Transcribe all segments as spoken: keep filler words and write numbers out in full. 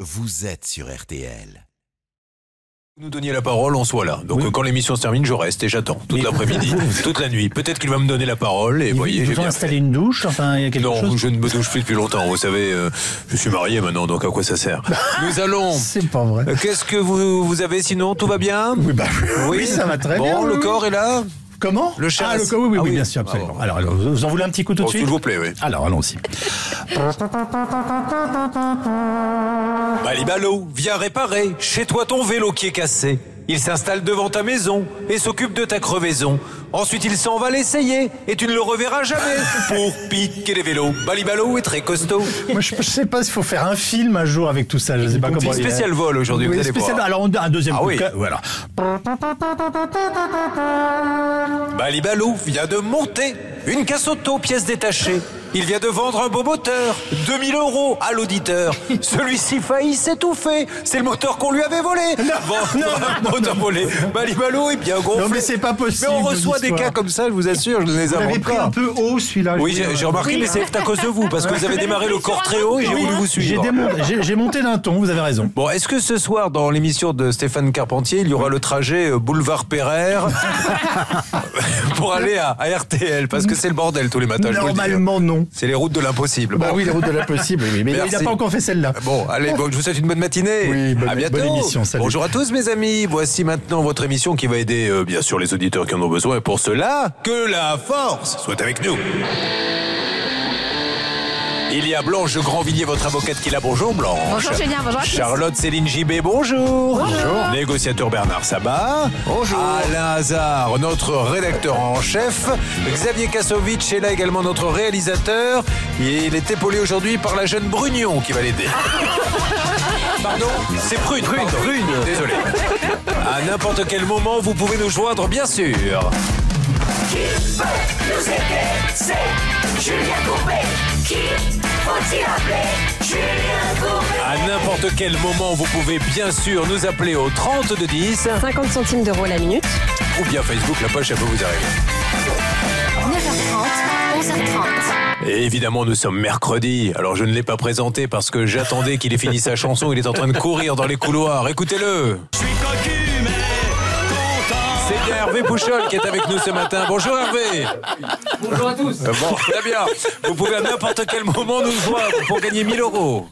vous êtes sur R T L. Vous nous donniez la parole, on soit là. Donc oui. Quand l'émission se termine, je reste et j'attends toute mais l'après-midi, vous... toute la nuit. Peut-être qu'il va me donner la parole et, et voyez. Vous avez installé une douche, enfin il y a quelque non, chose. Non, je ne me douche plus depuis longtemps. Vous savez, euh, je suis marié maintenant, donc à quoi ça sert? Nous allons. C'est pas vrai. Qu'est-ce que vous vous avez sinon? Tout va bien? Oui, bah oui, oui ça va très bon, bien. Bon, le oui. corps est là. Comment? Le chat. Ah, le corps, oui, oui, ah, oui, oui, bien sûr, absolument. Ah, bon. alors, alors, vous en voulez un petit coup tout de oh, suite? S'il vous plaît, oui. Alors, allons-y. Balibalo, viens réparer chez toi ton vélo qui est cassé. Il s'installe devant ta maison et s'occupe de ta crevaison. Ensuite, il s'en va l'essayer et tu ne le reverras jamais pour piquer les vélos. Balibalo est très costaud. Moi, je, je sais pas s'il faut faire un film un jour avec tout ça. Je sais pas comment. Spécial vol aujourd'hui. Oui, vous allez spécial. voir. Alors, on a un deuxième ah, coup oui. de ca... Voilà. Balibalo vient de monter une casse auto pièce détachée. Il vient de vendre un beau moteur, deux mille euros à l'auditeur. Celui-ci faillit s'étouffer. C'est le moteur qu'on lui avait volé. Non, bon, non, non, moteur volé. Balibalo est bien gonflé. Non, mais c'est pas possible. Mais on reçoit des cas comme ça, je vous assure, je ne les invente pas. Vous l'avez pris un peu haut, celui-là. Oui, j'ai, j'ai remarqué, oui. Mais c'est à cause de vous, parce que vous avez démarré le corps très haut et j'ai oui, voulu vous suivre. J'ai, démonté, j'ai, j'ai monté d'un ton, vous avez raison. Bon, est-ce que ce soir, dans l'émission de Stéphane Carpentier, il y aura oui. le trajet boulevard Pereire pour aller à, à R T L? Parce que c'est le bordel tous les matins. Normalement, non. C'est les routes de l'impossible. Bah bon. Oui, les routes de l'impossible, oui. Mais Merci. Il n'a pas encore fait celle-là. Bon, allez, bon, je vous souhaite une bonne matinée. Oui, bonne, à bientôt. Bonne émission, salut. Bonjour à tous, mes amis. Voici maintenant votre émission qui va aider, euh, bien sûr, les auditeurs qui en ont besoin. Et pour cela, que la force soit avec nous. Il y a Blanche de Grandvilliers, votre avocate qui est là. Bonjour Blanche. Bonjour Julien, bonjour à tous. Charlotte Céline J B, bonjour. Bonjour. Négociateur Bernard Sabat. Bonjour. Alain Hazard, notre rédacteur en chef. Xavier Kassovitch est là également, notre réalisateur. Et il est épaulé aujourd'hui par la jeune Brugnon qui va l'aider. Pardon, c'est Prune. Prune, Prune. Désolé. À n'importe quel moment, vous pouvez nous joindre, bien sûr. Qui peut nous aider? C'est Julien Courbet. Qui faut-il appeler? Julien Courbet. À n'importe quel moment, vous pouvez bien sûr nous appeler au trente-deux dix. cinquante centimes d'euros la minute. Ou bien Facebook, la poche, elle peut vous arriver. neuf heures trente, onze heures trente. Et évidemment, nous sommes mercredi. Alors, je ne l'ai pas présenté parce que j'attendais qu'il ait fini sa chanson. Il est en train de courir dans les couloirs. Écoutez-le. Je suis cocu, mais content. C'est bien Hervé Pouchol qui est avec nous ce matin. Bonjour Hervé. Bonjour à tous. Euh, bon, très bien. Vous pouvez à n'importe quel moment nous joindre pour gagner mille euros.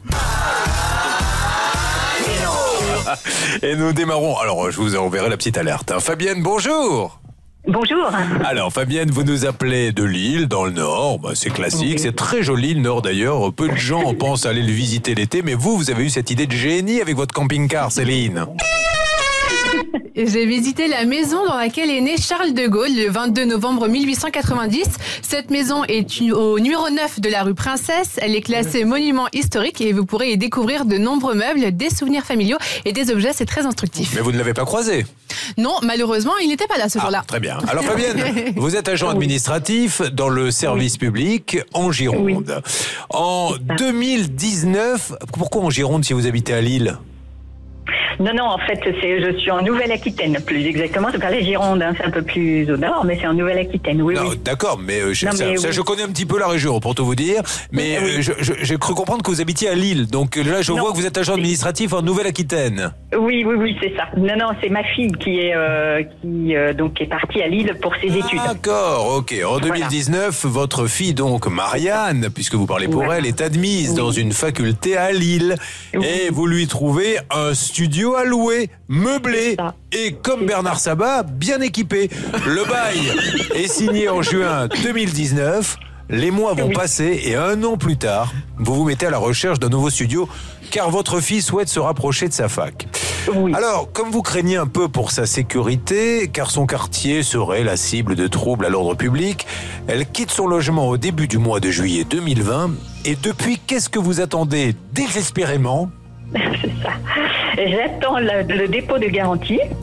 Et nous démarrons. Alors, je vous enverrai la petite alerte. Hein. Fabienne, bonjour. Bonjour. Alors Fabienne, vous nous appelez de Lille, dans le Nord. Bah, c'est classique, oui. C'est très joli le Nord d'ailleurs. Peu de gens pensent aller le visiter l'été, mais vous, vous avez eu cette idée de génie avec votre camping-car, Céline. J'ai visité la maison dans laquelle est né Charles de Gaulle le vingt-deux novembre mille huit cent quatre-vingt-dix. Cette maison est au numéro neuf de la rue Princesse. Elle est classée monument historique et vous pourrez y découvrir de nombreux meubles, des souvenirs familiaux et des objets. C'est très instructif. Mais vous ne l'avez pas croisé? Non, malheureusement, il n'était pas là ce ah, jour-là. Très bien. Alors Fabienne, vous êtes agent administratif dans le service public en Gironde. Oui. En deux mille dix-neuf, pourquoi en Gironde si vous habitez à Lille? Non, non, en fait, c'est, je suis en Nouvelle-Aquitaine, plus exactement. C'est pas la Gironde, hein, c'est un peu plus au nord, mais c'est en Nouvelle-Aquitaine, oui, non, oui. D'accord, mais, euh, je, non, ça, mais ça, oui. je connais un petit peu la région, pour tout vous dire, mais oui. euh, je, je, j'ai cru comprendre que vous habitiez à Lille, donc là, je non, vois que vous êtes agent administratif en Nouvelle-Aquitaine. Oui, oui, oui, c'est ça. Non, non, c'est ma fille qui est, euh, qui, euh, donc, est partie à Lille pour ses études. D'accord, ok. En deux mille dix-neuf, voilà. Votre fille, donc, Marianne, puisque vous parlez pour voilà. elle, est admise oui. dans une faculté à Lille, oui. et vous lui trouvez un studio à louer. Meublé et comme Bernard Sabat, bien équipé. Le bail est signé en juin deux mille dix-neuf. Les mois vont oui. passer et un an plus tard, vous vous mettez à la recherche d'un nouveau studio car votre fille souhaite se rapprocher de sa fac. Oui. Alors, comme vous craignez un peu pour sa sécurité, car son quartier serait la cible de troubles à l'ordre public, elle quitte son logement au début du mois de juillet deux mille vingt. Et depuis, qu'est-ce que vous attendez désespérément? C'est ça. J'attends le, le dépôt de garantie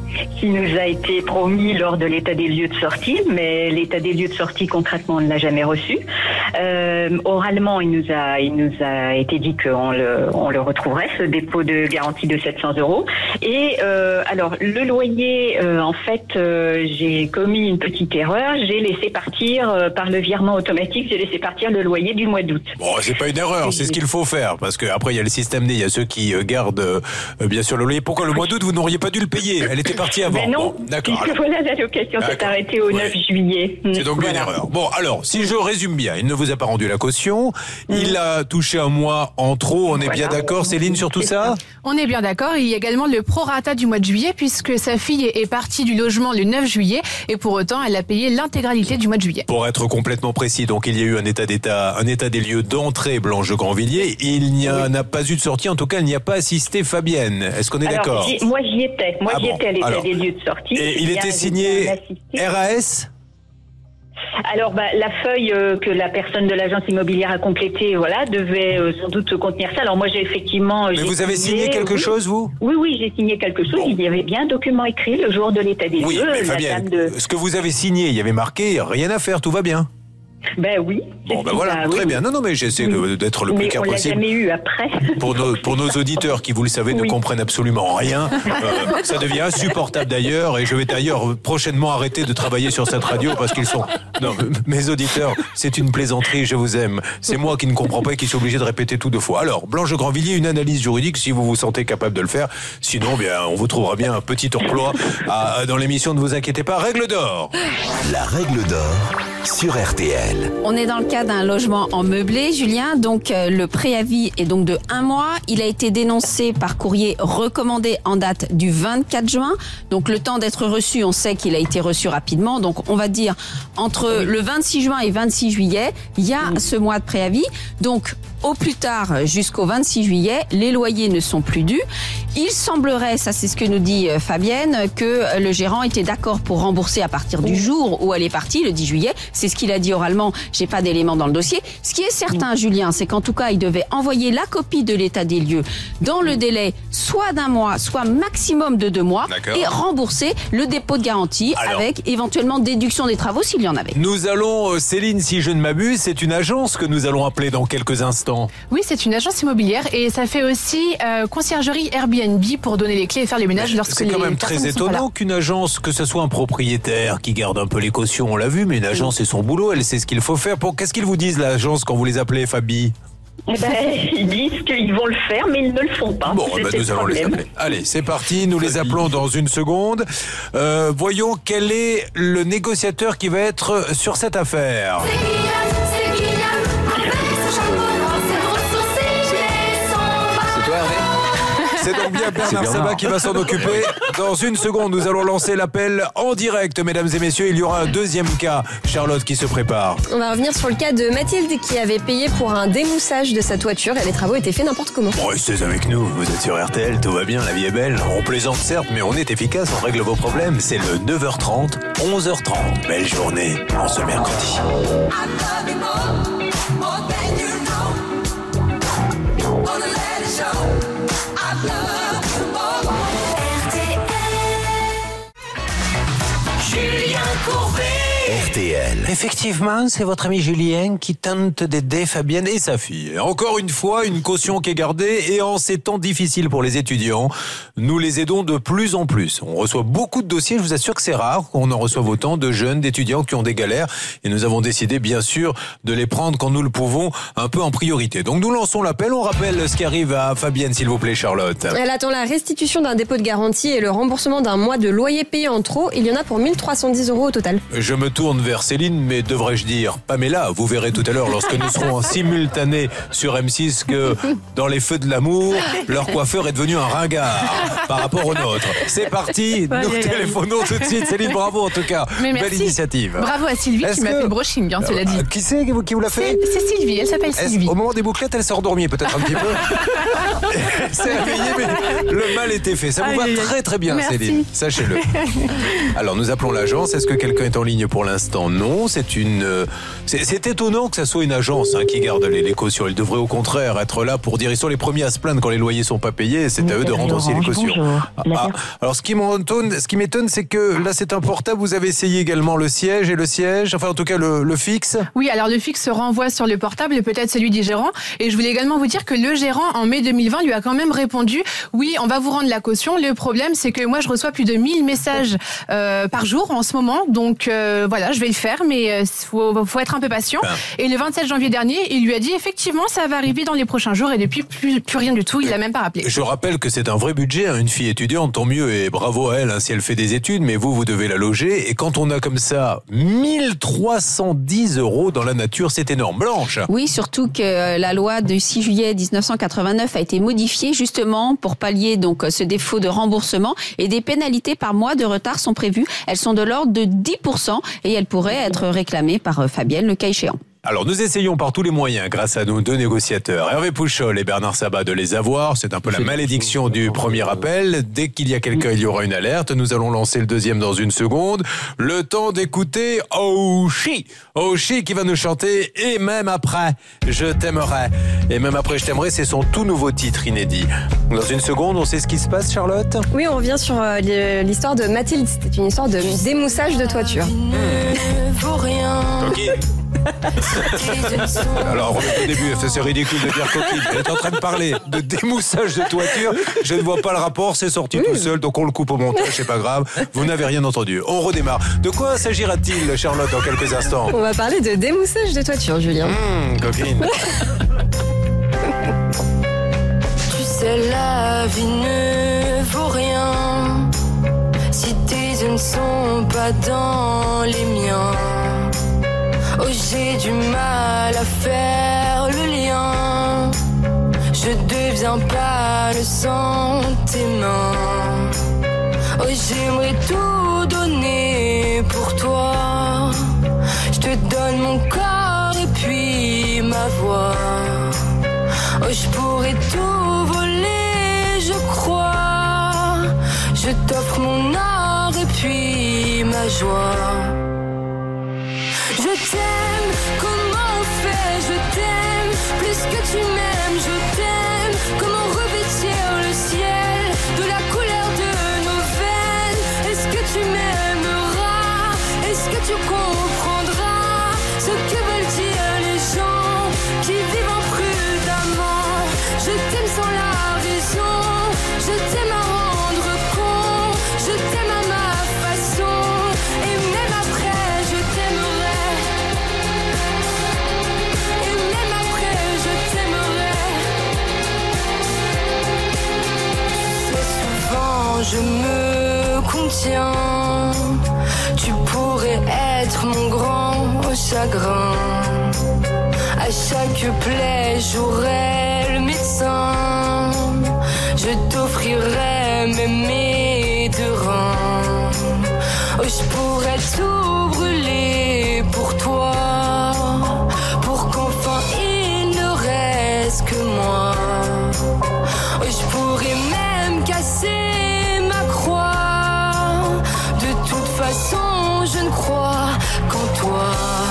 qui nous a été promis lors de l'état des lieux de sortie, mais l'état des lieux de sortie concrètement on ne l'a jamais reçu. Euh, oralement, il nous a, il nous a été dit qu'on le, on le retrouverait, ce dépôt de garantie de sept cents euros. Et euh, alors le loyer, euh, en fait, euh, j'ai commis une petite erreur. J'ai laissé partir euh, par le virement automatique, j'ai laissé partir le loyer du mois d'août. Bon, c'est pas une erreur, c'est ce qu'il faut faire, parce que après il y a le système D, il y a ceux qui euh, gardent euh, bien sûr le loyer. Pourquoi le mois d'août vous n'auriez pas dû le payer? Elle était partie avant. Mais non, bon, d'accord. puisque voilà, la location s'est arrêtée au Ouais. neuf juillet. C'est donc bien Voilà. une erreur. Bon, alors, si je résume bien, il ne vous a pas rendu la caution, il a touché un mois en trop, on est Voilà. bien d'accord, Céline, sur tout C'est ça? On est bien d'accord. Il y a également le prorata du mois de juillet puisque sa fille est partie du logement le neuf juillet et pour autant elle a payé l'intégralité du mois de juillet. Pour être complètement précis, donc il y a eu un état d'état, un état des lieux d'entrée Blanche de Grandvilliers. Il n'y en a pas eu de sortie, en tout cas, elle n'y a pas assisté Fabienne. Est-ce qu'on est Alors, d'accord? j'y- moi j'y étais, moi Ah j'y bon, étais à l'état alors. des lieux de sortie. Et il Bien, était j'ai signé bien assisté. R A S? Alors, bah, la feuille euh, que la personne de l'agence immobilière a complétée, voilà, devait euh, sans doute contenir ça. Alors moi, j'ai effectivement. Mais j'ai vous avez signé quelque oui. chose, vous? Oui, oui, j'ai signé quelque chose. Il y avait bien un document écrit le jour de l'état des Oui, lieux. mais la Fabienne, dame de... ce que vous avez signé, il y avait marqué rien à faire, tout va bien. Ben oui. Bon, ben voilà, Ah, oui. très bien. Non, non, mais j'essaie Oui. d'être le plus Mais clair on l'a possible. jamais eu après. Pour nos, pour nos auditeurs qui, vous le savez, ne Oui. comprennent absolument rien, euh, ça devient insupportable d'ailleurs, et je vais d'ailleurs prochainement arrêter de travailler sur cette radio parce qu'ils sont... Non, mes auditeurs, c'est une plaisanterie, je vous aime. C'est moi qui ne comprends pas et qui suis obligé de répéter tout deux fois. Alors, Blanche de Grandvilliers, une analyse juridique si vous vous sentez capable de le faire. Sinon, bien, on vous trouvera bien un petit emploi à- dans l'émission, ne vous inquiétez pas. Règle d'or. La règle d'or sur R T L. On est dans le cas d'un logement en meublé, Julien. Donc euh, le préavis est donc de un mois. Il a été dénoncé par courrier recommandé en date du vingt-quatre juin. Donc le temps d'être reçu, on sait qu'il a été reçu rapidement. Donc on va dire entre le vingt-six juin et vingt-six juillet, il y a ce mois de préavis. Donc au plus tard, jusqu'au vingt-six juillet, les loyers ne sont plus dus. Il semblerait, ça c'est ce que nous dit euh, Fabienne, que le gérant était d'accord pour rembourser à partir du jour où elle est partie, le dix juillet. C'est ce qu'il a dit oralement. J'ai pas d'éléments dans le dossier. Ce qui est certain, Julien, c'est qu'en tout cas, il devait envoyer la copie de l'état des lieux dans le délai soit d'un mois, soit maximum de deux mois, D'accord. et rembourser le dépôt de garantie Alors. avec éventuellement déduction des travaux s'il y en avait. Nous allons, euh, Céline, si je ne m'abuse, c'est une agence que nous allons appeler dans quelques instants. Oui, c'est une agence immobilière et ça fait aussi euh, conciergerie Airbnb pour donner les clés et faire les ménages lorsque C'est les quand même personnes très ne sont pas là. étonnant qu'une agence, que ce soit un propriétaire qui garde un peu les cautions, on l'a vu, mais une agence c'est son boulot, elle sait ce qu'il faut faire. Pour qu'est-ce qu'ils vous disent l'agence quand vous les appelez, Fabi? Eh ben, ils disent qu'ils vont le faire, mais ils ne le font pas. Bon, C'est eh ben, le nous allons les problème. appeler. Allez, c'est parti, nous les appelons dans une seconde. Euh, voyons quel est le négociateur qui va être sur cette affaire. C'est toi, Hervé? C'est donc bien Bernard Sabat qui va s'en occuper. Dans une seconde, nous allons lancer l'appel en direct, mesdames et messieurs. Il y aura un deuxième cas, Charlotte, qui se prépare. On va revenir sur le cas de Mathilde qui avait payé pour un démoussage de sa toiture et les travaux étaient faits n'importe comment. Bon, restez avec nous, vous êtes sur R T L, tout va bien, la vie est belle. On plaisante certes, mais on est efficace, on règle vos problèmes. C'est le neuf heures trente, onze heures trente. Belle journée en ce mercredi. Julien Courbet. R T L. Effectivement, c'est votre ami Julien qui tente d'aider Fabienne et sa fille. Encore une fois, une caution qui est gardée et en ces temps difficiles pour les étudiants, nous les aidons de plus en plus. On reçoit beaucoup de dossiers, je vous assure que c'est rare qu'on en reçoive autant de jeunes, d'étudiants qui ont des galères et nous avons décidé bien sûr de les prendre quand nous le pouvons un peu en priorité. Donc nous lançons l'appel, on rappelle ce qui arrive à Fabienne s'il vous plaît Charlotte. Elle attend la restitution d'un dépôt de garantie et le remboursement d'un mois de loyer payé en trop. Il y en a pour mille trois cent dix euros au total. Je me tourne vers Céline, mais devrais-je dire Pamela? Vous verrez tout à l'heure lorsque nous serons en simultané sur M six que dans les feux de l'amour, leur coiffeur est devenu un ringard par rapport au nôtre. C'est parti, nous Aïe, aïe, aïe. téléphonons tout de suite. Céline, bravo en tout cas. Mais Belle merci. initiative. Bravo à Sylvie Est-ce qui m'a que- fait le brushing, hein, cela dit. Euh, Qui c'est qui vous, qui vous l'a fait? C'est c'est Sylvie, elle s'appelle Est-ce- Sylvie. Au moment des bouclettes, elle s'est endormie peut-être un petit peu. s'est réveillé, mais le mal était fait. Ça vous va Aïe, aïe, aïe. très très bien, Merci. Céline. Sachez-le. Alors, nous appelons l'agence. Est-ce que quelqu'un est en ligne pour l'instant? Non. C'est une. euh, C'est, c'est étonnant que ça soit une agence hein, qui garde les, les cautions. Ils devraient au contraire être là pour dire ils sont les premiers à se plaindre quand les loyers sont pas payés. C'est à eux de rendre aussi les cautions. Ah, ah. Alors, ce qui m'étonne, ce qui m'étonne, c'est que là, c'est un portable. Vous avez essayé également le siège et le siège. Enfin, en tout cas, le, le fixe. Oui, alors le fixe se renvoie sur le portable et peut-être celui du gérant. Et je voulais également vous dire que le gérant, en mai deux mille vingt, lui a quand même répondu « Oui, on va vous rendre la caution. Le problème, c'est que moi, je reçois plus de mille messages euh, par jour en ce moment. Donc euh, voilà, je vais le faire, mais il euh, faut, faut être un peu patient. » Et le vingt-sept janvier dernier, il lui a dit « Effectivement, ça va arriver dans les prochains jours. » Et depuis, plus, plus rien du tout. Il l'a même pas rappelé. Je rappelle que c'est un vrai budget. Hein. Une fille étudiante, tant mieux. Et bravo à elle hein, si elle fait des études. Mais vous, vous devez la loger. Et quand on a comme ça mille trois cent dix euros dans la nature, c'est énorme. Blanche. Oui, surtout que la loi du six juillet dix-neuf cent quatre-vingt-neuf a été modifiée justement pour pallier donc ce défaut de remboursement et des pénalités par mois de retard sont prévues. Elles sont de l'ordre de dix pour cent et elles pourraient être réclamées par Fabienne le cas échéant. Alors nous essayons par tous les moyens, grâce à nos deux négociateurs, Hervé Pouchol et Bernard Sabat, de les avoir. C'est un peu la malédiction du premier appel. Dès qu'il y a quelqu'un, il y aura une alerte. Nous allons lancer le deuxième dans une seconde. Le temps d'écouter Oshi. Oshi qui va nous chanter « Et même après, je t'aimerai ». Et même après, je t'aimerai, c'est son tout nouveau titre inédit. Dans une seconde, on sait ce qui se passe, Charlotte ? Oui, on revient sur euh, l'histoire de Mathilde. C'était une histoire de démoussage de toiture. Coquine. Alors, au début, c'est ridicule de dire coquine. Elle est en train de parler de démoussage de toiture. Je ne vois pas le rapport, c'est sorti oui. tout seul, donc on le coupe au montage, c'est pas grave. Vous n'avez rien entendu. On redémarre. De quoi s'agira-t-il, Charlotte, dans quelques instants ? On va parler de démoussage de toiture, Julien. Mmh, coquine. Tu sais, la vie ne vaut rien si tes yeux ne sont pas dans les miens. Oh, j'ai du mal à faire le lien. Je deviens pas le sang de tes mains. Oh, j'aimerais tout donner pour toi. Je te donne mon corps et puis ma voix. Oh, je pourrais tout voler, je crois. Je t'offre mon or et puis ma joie. Je t'aime, comment on fait, je t'aime, plus que tu m'aimes, je t'aime, comment revêtir le ciel de la couleur de nos veines, est-ce que tu m'aimeras, est-ce que tu comprendras ce que veulent dire les gens qui vivent imprudemment, je t'aime sans la raison, je t'aime à rendre compte, je t'aime à ma façon, et même après je t'aimerai. Je me contiens, tu pourrais être mon grand chagrin. À chaque plaie, j'aurai le médecin. Je t'offrirai même mes deux reins. Oh, je pourrais tout brûler pour toi, pour qu'enfin il ne reste que moi. Oh, je pourrais même casser de toute façon, je ne crois qu'en toi.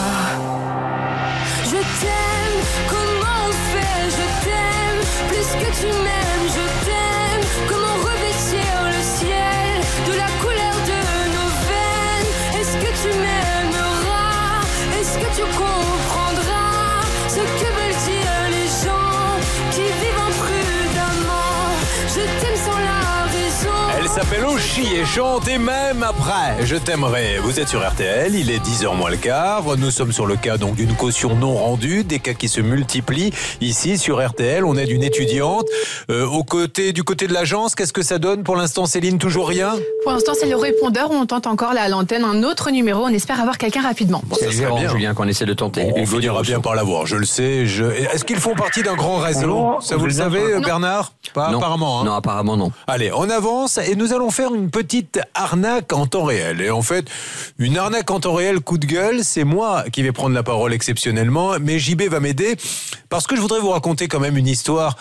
Je t'aime, comment on fait, je t'aime, plus que tu m'aimes, je t'aime, comment revêtir le ciel de la couleur de nos veines, est-ce que tu m'aimeras, est-ce que tu comprendras ce que veulent dire les gens qui vivent imprudemment, je t'aime sans la raison. Elle s'appelle Oshi et chante et même après, je t'aimerai. Vous êtes sur R T L, il est dix heures moins le quart. Nous sommes sur le cas donc d'une caution non rendue, des cas qui se multiplient. Ici, sur R T L, on aide une étudiante. Euh, au côté, du côté de l'agence, qu'est-ce que ça donne pour l'instant, Céline? Toujours rien? Pour l'instant, c'est le répondeur. On tente encore là à l'antenne un autre numéro. On espère avoir quelqu'un rapidement. Bon, c'est le gérant, Julien, qu'on essaie de tenter. On, on finira bien par l'avoir, je le sais. Je... Est-ce qu'ils font partie d'un grand réseau? Bonjour, ça, vous le savez, non. Bernard? Pas non. apparemment. Hein. Non, apparemment non. Allez, on avance et nous allons faire une petite arnaque en temps réel. Et en fait, une arnaque en temps réel coup de gueule, c'est moi qui vais prendre la parole exceptionnellement, mais J B va m'aider parce que je voudrais vous raconter quand même une histoire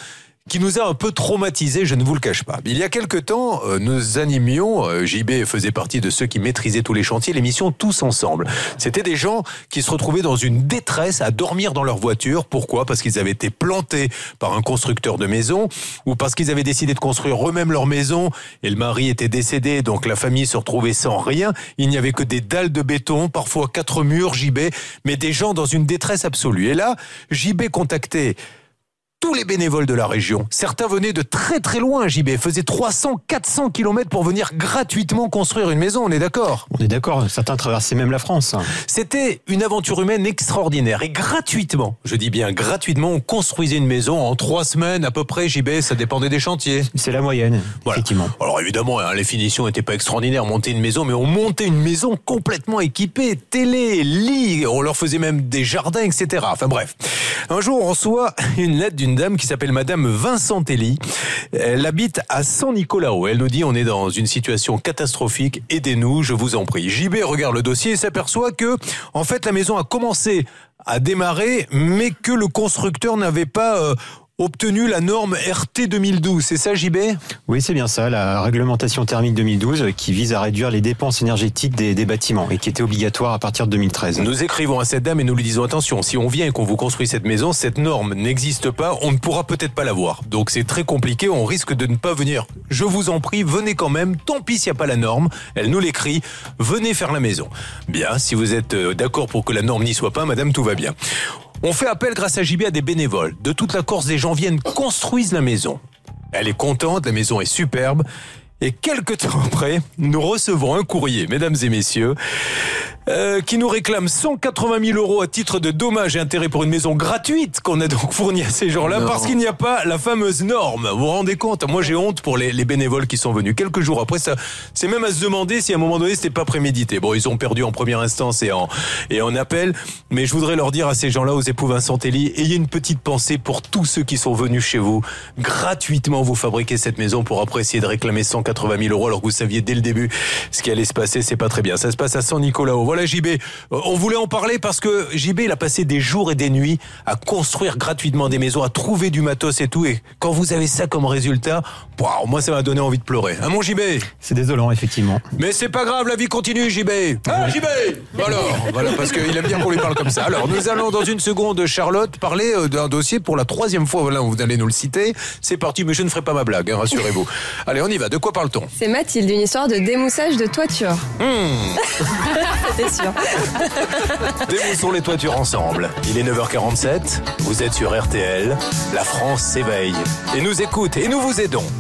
qui nous a un peu traumatisés, je ne vous le cache pas. Il y a quelque temps, euh, nous animions, euh, J B faisait partie de ceux qui maîtrisaient tous les chantiers, l'émission Tous Ensemble. C'était des gens qui se retrouvaient dans une détresse à dormir dans leur voiture. Pourquoi ? Parce qu'ils avaient été plantés par un constructeur de maison ou parce qu'ils avaient décidé de construire eux-mêmes leur maison et le mari était décédé, donc la famille se retrouvait sans rien. Il n'y avait que des dalles de béton, parfois quatre murs, J B, mais des gens dans une détresse absolue. Et là, J B contactait tous les bénévoles de la région. Certains venaient de très très loin, J B, faisaient trois cents, quatre cents kilomètres pour venir gratuitement construire une maison, on est d'accord ? On est d'accord, certains traversaient même la France. C'était une aventure humaine extraordinaire et gratuitement, je dis bien gratuitement, on construisait une maison en trois semaines à peu près, J B, ça dépendait des chantiers. C'est la moyenne, voilà. Effectivement. Alors évidemment, hein, les finitions n'étaient pas extraordinaires, monter une maison, mais on montait une maison complètement équipée, télé, lit, on leur faisait même des jardins, et cetera. Enfin bref, un jour on reçoit une lettre d'une Une dame qui s'appelle Madame Vincentelli. Elle habite à San Nicolao. Elle nous dit, on est dans une situation catastrophique, aidez-nous, je vous en prie. J B regarde le dossier et s'aperçoit que, en fait, la maison a commencé à démarrer, mais que le constructeur n'avait pas euh, obtenu la norme R T deux mille douze. C'est ça, J B ? Oui, c'est bien ça, la réglementation thermique deux mille douze qui vise à réduire les dépenses énergétiques des, des bâtiments et qui était obligatoire à partir de deux mille treize. Nous écrivons à cette dame et nous lui disons attention, si on vient et qu'on vous construit cette maison, cette norme n'existe pas, on ne pourra peut-être pas l'avoir. Donc c'est très compliqué, on risque de ne pas venir. Je vous en prie, venez quand même, tant pis s'il n'y a pas la norme, elle nous l'écrit, venez faire la maison. Bien, si vous êtes d'accord pour que la norme n'y soit pas, madame, tout va bien. On fait appel grâce à J B à des bénévoles. De toute la Corse, des gens viennent, construisent la maison. Elle est contente, la maison est superbe. Et quelques temps après, nous recevons un courrier, mesdames et messieurs, euh, qui nous réclame cent quatre-vingt mille euros à titre de dommages et intérêts pour une maison gratuite qu'on a donc fournie à ces gens-là, non. Parce qu'il n'y a pas la fameuse norme. Vous vous rendez compte ? Moi, j'ai honte pour les, les bénévoles qui sont venus. Quelques jours après, ça, c'est même à se demander si à un moment donné, c'était pas prémédité. Bon, ils ont perdu en première instance et en, et en appel. Mais je voudrais leur dire à ces gens-là, aux époux Vincentelli, ayez une petite pensée pour tous ceux qui sont venus chez vous. Gratuitement, vous fabriquez cette maison pour après essayer de réclamer cent quatre-vingt mille euros alors que vous saviez dès le début ce qui allait se passer. C'est pas très bien. Ça se passe à San Nicolao. Voilà, J B. On voulait en parler parce que J B, il a passé des jours et des nuits à construire gratuitement des maisons, à trouver du matos et tout. Et quand vous avez ça comme résultat, wow, moi, ça m'a donné envie de pleurer. Hein, mon J B ? C'est désolant, effectivement. Mais c'est pas grave, la vie continue, J B. Ah, J B ! Alors, voilà, parce qu'il aime bien qu'on lui parle comme ça. Alors, nous allons dans une seconde, Charlotte, parler d'un dossier pour la troisième fois. Voilà, vous allez nous le citer. C'est parti, mais je ne ferai pas ma blague, hein, rassurez-vous. Allez, on y va. De quoi parle-t-on ? C'est Mathilde, une histoire de démoussage de toiture. Mmh. C'était sûr. Démoussons les toitures ensemble. Il est neuf heures quarante-sept, vous êtes sur R T L, la France s'éveille et nous écoute et nous vous aidons.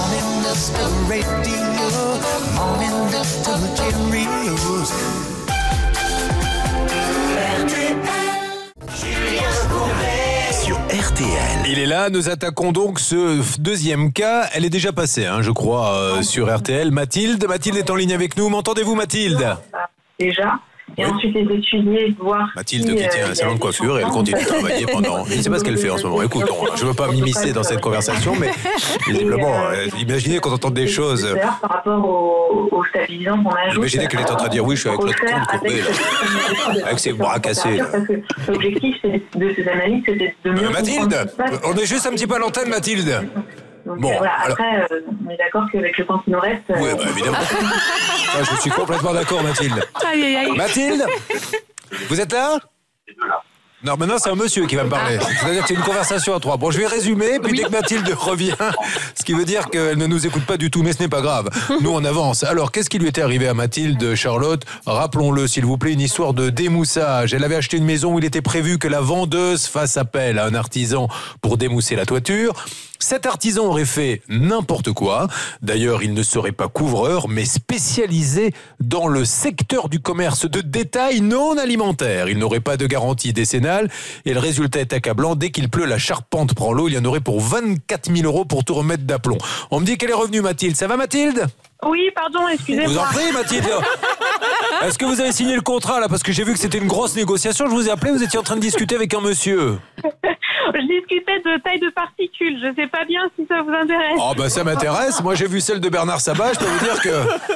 Sur R T L. Il est là, nous attaquons donc ce deuxième cas. Elle est déjà passée, hein, je crois, euh, sur R T L. Mathilde, Mathilde est en ligne avec nous. M'entendez-vous, Mathilde ? Déjà. Et oui. Ensuite, les étudier, voir. Mathilde si, qui tient un salon de coiffure et elle continue de travailler pendant. Je ne sais pas ce qu'elle fait en ce moment. Écoutons, je ne veux pas m'immiscer dans cette conversation, mais visiblement, euh, imaginez qu'on entend des choses. Par rapport aux au stabilisants qu'on ajoute. Imaginez qu'elle est en train de dire oui, je suis avec l'autre compte courbé, avec ses bras cassés. L'objectif de ces analyses, c'était de mieux. Mathilde, on est juste un petit peu à l'antenne, Mathilde. Donc bon, voilà, alors... après, euh, on est d'accord qu'avec le temps qui nous reste... Oui, bah, évidemment. Ça, je suis complètement d'accord, Mathilde. Aïe, aïe, aïe. Mathilde, vous êtes là ? Non, maintenant, c'est un monsieur qui va me parler. C'est-à-dire que c'est une conversation à trois. Bon, je vais résumer, puis oui. Dès que Mathilde revient, ce qui veut dire qu'elle ne nous écoute pas du tout, mais ce n'est pas grave. Nous, on avance. Alors, qu'est-ce qui lui était arrivé à Mathilde, Charlotte ? Rappelons-le, s'il vous plaît, une histoire de démoussage. Elle avait acheté une maison où il était prévu que la vendeuse fasse appel à un artisan pour démousser la toiture. Cet artisan aurait fait n'importe quoi. D'ailleurs, il ne serait pas couvreur, mais spécialisé dans le secteur du commerce de détail non alimentaire. Il n'aurait pas de garantie décennale et le résultat est accablant. Dès qu'il pleut, la charpente prend l'eau. Il y en aurait pour vingt-quatre mille euros pour tout remettre d'aplomb. On me dit qu'elle est revenue, Mathilde. Ça va, Mathilde ? Oui, pardon, excusez-moi. Vous en prie, Mathilde. Est-ce que vous avez signé le contrat, là ? Parce que j'ai vu que c'était une grosse négociation. Je vous ai appelé, vous étiez en train de discuter avec un monsieur. Je discutais de taille de particules. Je sais pas bien si ça vous intéresse. Oh, bah ça m'intéresse. Moi, j'ai vu celle de Bernard Sabat. Je peux vous dire que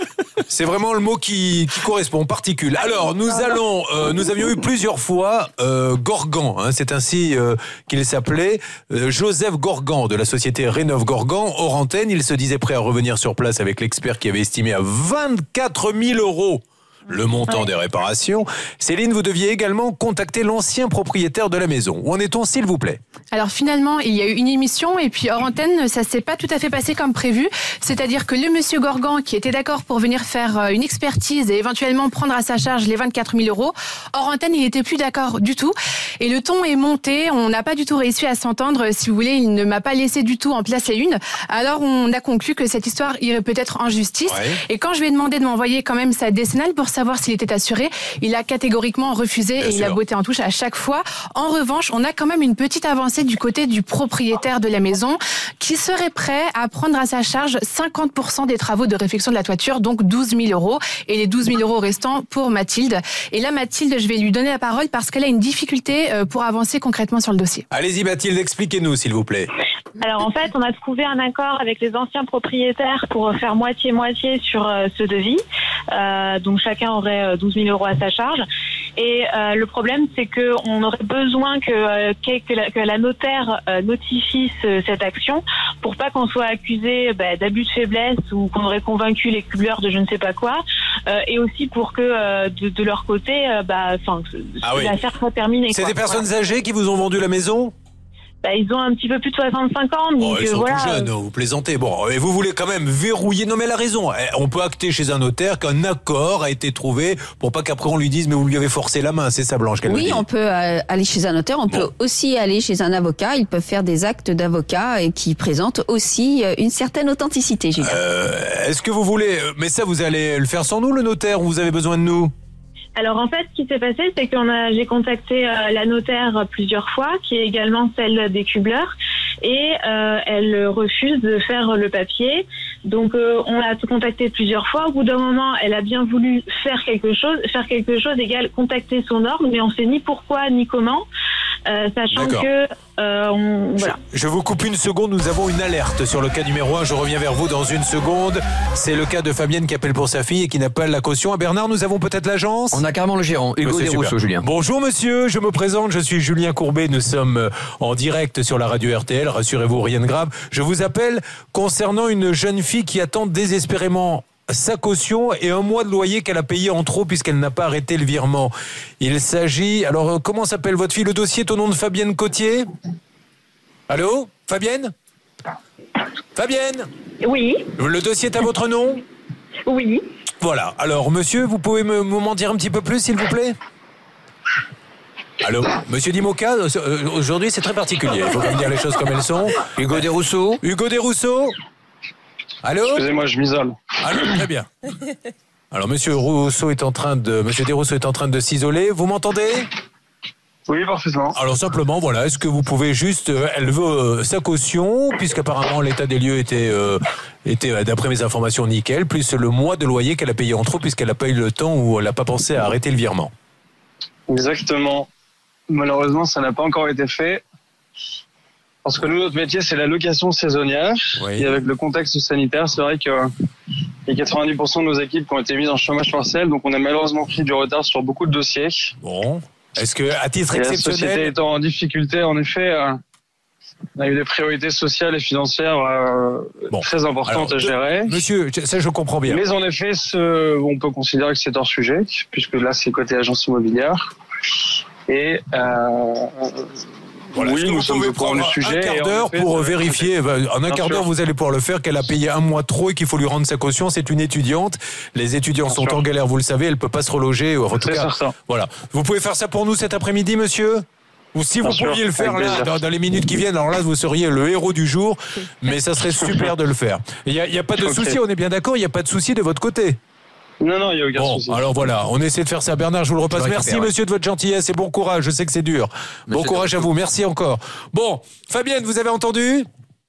C'est vraiment le mot qui, qui correspond, particule. Alors, nous allons, euh, nous avions eu plusieurs fois euh, Gorgan, hein, c'est ainsi euh, qu'il s'appelait, euh, Joseph Gorgan de la société Rénov Gorgan. Hors antenne, il se disait prêt à revenir sur place avec l'expert qui avait estimé à vingt-quatre mille euros le montant des réparations. Céline, vous deviez également contacter l'ancien propriétaire de la maison. Où en est-on, s'il vous plaît ? Alors finalement, il y a eu une émission et puis hors antenne, ça s'est pas tout à fait passé comme prévu. C'est-à-dire que le monsieur Gorgan, qui était d'accord pour venir faire une expertise et éventuellement prendre à sa charge les vingt-quatre mille euros, hors antenne, il n'était plus d'accord du tout. Et le ton est monté, on n'a pas du tout réussi à s'entendre. Si vous voulez, il ne m'a pas laissé du tout en placer une. Alors on a conclu que cette histoire irait peut-être en justice. Ouais. Et quand je lui ai demandé de m'envoyer quand même sa décennale pour savoir s'il était assuré, il a catégoriquement refusé. Bien et sûr. Il a botté en touche à chaque fois. En revanche, on a quand même une petite avancée du côté du propriétaire de la maison qui serait prêt à prendre à sa charge cinquante pour cent des travaux de réfection de la toiture, donc douze mille euros, et les douze mille euros restants pour Mathilde. Et là, Mathilde, je vais lui donner la parole parce qu'elle a une difficulté pour avancer concrètement sur le dossier. Allez-y Mathilde, expliquez-nous s'il vous plaît. Alors en fait, on a trouvé un accord avec les anciens propriétaires pour faire moitié-moitié sur euh, ce devis. Euh, donc chacun aurait douze mille euros à sa charge. Et euh, le problème, c'est que on aurait besoin que, euh, que, la, que la notaire euh, notifie ce, cette action pour pas qu'on soit accusé bah, d'abus de faiblesse ou qu'on aurait convaincu les cubleurs de je ne sais pas quoi. Euh, et aussi pour que euh, de, de leur côté, euh, bah, enfin, ah oui. l'affaire soit terminée. C'est quoi. des personnes voilà. âgées qui vous ont vendu la maison ? Bah, ils ont un petit peu plus de soixante-cinq ans. Donc oh, ils sont voilà. tout jeunes, vous plaisantez. Bon, et vous voulez quand même verrouiller. Non, mais elle a raison. On peut acter chez un notaire qu'un accord a été trouvé pour pas qu'après on lui dise mais vous lui avez forcé la main. C'est ça, Blanche, qu'elle Oui, dit. on peut euh, aller chez un notaire. On bon. peut aussi aller chez un avocat. Ils peuvent faire des actes d'avocat et qui présentent aussi une certaine authenticité, Gilles. Euh, est-ce que vous voulez... Mais ça, vous allez le faire sans nous, le notaire, ou vous avez besoin de nous ? Alors en fait, ce qui s'est passé, c'est que j'ai contacté euh, la notaire plusieurs fois, qui est également celle des cubleurs, et euh, elle refuse de faire le papier. Donc euh, on l'a contactée plusieurs fois. Au bout d'un moment, elle a bien voulu faire quelque chose. Faire quelque chose égale contacter son ordre, mais on sait ni pourquoi ni comment. Euh, sachant D'accord. que euh, on, voilà. Je, je vous coupe une seconde, nous avons une alerte sur le cas numéro un, je reviens vers vous dans une seconde. C'est le cas de Fabienne qui appelle pour sa fille et qui n'a pas la caution. À Bernard, nous avons peut-être l'agence ? On a carrément le gérant, Hugo Desrousseaux, Julien. Bonjour monsieur, je me présente, je suis Julien Courbet, nous sommes en direct sur la radio R T L, rassurez-vous, rien de grave. Je vous appelle concernant une jeune fille qui attend désespérément sa caution et un mois de loyer qu'elle a payé en trop puisqu'elle n'a pas arrêté le virement. Il s'agit... Alors, comment s'appelle votre fille ? Le dossier est au nom de Fabienne Cotier ? Allô ? Fabienne ? Fabienne ? Oui. Le dossier est à votre nom ? Oui. Voilà. Alors, monsieur, vous pouvez me, m'en dire un petit peu plus, s'il vous plaît ? Allô ? Monsieur Dimoca, aujourd'hui, c'est très particulier. Il faut quand même dire les choses comme elles sont. Hugo Desrousseaux ? Hugo Desrousseaux ? Allô ? Excusez-moi, je m'isole. Allô, très bien. Alors, Monsieur Rousseau est en train de, Monsieur Desrousseaux est en train de s'isoler. Vous m'entendez ? Oui, parfaitement. Alors simplement, voilà, est-ce que vous pouvez juste, euh, elle veut euh, sa caution, puisqu'apparemment l'état des lieux était, euh, était d'après mes informations nickel, plus le mois de loyer qu'elle a payé en trop, puisqu'elle n'a pas eu le temps ou elle n'a pas pensé à arrêter le virement. Exactement. Malheureusement, ça n'a pas encore été fait. Parce que nous, notre métier, c'est la location saisonnière. Oui. Et avec le contexte sanitaire, c'est vrai que il y a quatre-vingt-dix pour cent de nos équipes qui ont été mises en chômage partiel. Donc, on a malheureusement pris du retard sur beaucoup de dossiers. Bon. Est-ce que, à titre et exceptionnel... La société étant en difficulté, en effet, euh, on a eu des priorités sociales et financières euh, bon. très importantes Alors, à gérer. Monsieur, ça je comprends bien. Mais en effet, ce, on peut considérer que c'est hors sujet, puisque là, c'est côté agence immobilière. Et... Euh, Voilà, oui, nous sommes au courant du sujet. Un quart d'heure fait, pour euh, vérifier. En un quart d'heure, vous allez pouvoir le faire. Qu'elle a payé un mois trop et qu'il faut lui rendre sa caution. C'est une étudiante. Les étudiants Bien sont sûr. en galère, vous le savez. Elle peut pas se reloger. En tout C'est cas, certain. voilà. Vous pouvez faire ça pour nous cet après-midi, monsieur ? Ou si Bien vous sûr, pouviez le faire là, dans, dans les minutes qui viennent, alors là, vous seriez le héros du jour. Mais ça serait super de le faire. Il y a, il y a pas de okay. souci. On est bien d'accord. Il y a pas de souci de votre côté. Non, non, il n'y a aucun bon, souci. Alors voilà, on essaie de faire ça. Bernard, je vous le repasse. Je Merci, monsieur, de votre gentillesse et bon courage. Je sais que c'est dur. Monsieur bon courage à vous. Merci encore. Bon, Fabienne, vous avez entendu ?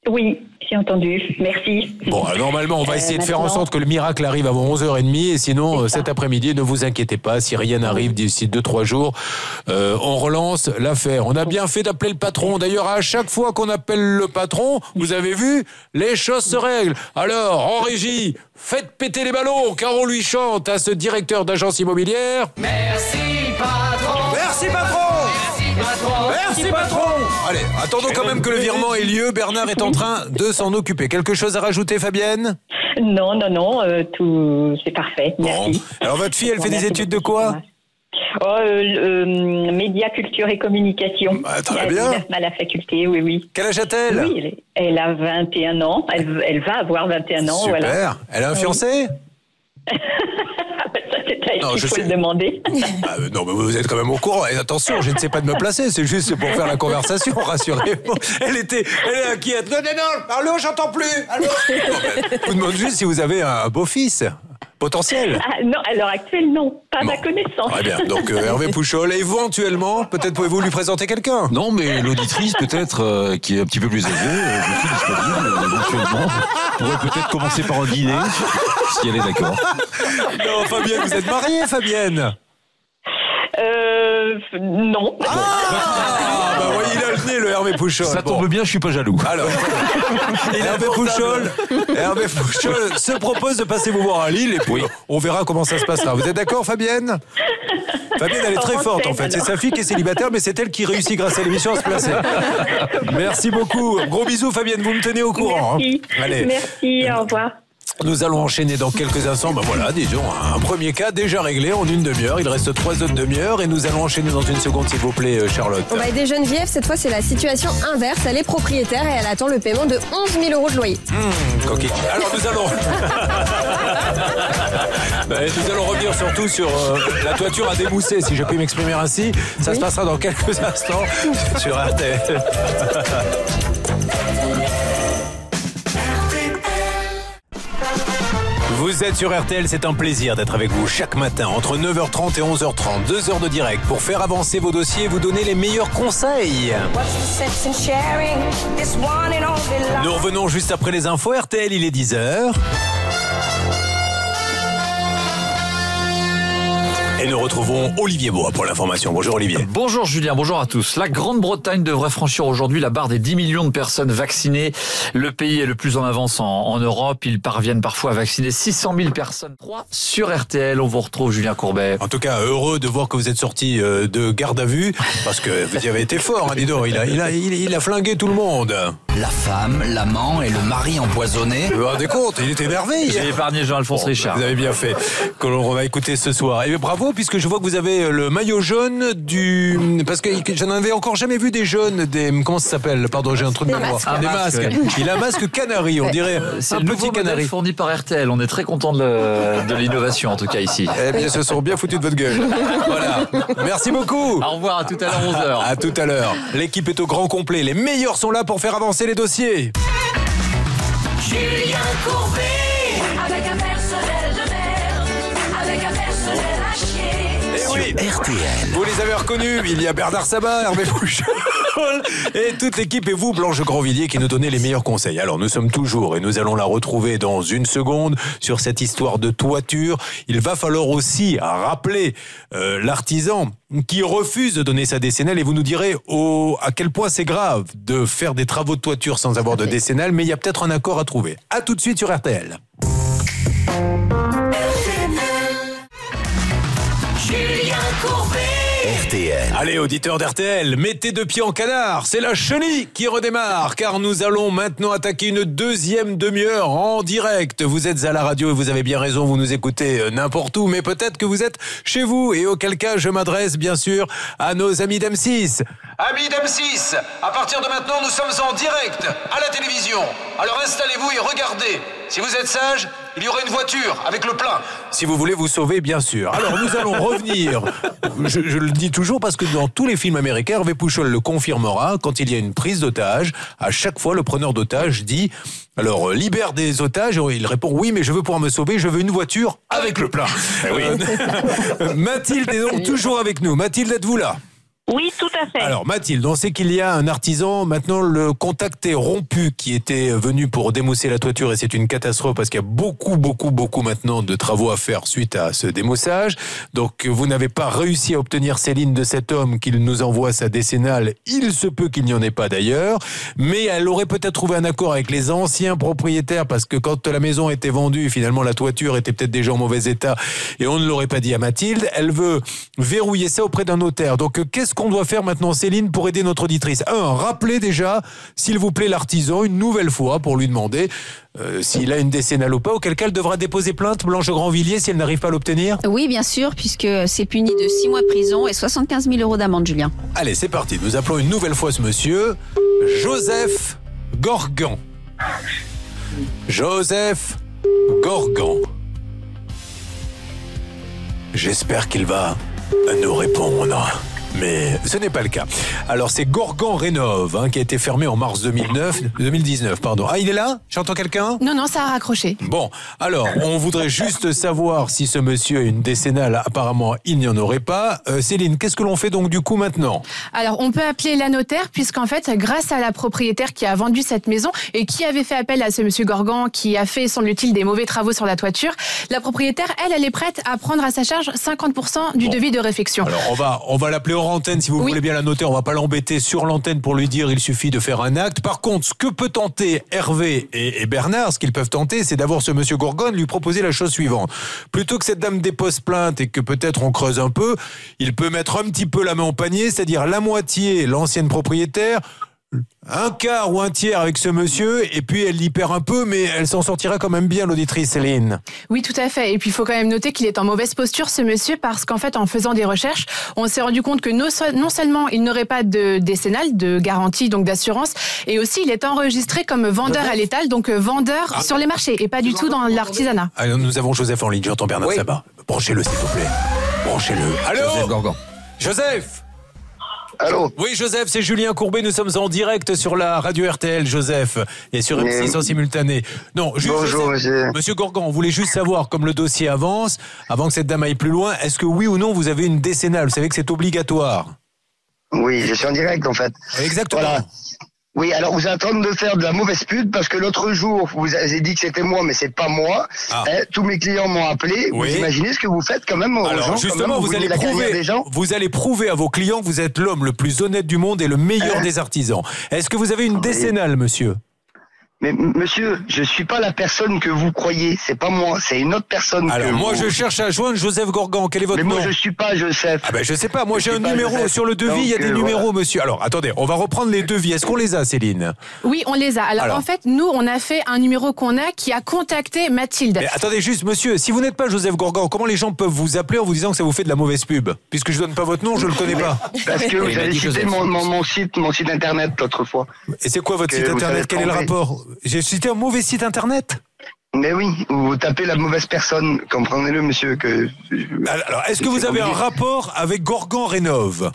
Oui, j'ai entendu. Merci. Bon, alors, normalement, on va Euh, essayer de faire en maintenant- sorte que le miracle arrive avant onze heures trente. Et sinon, euh, cet après-midi, ne vous inquiétez pas. Si rien n'arrive d'ici deux trois jours, euh, on relance l'affaire. On a bien fait d'appeler le patron. D'ailleurs, à chaque fois qu'on appelle le patron, vous avez vu, les choses se règlent. Alors, en régie, faites péter les ballons, car on lui chante à ce directeur d'agence immobilière. Merci patron. Merci patron. Merci patron. Merci patron. Allez, attendons quand même que le virement ait lieu. Bernard est en train de s'en occuper. Quelque chose à rajouter, Fabienne ? Non, non, non, euh, tout, c'est parfait. Merci. Alors, votre fille, elle fait des Merci études de quoi ? Oh, euh, euh, médias, culture et communication. Bah, très Elle bien. est à la faculté, oui, oui. Quel âge a-t-elle ? Oui, elle, est- elle a vingt et un ans. Elle, elle va avoir vingt et un ans. Super. Voilà. Elle a un fiancé ? Ça, c'est à elle Non, qu'il je faut sais. le demander. Ah, euh, non, mais vous êtes quand même au courant. Et attention, je ne sais pas de me placer. C'est juste pour faire la conversation, rassurez-vous. Elle était, elle est inquiète. Non, non, non, allô, j'entends plus. Allô. Non, mais, je vous demande juste si vous avez un beau-fils potentiel. Ah, non, à l'heure actuelle, non. Pas à ma connaissance. Très bien. Donc, euh, Hervé Pouchol, éventuellement, peut-être pouvez-vous lui présenter quelqu'un ? Non, mais l'auditrice, peut-être, euh, qui est un petit peu plus âgée, euh, je suis disponible, euh, éventuellement, pourrait peut-être commencer par un dîner, si elle est d'accord. Non, Fabienne, vous êtes mariée, Fabienne ? Euh, non. Ah, bah oui, il a le nez, le Hervé Pouchol. Ça tombe bien, je suis pas jaloux. Alors, Hervé Pouchol, Hervé Pouchol se propose de passer vous voir à Lille et puis on verra comment ça se passera. Vous êtes d'accord, Fabienne ? Fabienne, elle est très forte en fait. C'est sa fille qui est célibataire, mais c'est elle qui réussit grâce à l'émission à se placer. Merci beaucoup. Gros bisous, Fabienne. Vous me tenez au courant. Merci. Hein. Allez. Merci, au revoir. Nous allons enchaîner dans quelques instants. Ben voilà, disons, un premier cas déjà réglé en une demi-heure. Il reste trois autres demi-heures et nous allons enchaîner dans une seconde, s'il vous plaît, Charlotte. On va aider Geneviève, cette fois c'est la situation inverse. Elle est propriétaire et elle attend le paiement de onze mille euros de loyer. Mmh, coquille. Alors nous allons... Ben, nous allons revenir surtout sur euh, la toiture à démousser, si je puis m'exprimer ainsi. Ça se passera dans quelques instants sur R T L. Vous êtes sur R T L, c'est un plaisir d'être avec vous chaque matin entre neuf heures trente et onze heures trente. Deux heures de direct pour faire avancer vos dossiers et vous donner les meilleurs conseils. Nous revenons juste après les infos. R T L, il est dix heures. Et nous retrouvons Olivier Bois pour l'information. Bonjour Olivier. Bonjour Julien, bonjour à tous. La Grande-Bretagne devrait franchir aujourd'hui la barre des dix millions de personnes vaccinées. Le pays est le plus en avance en, en Europe. Ils parviennent parfois à vacciner six cent mille personnes. trois sur R T L, on vous retrouve Julien Courbet. En tout cas, heureux de voir que vous êtes sorti euh, de garde à vue, parce que vous y avez été fort, hein, dis donc. Il a, il, a, il, il a flingué tout le monde. La femme, l'amant et le mari empoisonné. Vous vous rendez compte, il est énervé. J'ai épargné Jean-Alphonse Bon, Richard. Vous avez bien fait, que l'on va écouter ce soir. Et bravo, puisque je vois que vous avez le maillot jaune du... Parce que je n'en avais encore jamais vu des jaunes, des... Comment ça s'appelle ? Pardon, j'ai un truc de Des mémoire. masques. Des Un masques. masque, oui. Il a un masque canari, on dirait C'est un le nouveau petit modèle canari. fourni par R T L. On est très content de, le- de l'innovation en tout cas ici. Eh bien, ce sont bien foutus de votre gueule. Voilà. Merci beaucoup. Au revoir, à tout à l'heure, onze heures. À tout à l'heure. L'équipe est au grand complet. Les meilleurs sont là pour faire avancer les dossiers. Julien Courbet, avec un personnel de merde, avec un personnel à chier. Eh oui. R T L. Vous les avez reconnus, il y a Bernard Sabat, Hervé Pouchol et toute l'équipe et vous, Blanche Grandvilliers, qui nous donnez les meilleurs conseils. Alors nous sommes toujours, et nous allons la retrouver dans une seconde, sur cette histoire de toiture. Il va falloir aussi rappeler euh, l'artisan qui refuse de donner sa décennale, et vous nous direz oh, à quel point c'est grave de faire des travaux de toiture sans avoir de décennale, mais il y a peut-être un accord à trouver. À tout de suite sur R T L. Julien Courbet. R T L. Allez, auditeurs d'R T L, mettez deux pieds en canard, c'est la chenille qui redémarre, car nous allons maintenant attaquer une deuxième demi-heure en direct. Vous êtes à la radio et vous avez bien raison, vous nous écoutez n'importe où, mais peut-être que vous êtes chez vous, et auquel cas je m'adresse bien sûr à nos amis d'M six. Amis d'M six, à partir de maintenant nous sommes en direct à la télévision, alors installez-vous et regardez. Si vous êtes sage, il y aura une voiture avec le plein. Si vous voulez vous sauver, bien sûr. Alors nous allons revenir. Je, je le dis toujours parce que dans tous les films américains, Hervé Pouchol le confirmera, quand il y a une prise d'otage, à chaque fois le preneur d'otage dit alors libère des otages. Il répond oui, mais je veux pouvoir me sauver, je veux une voiture avec le plein. Eh oui. Euh, Mathilde est donc toujours avec nous. Mathilde, êtes-vous là ? Oui, tout à fait. Alors Mathilde, on sait qu'il y a un artisan, maintenant le contact est rompu, qui était venu pour démousser la toiture et c'est une catastrophe parce qu'il y a beaucoup, beaucoup, beaucoup maintenant de travaux à faire suite à ce démoussage. Donc vous n'avez pas réussi à obtenir Céline de cet homme qu'il nous envoie sa décennale. Il se peut qu'il n'y en ait pas d'ailleurs, mais elle aurait peut-être trouvé un accord avec les anciens propriétaires parce que quand la maison était vendue, finalement la toiture était peut-être déjà en mauvais état et on ne l'aurait pas dit à Mathilde. Elle veut verrouiller ça auprès d'un notaire. Donc qu'est-ce qu'on doit faire maintenant, Céline, pour aider notre auditrice? Un, rappelez déjà, s'il vous plaît, l'artisan une nouvelle fois pour lui demander euh, s'il a une décennale ou pas, auquel cas elle devra déposer plainte, Blanche Grandvilliers, si elle n'arrive pas à l'obtenir. Oui, bien sûr, puisque c'est puni de six mois de prison et soixante-quinze mille euros d'amende, Julien. Allez, c'est parti. Nous appelons une nouvelle fois ce monsieur, Joseph Gorgan. Joseph Gorgan. J'espère qu'il va nous répondre. Mais ce n'est pas le cas. Alors c'est Gorgan Rénov hein, qui a été fermé en mars deux mille neuf, deux mille dix-neuf. Pardon. Ah, il est là? J'entends quelqu'un? Non, non, ça a raccroché. Bon, alors on voudrait juste savoir si ce monsieur a une décennale. Apparemment, il n'y en aurait pas. Euh, Céline, qu'est-ce que l'on fait donc du coup maintenant? Alors, on peut appeler la notaire puisqu'en fait, grâce à la propriétaire qui a vendu cette maison et qui avait fait appel à ce monsieur Gorgan qui a fait, semble-t-il, des mauvais travaux sur la toiture, la propriétaire, elle, elle est prête à prendre à sa charge cinquante pour cent du bon. devis de réfection. Alors, on va, on va l'appeler hors antenne si vous oui. voulez bien la noter. On va pas l'embêter sur l'antenne pour lui dire il suffit de faire un acte. Par contre, ce que peut tenter Hervé et, et Bernard, ce qu'ils peuvent tenter, c'est d'avoir ce monsieur Gorgon lui proposer la chose suivante. Plutôt que cette dame dépose plainte et que peut-être on creuse un peu, il peut mettre un petit peu la main au panier, c'est-à-dire la moitié l'ancienne propriétaire, un quart ou un tiers avec ce monsieur, et puis elle y perd un peu, mais elle s'en sortira quand même bien, l'auditrice Céline. Oui, tout à fait. Et puis il faut quand même noter qu'il est en mauvaise posture, ce monsieur, parce qu'en fait, en faisant des recherches, on s'est rendu compte que non seulement il n'aurait pas de décennale, de garantie, donc d'assurance, et aussi il est enregistré comme vendeur à l'étal, donc vendeur ah. sur les marchés, et pas du tout dans l'artisanat. Alors nous avons Joseph en ligne, j'entends Bernard oui. Sabat. Branchez-le, s'il vous plaît. Branchez-le. Allô Joseph Gorgon. Joseph Allô? Oui, Joseph, c'est Julien Courbet. Nous sommes en direct sur la radio R T L, Joseph, et sur M six en simultané. Non, juste, bonjour, Joseph, monsieur. Monsieur Gorgon, on voulait juste savoir, comme le dossier avance, avant que cette dame aille plus loin, est-ce que oui ou non vous avez une décennale? Vous savez que c'est obligatoire. Oui, je suis en direct, en fait. Exactement. Voilà. Oui, alors vous êtes en train de faire de la mauvaise pub parce que l'autre jour, vous avez dit que c'était moi, mais c'est pas moi. Ah. Hein, tous mes clients m'ont appelé. Oui. Vous imaginez ce que vous faites quand même aux alors, gens? Justement, même, vous, vous allez prouver, des gens vous allez prouver à vos clients que vous êtes l'homme le plus honnête du monde et le meilleur hein? des artisans. Est-ce que vous avez une oui. décennale, monsieur? Mais monsieur, je suis pas la personne que vous croyez. C'est pas moi, c'est une autre personne. Alors que moi, vous... je cherche à joindre Joseph Gorgon. Quel est votre mais nom? moi, je suis pas Joseph. Ah ben je sais pas. Moi, je j'ai un numéro Joseph. sur le devis. Donc, il y a des euh, numéros, voilà. monsieur. Alors attendez, on va reprendre les devis. Est-ce qu'on les a, Céline? Oui, on les a. Alors, Alors en fait, nous, on a fait un numéro qu'on a qui a contacté Mathilde. Mais attendez juste, monsieur. Si vous n'êtes pas Joseph Gorgon, comment les gens peuvent vous appeler en vous disant que ça vous fait de la mauvaise pub? Puisque je donne pas votre nom, je le connais pas. Parce que vous avez cité mon, mon, mon site, mon site internet l'autre fois. Et c'est quoi votre site internet? Quel est le rapport? J'ai cité un mauvais site internet? Mais oui, vous tapez la mauvaise personne, comprenez-le, monsieur. Que alors, est-ce que vous avez un rapport avec Gorgon Rénov?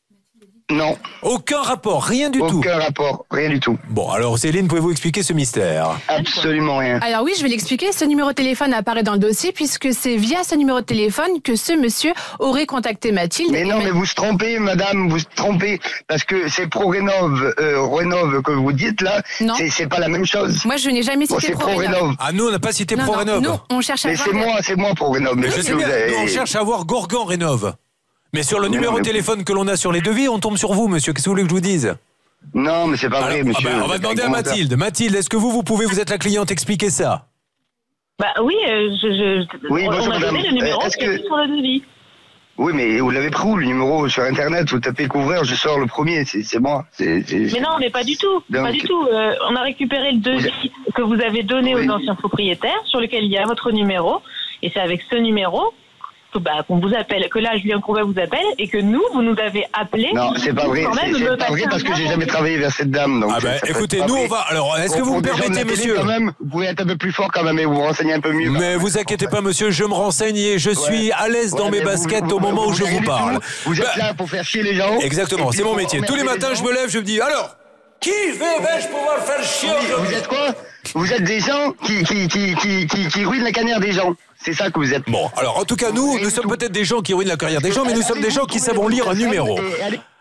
Non. Aucun rapport, rien du Aucun tout. Aucun rapport, rien du tout. Bon, alors Céline, pouvez-vous expliquer ce mystère? Absolument rien. Alors oui, je vais l'expliquer. Ce numéro de téléphone apparaît dans le dossier puisque c'est via ce numéro de téléphone que ce monsieur aurait contacté Mathilde. Mais non, mais vous vous trompez, madame, vous vous trompez. Parce que c'est ProRénov, euh, Rénov que vous dites là, c'est, c'est pas la même chose. Moi, je n'ai jamais cité bon, ProRénov. Ah, nous, on n'a pas cité ProRénov. Non, on cherche à Mais c'est moi, c'est moi ProRénov. Mais je sais bien, nous, on cherche à avoir Gorgon Rénov. Mais sur le mais numéro de téléphone que l'on a sur les devis, on tombe sur vous, monsieur. Qu'est-ce que vous voulez que je vous dise? Non, mais c'est pas Alors, vrai, monsieur. Ah bah, on va demander à Mathilde. Mathilde, est-ce que vous, vous pouvez, vous êtes la cliente, expliquer ça? Bah oui, euh, je, je, oui, on, bonjour, on a donné madame. le numéro Est-ce qui que... est sur le devis. Oui, mais vous l'avez pris où, le numéro sur Internet? Vous tapez couvrir, je sors le premier, c'est, c'est moi. C'est, c'est... Mais non, mais pas du tout. Donc... Pas du tout. Euh, on a récupéré le devis vous... que vous avez donné oui. aux anciens propriétaires, sur lequel il y a votre numéro, et c'est avec ce numéro que, bah, qu'on vous appelle, que là, Julien Courbet vous appelle, et que nous, vous nous avez appelé. Non, c'est pas vrai. C'est, c'est pas vrai parce que j'ai jamais travaillé vers cette dame. Donc ah ben, bah, écoutez, nous, on va. Alors, est-ce que vous me permettez, monsieur? Quand même, vous pouvez être un peu plus fort quand même et vous vous renseignez un peu mieux. Mais vous inquiétez pas, monsieur, je me renseigne et je suis ouais. à l'aise dans ouais, mes baskets vous, au moment vous, où je vous parle. Vous, vous êtes bah, là pour faire chier les gens. Exactement, c'est mon métier. Tous les matins, je me lève, je me dis, alors, qui vais-je pouvoir faire chier aujourd'hui? Vous êtes quoi? Vous êtes des gens qui, qui, qui, qui, qui, qui ruinent la carrière des gens. C'est ça que vous êtes. Bon, alors en tout cas, nous, nous sommes peut-être des gens qui ruinent la carrière des gens, mais nous sommes des gens qui savons lire un numéro.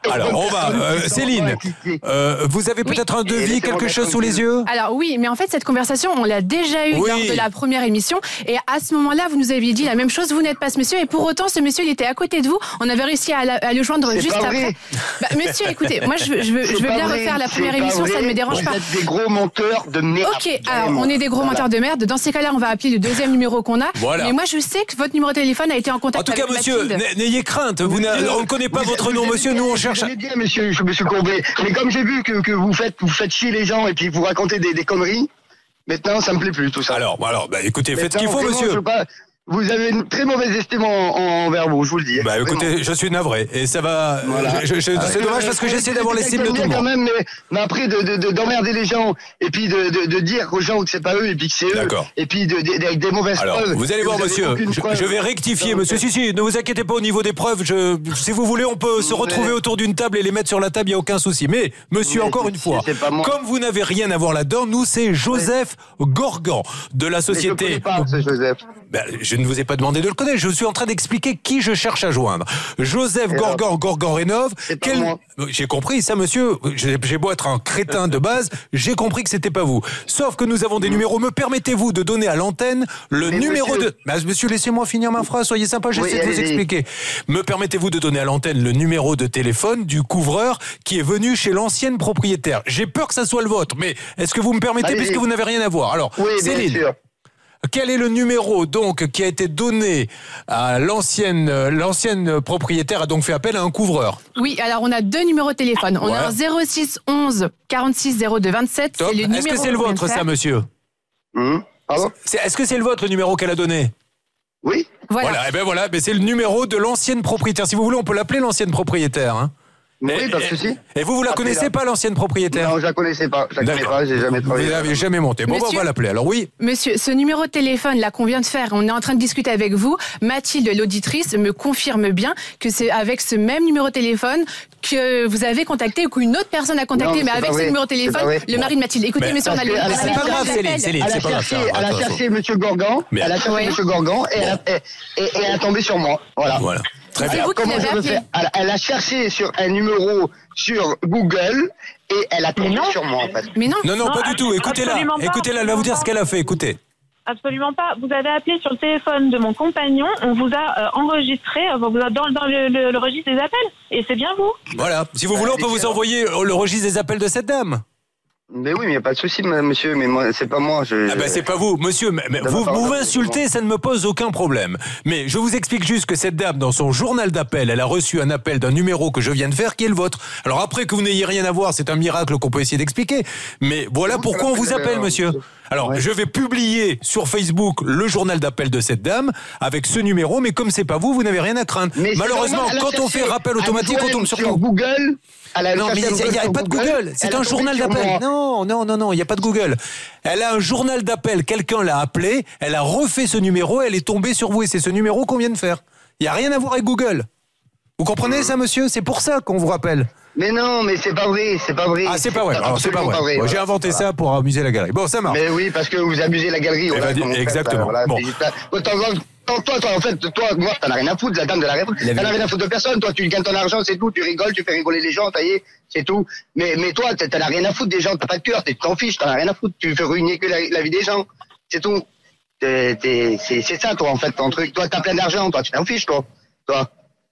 Alors, on va. Euh, Céline, euh, vous avez peut-être un devis, quelque chose sous les yeux? Alors oui, mais en fait, cette conversation, on l'a déjà eue Oui. lors de la première émission. Et à ce moment-là, vous nous aviez dit la même chose, vous n'êtes pas ce monsieur. Et pour autant, ce monsieur, il était à côté de vous. On avait réussi à, la- à le joindre C'est juste pas après. vrai. Bah, monsieur, écoutez, moi, je veux, je veux, je C'est veux pas bien vrai, refaire la c'est première pas émission, vrai. ça ne me dérange Vous pas. êtes des gros menteurs de merde. Ok, alors Vraiment. on est des gros Voilà. menteurs de merde. Dans ces cas-là, on va appeler le deuxième numéro qu'on a. Voilà. Mais moi, je sais que votre numéro de téléphone a été en En contact tout cas, avec monsieur, Mathilde. n- n'ayez crainte. Vous n'a- on ne connaît pas Vous- votre vous nom, allez monsieur. bien, Nous, on vous cherche. allez bien, monsieur, monsieur Courbet. Mais comme j'ai vu que, que vous faites, vous faites chier les gens et puis vous racontez des, des conneries, maintenant, ça me plaît plus, tout ça. Alors, alors, bah, écoutez, faites ce qu'il Maintenant, faut, vraiment, monsieur. je veux pas- Vous avez une très mauvaise estime en- en- envers vous, je vous le dis. Bah, écoutez, Vraiment. je suis navré. Et ça va. Voilà. je- je- c'est Parce que, dommage parce que euh, j'essaie d'avoir l'estime de tout le quelqu'un monde. quand même, mais, mais après de, de, de- d'emmerder les gens et puis de, de, de dire aux gens que c'est pas eux et puis que c'est eux. D'accord. Et puis de, de- avec des mauvaises Alors, preuves. vous allez Et voir, avez monsieur. aucune Je, preuve. je vais rectifier, Donc, monsieur. Si, si, ne vous inquiétez pas au niveau des preuves. Je, si vous voulez, on peut se retrouver autour d'une table et les mettre sur la table, il n'y a aucun souci. Mais, monsieur, Mais encore c'est- une fois, c'est pas moi. comme vous n'avez rien à voir là-dedans, nous, c'est Joseph Gorgan de la Mais je société. connais pas, ce Joseph. Ben, je ne vous ai pas demandé de le connaître. Je suis en train d'expliquer qui je cherche à joindre. Joseph Et Gorgan, Gorgan Rénov. C'est pas moi. J'ai compris ça, monsieur. J'ai j'ai beau être un crétin de base, j'ai compris que c'était pas vous. Sauf que nous avons des numéros. Me permettez-vous de donner à l'antenne le Mais numéro monsieur- de... Ben, monsieur, laissez-moi finir ma phrase. Soyez sympa, j'essaie Oui, de vous allez-y. expliquer. Me permettez-vous de donner à l'antenne le numéro de téléphone du couvreur qui est venu chez l'ancienne propriétaire. J'ai peur que ça soit le vôtre, mais est-ce que vous me permettez, Allez-y. puisque vous n'avez rien à voir? Alors, Oui, bien Céline. sûr. Quel est le numéro donc qui a été donné à l'ancienne euh, l'ancienne propriétaire a donc fait appel à un couvreur. Oui, alors on a deux numéros de téléphone. On Ouais. a un zéro six onze quarante-six zéro deux vingt-sept. Top. C'est le Est-ce numéro que c'est le qu'on vient de vôtre ça, faire. monsieur? Hum, Pardon C'est- Est-ce que c'est le vôtre le numéro qu'elle a donné? Oui. Voilà. Voilà, et ben voilà, ben c'est le numéro de l'ancienne propriétaire. Si vous voulez, on peut l'appeler l'ancienne propriétaire. Hein. Mais oui, pas de Et- souci. Et vous, vous la Appelez-la. connaissez pas l'ancienne propriétaire? Non, je la connaissais pas. Je la connais D'accord. pas, j'ai jamais Vous travaillé. l'avez jamais monté. Bon, bah, on Monsieur- va l'appeler. Alors oui. Monsieur, ce numéro de téléphone là qu'on vient de faire, on est en train de discuter avec vous. Mathilde, l'auditrice, me confirme bien que c'est avec ce même numéro de téléphone que vous avez contacté ou qu'une autre personne a contacté, Non, mais c'est avec pas ce vrai. numéro de C'est téléphone, pas vrai. le mari de Mathilde. Écoutez, Mais- messieurs, on a Parce le que- on a c'est les pas numéros grave, d'appel. Céline, Céline. Elle a c'est pas grave, cherché, ça, elle a attention. cherché Monsieur Gorgan, Mais- elle a cherché Ouais. Monsieur Gorgan et elle a, et, et- et elle a tombé sur moi. Voilà. Voilà. Très C'est bien. vous qui Comment l'avez je veux appelé. faire elle, elle a cherché sur un numéro sur Google et elle a tombé non. sur moi en fait. Mais non. Non, non, Non, pas du tout. Écoutez-la. absolument pas, Écoutez-la, elle va vous dire ce absolument qu'elle a fait. Écoutez. Absolument pas. Vous avez appelé sur le téléphone de mon compagnon. On vous a euh, enregistré euh, vous a- dans, dans le, le- le registre des appels. Et c'est bien vous. Voilà. Si vous voulez, on peut vous envoyer le registre des appels de cette dame. Mais oui, mais il n'y a pas de souci, monsieur, mais moi, c'est pas moi. Je, Ah ben c'est pas vous, monsieur. Mais, mais Ça vous va pas, vous ça, m'insultez, ça ne me pose aucun problème. Mais je vous explique juste que cette dame, dans son journal d'appel, elle a reçu un appel d'un numéro que je viens de faire, qui est le vôtre. Alors après que vous n'ayez rien à voir, c'est un miracle qu'on peut essayer d'expliquer. Mais voilà Oui, pourquoi ça on va, vous c'est appelle, d'accord, monsieur. monsieur. Alors Ouais. je vais publier sur Facebook le journal d'appel de cette dame avec ce numéro, mais comme c'est pas vous, vous n'avez rien à craindre. Mais c'est Malheureusement, normal, elle a quand on cherché fait rappel un automatique, on tombe sur sur tout. Google. Elle a Non, mais cherché il un n'y a, sur pas de Google. C'est elle a un tombé journal sur d'appel. moi. Non, non, non, non, il n'y a pas de Google. Elle a un journal d'appel. Quelqu'un l'a appelé. Elle a refait ce numéro. Elle est tombée sur vous. Et c'est ce numéro qu'on vient de faire. Il n'y a rien à voir avec Google. Vous comprenez ça, monsieur? C'est pour ça qu'on vous rappelle. Mais non, mais c'est pas vrai, c'est pas vrai. Ah, c'est pas vrai. Alors, c'est pas absolument vrai. Moi, j'ai voilà. inventé ça pour amuser la galerie. Bon, ça marche. Mais oui, parce que vous abusez la galerie. Eh voilà, ben, comment vous faites, exactement. voilà, Bon. c'est juste là. Toi, toi, toi, toi, toi, en fait, toi, moi, t'en as rien à foutre, la dame de la réponse. La T'en as vie. rien à foutre de personne. Toi, tu gagnes ton argent, c'est tout. Tu rigoles, tu fais rigoler les gens, ça y est, c'est tout. Mais, mais toi, t'en as rien à foutre des gens. T'as pas de cœur, tu t'en fiches, t'en as rien à foutre. Tu fais ruiner que la, la vie des gens. C'est tout. T'es- t'es- C'est c'est ça, toi, en fait, ton truc. Toi, t'as plein d'argent, toi, tu t'en fiches, toi. Toi,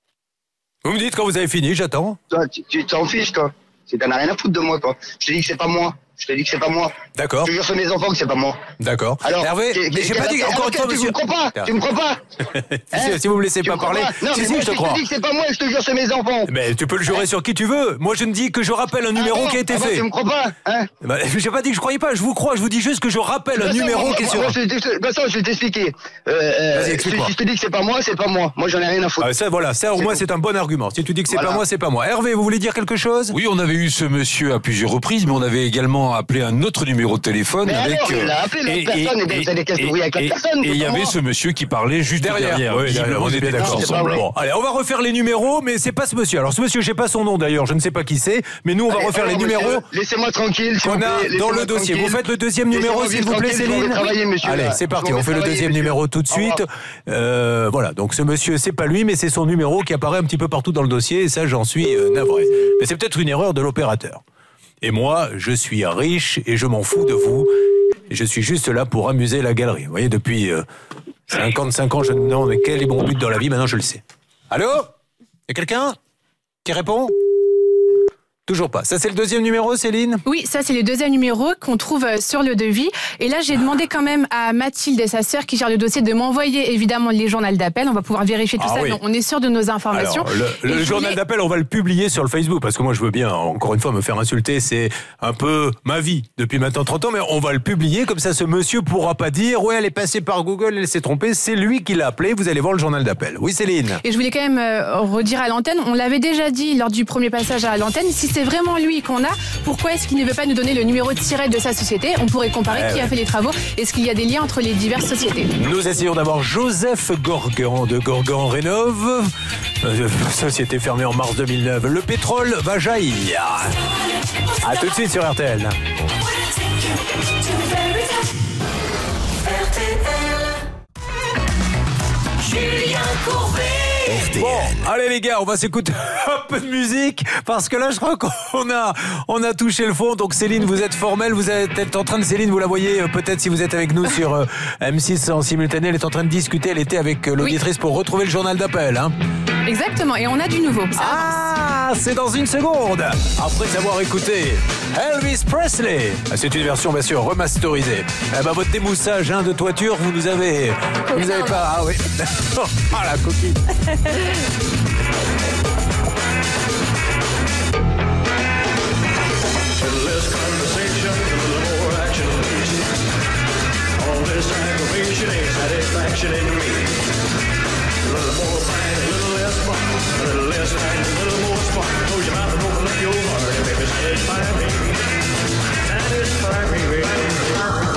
Vous me dites quand vous avez fini, j'attends. toi, tu tu t'en fiches, toi. C'est- T'en as rien à foutre de moi, toi. Je te dis que c'est pas moi. Je te dis que c'est pas moi. D'accord. Je jure sur mes enfants que c'est pas moi. D'accord. Alors, Hervé, qu'est- mais j'ai qu'est- pas dit, alors, encore une fois, tu monsieur. me crois pas, tu me crois pas. si, si vous me laissez Tu pas me crois parler. Non, si, mais si, moi, je te je crois. te dis que c'est pas moi, je te jure sur mes enfants. Mais tu peux le jurer sur qui tu veux. Moi, je ne dis que je rappelle un numéro Ah bon qui a été Ah bon, fait. Tu me crois pas, hein? Bah, j'ai pas dit que je croyais pas, je vous crois, je vous dis juste que je rappelle un De toute façon, numéro moi, qui est sur. moi, je vais t'ex- de toute façon, je vais t'expliquer. Euh, euh, Vas-y, si, explique-moi. si je te dis que c'est pas moi, c'est pas moi. Moi, j'en ai rien à foutre. Ah, ça, voilà, ça au C'est moins tout. c'est un bon argument. Si tu dis que c'est Voilà. pas moi, c'est pas moi. Hervé, vous voulez dire quelque chose? Oui, on avait eu ce monsieur à plusieurs reprises, mais on avait également également appelé un autre numéro de téléphone Mais avec. alors, il l'a appelé, l'autre personne, et vous allez qu'est-ce que vous voyez avec la et- personne, et il y comment avait ce monsieur qui parlait juste Derrière, derrière. oui, Visiblement, on est ils étaient d'accord. tous ensemble. Bon, allez, on va refaire les numéros, mais c'est pas ce monsieur. Alors ce monsieur, je sais pas son nom d'ailleurs, je ne sais pas qui c'est, mais nous on va Allez, refaire alors, les monsieur, numéros laissez-moi tranquille, s'il qu'on vous a plaît, dans laissez-moi le dossier. tranquille. Vous faites le deuxième numéro, Laissez-moi s'il vous plaît, tranquille, je vais Céline. travailler, monsieur, Allez, là. c'est parti, Je vais on fait le travailler, deuxième monsieur. numéro tout de Au revoir. suite. Euh, voilà, donc ce monsieur, c'est pas lui, mais c'est son numéro qui apparaît un petit peu partout dans le dossier, et ça, j'en suis euh, navré. Mais c'est peut-être une erreur de l'opérateur. Et moi, je suis riche et je m'en fous de vous. Et je suis juste là pour amuser la galerie. Vous voyez, depuis euh, cinquante-cinq ans, je me demande quel est mon but dans la vie, maintenant je le sais. Allô ? Y a quelqu'un qui répond ? Toujours pas. Ça, c'est le deuxième numéro, Céline ? Oui, ça c'est le deuxième numéro qu'on trouve euh, sur le devis. Et là, j'ai demandé quand même à Mathilde et sa sœur qui gère le dossier de m'envoyer évidemment les journaux d'appel. On va pouvoir vérifier tout Ah ça. oui. Donc, on est sûr de nos informations. Alors, le, le Et je journal voulais- d'appel, on va le publier sur le Facebook, parce que moi, je veux bien, encore une fois, me faire insulter. C'est un peu ma vie depuis maintenant trente ans, mais on va le publier. Comme ça, ce monsieur pourra pas dire « Ouais, elle est passée par Google, elle s'est trompée. » C'est lui qui l'a appelé. Vous allez voir le journal d'appel. Oui, Céline ? Et je voulais quand même euh, redire à l'antenne, on l'avait déjà dit lors du premier passage à l'antenne, si c'est vraiment lui qu'on a, pourquoi est-ce qu'il ne veut pas nous donner le numéro de siret de sa société ? On pourrait comparer Eh qui ouais. a fait les travaux. Est-ce qu'il y a des liens entre les diverses sociétés ? Nous essayons d'avoir Joseph Gorgan de Gorgan Rénov. Euh, Société fermée en mars deux mille neuf. Le pétrole va jaillir. A tout de suite sur R T L. Julien Courbet. Bon, allez les gars, on va s'écouter un peu de musique parce que là, je crois qu'on a, on a touché le fond. Donc Céline, vous êtes formelle, vous êtes en train de Céline, vous la voyez euh, peut-être si vous êtes avec nous sur euh, M six en simultané. Elle est en train de discuter. Elle était avec euh, l'auditrice pour retrouver le journal d'appel. Hein. Exactement, et on a du nouveau. Ça Ah, c'est dans une seconde. Après avoir écouté Elvis Presley. Ah, c'est une version bien sûr remasterisée. Eh ben, votre démoussage hein, de toiture, vous nous avez, vous nous avez pas. Ah oui. Ah la coquille. Less conversation, a little more action, please. All this aggravation ain't satisfaction in me. A little more fight, a little less fun. A little less fight, a little more spark. Close your mouth and open up your heart, and baby, satisfy me. Satisfy me, baby.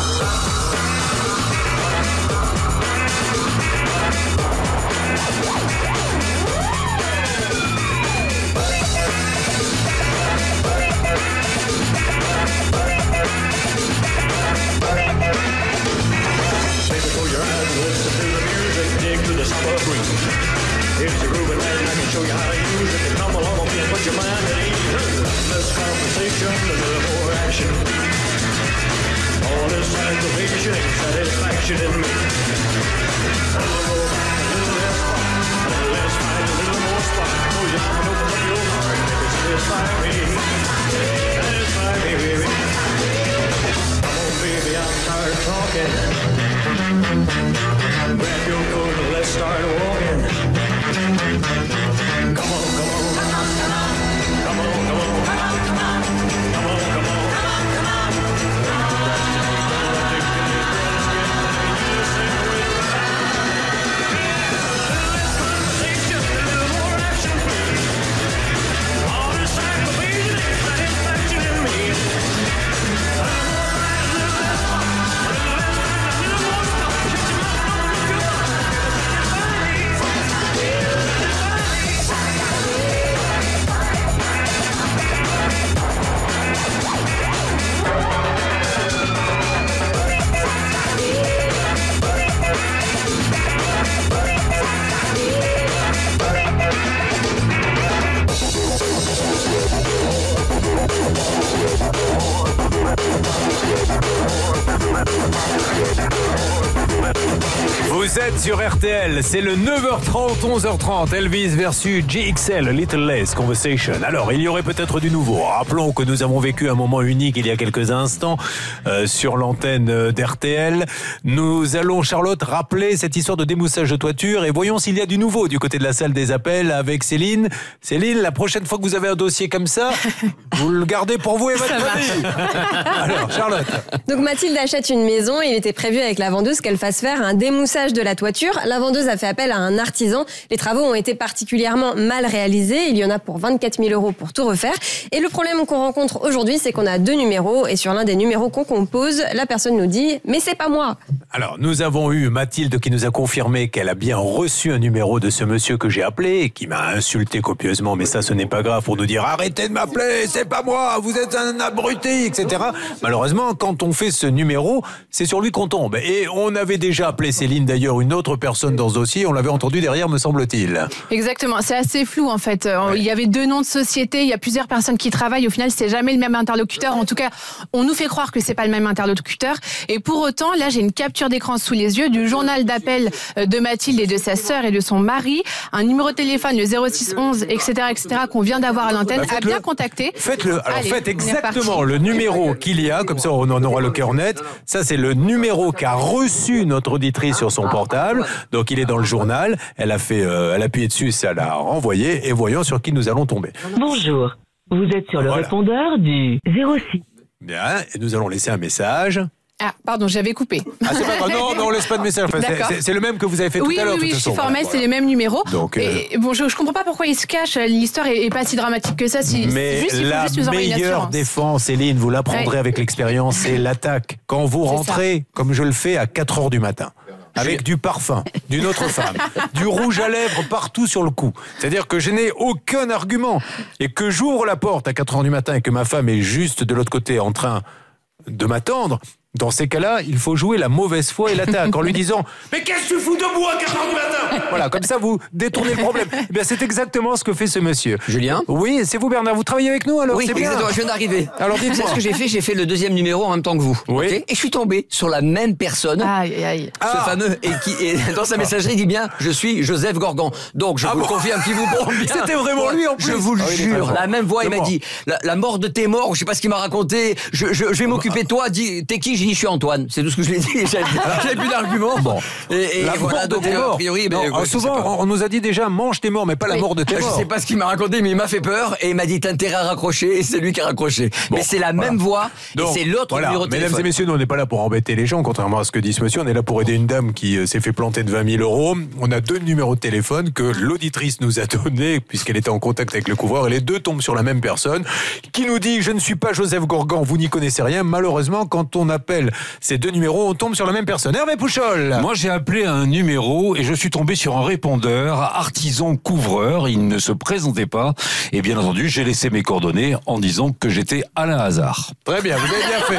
Baby, close your eyes and listen to the music, dig to the summer breeze. It's a grooving night and I can show you how to use it. Come along and put your mind at ease. Less conversation, a little more action. All this aggravation ain't satisfaction in me. A little more fight, a little less fun. A little less fight, a little more spark. Close your eyes and open up your heart, baby, satisfy me. Satisfy me, baby. Come on, baby, I'm tired of talking. Grab your coat and let's start walking. Come on, come on. Come on, come on. Come on, come on. Vous êtes sur R T L, c'est le neuf heures trente, onze heures trente, Elvis versus J X L, Little Less Conversation. Alors, il y aurait peut-être du nouveau. Rappelons que nous avons vécu un moment unique il y a quelques instants euh, sur l'antenne d'R T L. Nous allons, Charlotte, rappeler cette histoire de démoussage de toiture et voyons s'il y a du nouveau du côté de la salle des appels avec Céline. Céline, la prochaine fois que vous avez un dossier comme ça, vous le gardez pour vous et votre famille. Alors, Charlotte. Donc Mathilde achète une maison et il était prévu avec la vendeuse qu'elle fasse faire un démoussage de la toiture. La vendeuse a fait appel à un artisan. Les travaux ont été particulièrement mal réalisés. Il y en a pour vingt-quatre mille euros pour tout refaire. Et le problème qu'on rencontre aujourd'hui, c'est qu'on a deux numéros. Et sur l'un des numéros qu'on compose, la personne nous dit « mais c'est pas moi ». Alors, nous avons eu Mathilde qui nous a confirmé qu'elle a bien reçu un numéro de ce monsieur que j'ai appelé et qui m'a insulté copieusement. Mais ça, ce n'est pas grave pour nous dire « arrêtez de m'appeler, c'est pas moi, vous êtes un abruti », et cetera. Malheureusement, quand on fait ce numéro, c'est sur lui qu'on tombe. Et on avait déjà appelé Céline, d'ailleurs, une autre personne dans ce dossier. On l'avait entendu derrière, me semble-t-il. Exactement, c'est assez flou en fait. Ouais. Il y avait deux noms de société, il y a plusieurs personnes qui travaillent. Au final, c'est jamais le même interlocuteur. En tout cas, on nous fait croire que c'est pas le même interlocuteur. Et pour autant, là, j'ai une capture d'écran sous les yeux du journal d'appel de Mathilde et de sa sœur et de son mari. Un numéro de téléphone, le zéro six onze, et cetera, et cetera, qu'on vient d'avoir à l'antenne, bah, a bien contacté. Faites-le. Alors, Allez, faites exactement le numéro qu'il y a, comme ça on en aura le cœur net. Ça, c'est le numéro qu'a reçu notre auditrice sur son portable. Donc, il est dans le journal. Elle a fait, euh, elle a appuyé dessus, ça l'a renvoyé. Et voyons sur qui nous allons tomber. Bonjour. Vous êtes sur le voilà. répondeur du zéro six. Bien. Et nous allons laisser un message. Ah, pardon, j'avais coupé. Ah, c'est pas grave. Non, non, on laisse pas de message. Enfin, c'est, c'est le même que vous avez fait oui, tout à l'heure. Oui, oui, oui, je suis formelle, voilà. C'est les mêmes numéros. Donc, euh... et, bon, je, je comprends pas pourquoi il se cache. L'histoire est, est pas si dramatique que ça. Si, mais juste, il faut la juste nous envoyer une meilleure défense, Céline, vous l'apprendrez ouais. avec l'expérience, c'est l'attaque. Quand vous rentrez, comme je le fais, à quatre heures du matin. Avec du parfum d'une autre femme, du rouge à lèvres partout sur le cou. C'est-à-dire que je n'ai aucun argument et que j'ouvre la porte à quatre heures du matin et que ma femme est juste de l'autre côté en train de m'attendre. Dans ces cas-là, il faut jouer la mauvaise foi et l'attaque en lui disant « Mais qu'est-ce que tu fous debout à quatre heures du matin ?» Voilà, comme ça vous détournez le problème. Eh bien, c'est exactement ce que fait ce monsieur. Julien ? Oui, c'est vous Bernard, vous travaillez avec nous alors ? Oui, c'est bien. exactement, je viens d'arriver. Alors dites-moi. C'est ce que j'ai fait, j'ai fait le deuxième numéro en même temps que vous. Oui. Okay, et je suis tombé sur la même personne. Aïe, aïe. Ce ah. fameux, et qui, et dans sa messagerie, il dit bien « Je suis Joseph Gorgan ». Donc, je ah vous bon. le confirme qui vous prend bien. C'était vraiment lui en plus. Je vous le ah, oui, jure, la même voix, il m'a dit la, la mort de tes morts, je sais pas ce qu'il m'a raconté, je, je, je vais m'occuper de toi, dis, t'es qui ? J'ai dit, je suis Antoine. C'est tout ce que je lui ai dit. J'avais, j'avais plus d'arguments. Bon. Et, et la voilà, mort donc, de tes morts. A priori, mais, non, ouais, souvent, on nous a dit déjà, mange tes morts, mais pas oui. la mort de tes morts. Je sais pas ce qu'il m'a raconté, mais il m'a fait peur et il m'a dit, t'as intérêt à raccrocher, et c'est lui qui a raccroché. Bon, mais c'est la voilà. même voix, donc, et c'est l'autre voilà. numéro de téléphone. Mesdames et messieurs, nous, on n'est pas là pour embêter les gens, contrairement à ce que dit ce monsieur. On est là pour aider une dame qui euh, s'est fait planter de vingt mille euros. On a deux numéros de téléphone que l'auditrice nous a donnés, puisqu'elle était en contact avec le couvreur, et les deux tombent sur la même personne, qui nous dit, je ne suis pas Joseph Gorgan, vous n'y connaissez rien. Malheureusement, quand on appelle ces deux numéros, on tombe sur la même personne. Hervé Pouchol. Moi, j'ai appelé un numéro et je suis tombé sur un répondeur, artisan couvreur. Il ne se présentait pas. Et bien entendu, j'ai laissé mes coordonnées en disant que j'étais Alain Hazard. Très bien, vous avez bien fait.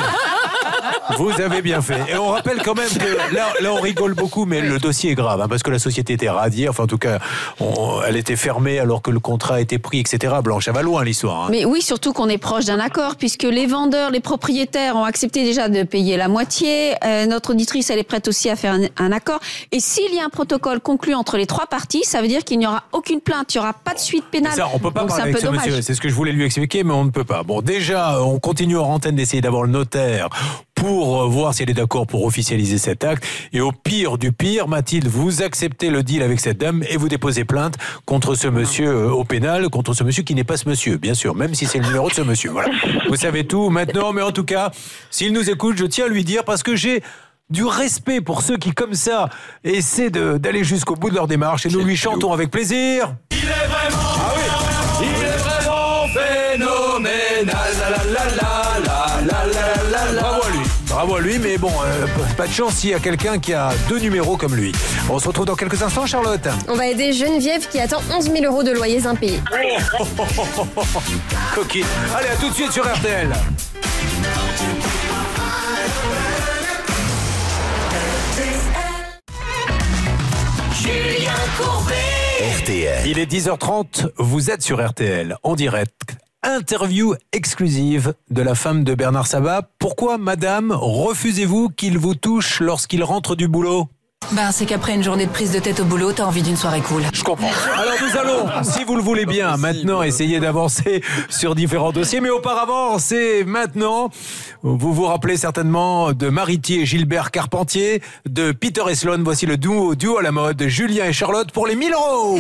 Vous avez bien fait. Et on rappelle quand même que là, là on rigole beaucoup, mais le dossier est grave, hein, parce que la société était radiée. Enfin, en tout cas, on, elle était fermée alors que le contrat était pris, et cetera. Blanche, elle va loin l'histoire. Hein. Mais oui, surtout qu'on est proche d'un accord, puisque les vendeurs, les propriétaires ont accepté déjà de payer la moitié. Euh, notre auditrice, elle est prête aussi à faire un, un accord. Et s'il y a un protocole conclu entre les trois parties, ça veut dire qu'il n'y aura aucune plainte, il n'y aura pas de suite pénale. Ça, on peut pas Donc, parler avec ce dommage. monsieur. C'est ce que je voulais lui expliquer, mais on ne peut pas. Bon, déjà, on continue en antenne d'essayer d'avoir le notaire pour voir si elle est d'accord pour officialiser cet acte. Et au pire du pire, Mathilde, vous acceptez le deal avec cette dame et vous déposez plainte contre ce monsieur euh, au pénal, contre ce monsieur qui n'est pas ce monsieur, bien sûr, même si c'est le numéro de ce monsieur. Voilà. Vous savez tout maintenant, mais en tout cas, s'il nous écoute, je tiens à lui dire, parce que j'ai du respect pour ceux qui, comme ça, essaient de, d'aller jusqu'au bout de leur démarche, et nous lui chantons avec plaisir. Il est vraiment, ah oui, il est vraiment phénoménal. La la la la la la la la. Bravo à lui. Bravo à lui, mais bon, euh, pas de chance s'il y a quelqu'un qui a deux numéros comme lui. On se retrouve dans quelques instants, Charlotte. On va aider Geneviève qui attend onze mille euros de loyers impayés. Oh, oh, oh, oh, oh. Coquine. Allez, à tout de suite sur R T L. Julien Courbet. R T L. Il est dix heures trente, vous êtes sur R T L, en direct. Interview exclusive de la femme de Bernard Sabat. Pourquoi, madame, refusez-vous qu'il vous touche lorsqu'il rentre du boulot ? Ben, c'est qu'après une journée de prise de tête au boulot, t'as envie d'une soirée cool. Je comprends. Alors nous allons, si vous le voulez bien, maintenant essayer d'avancer sur différents dossiers. Mais auparavant, c'est maintenant, vous vous rappelez certainement de Maritier et Gilbert Carpentier, de Peter et Sloan. Voici le duo, duo à la mode, Julien et Charlotte pour les mille euros.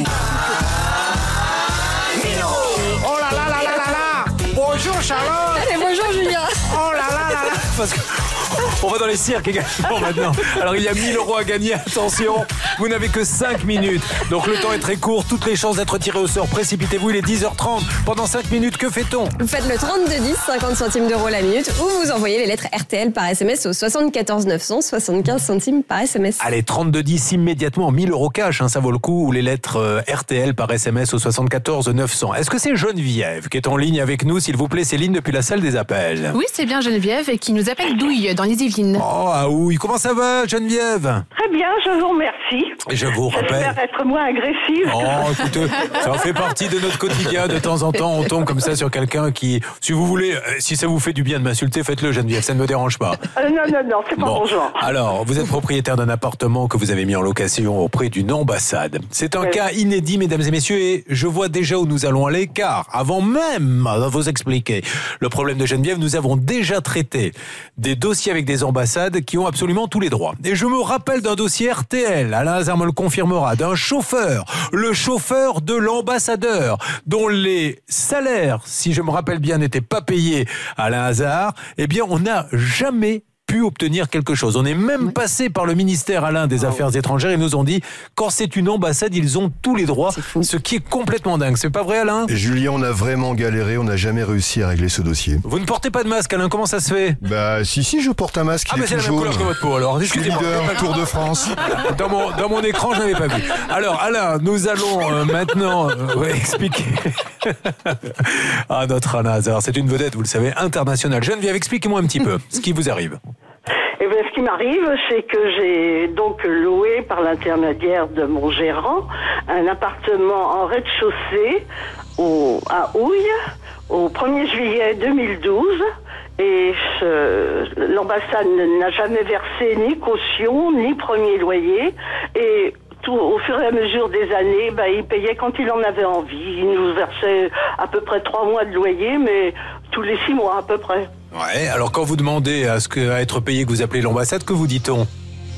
Oh là là là là là là. Bonjour Charlotte. Allez, bonjour Julien. Oh là là là là. parce que on va dans les cirques également maintenant. Alors il y a mille euros à gagner, attention, vous n'avez que cinq minutes. Donc le temps est très court, toutes les chances d'être tiré au sort. Précipitez-vous, il est dix heures trente. Pendant cinq minutes, que fait-on? Vous faites le trente-deux dix, cinquante centimes d'euros la minute, ou vous envoyez les lettres R T L par S M S au soixante-quatorze neuf cents, soixante-quinze centimes par S M S. Allez, trente-deux dix immédiatement, mille euros cash, hein, ça vaut le coup, ou les lettres euh, R T L par S M S au soixante-quatorze neuf cents. Est-ce que c'est Geneviève qui est en ligne avec nous, s'il vous plaît, Céline, depuis la salle des appels? Oui, c'est bien Geneviève et qui nous appelle d'Ouille, dans les Yvelines. Oh, ah oui, comment ça va, Geneviève? Très bien, je vous remercie. Et je vous rappelle... J'espère être moins agressive. Oh, écoutez, ça fait partie de notre quotidien. De temps en temps, on tombe comme ça sur quelqu'un qui... Si vous voulez, si ça vous fait du bien de m'insulter, faites-le, Geneviève, ça ne me dérange pas. Euh, non, non, non, c'est pas Bon, mon genre. alors, vous êtes propriétaire d'un appartement que vous avez mis en location auprès d'une ambassade. C'est un Oui. cas inédit, mesdames et messieurs, et je vois déjà où nous allons aller, car avant même de vous expliquer le problème de Geneviève, nous avons déjà traité des dossiers avec des ambassades qui ont absolument tous les droits. Et je me rappelle d'un dossier R T L, Alain Hazard me le confirmera, d'un chauffeur, le chauffeur de l'ambassadeur, dont les salaires, si je me rappelle bien, n'étaient pas payés à Alain Hazard. Eh bien, on n'a jamais pu obtenir quelque chose. On est même passé par le ministère, Alain, des Affaires étrangères. Ils nous ont dit, quand c'est une ambassade, ils ont tous les droits, ce qui est complètement dingue. C'est pas vrai, Alain? Julien, on a vraiment galéré, on n'a jamais réussi à régler ce dossier. Vous ne portez pas de masque, Alain, comment ça se fait? Bah si, si, je porte un masque, Ah, il mais est c'est tout la même jaune. couleur que votre peau, alors. Je suis Excusez-moi. leader, Tour de France. Dans mon, dans mon écran, je n'avais pas vu. Alors, Alain, nous allons euh, maintenant euh, ouais, expliquer. Ah, notre Alain Hazard, c'est une vedette, vous le savez, internationale. Geneviève, expliquez-moi un petit peu ce qui vous arrive. Eh bien, ce qui m'arrive, c'est que j'ai donc loué par l'intermédiaire de mon gérant un appartement en rez-de-chaussée au, à Houille au premier juillet deux mille douze. Et ce- l'ambassade n'a jamais versé ni caution, ni premier loyer. Et tout, au fur et à mesure des années, bah, il payait quand il en avait envie. Il nous versait à peu près trois mois de loyer, mais tous les six mois à peu près. Ouais, alors quand vous demandez à, ce que, à être payé que vous appelez l'ambassade, que vous dit-on?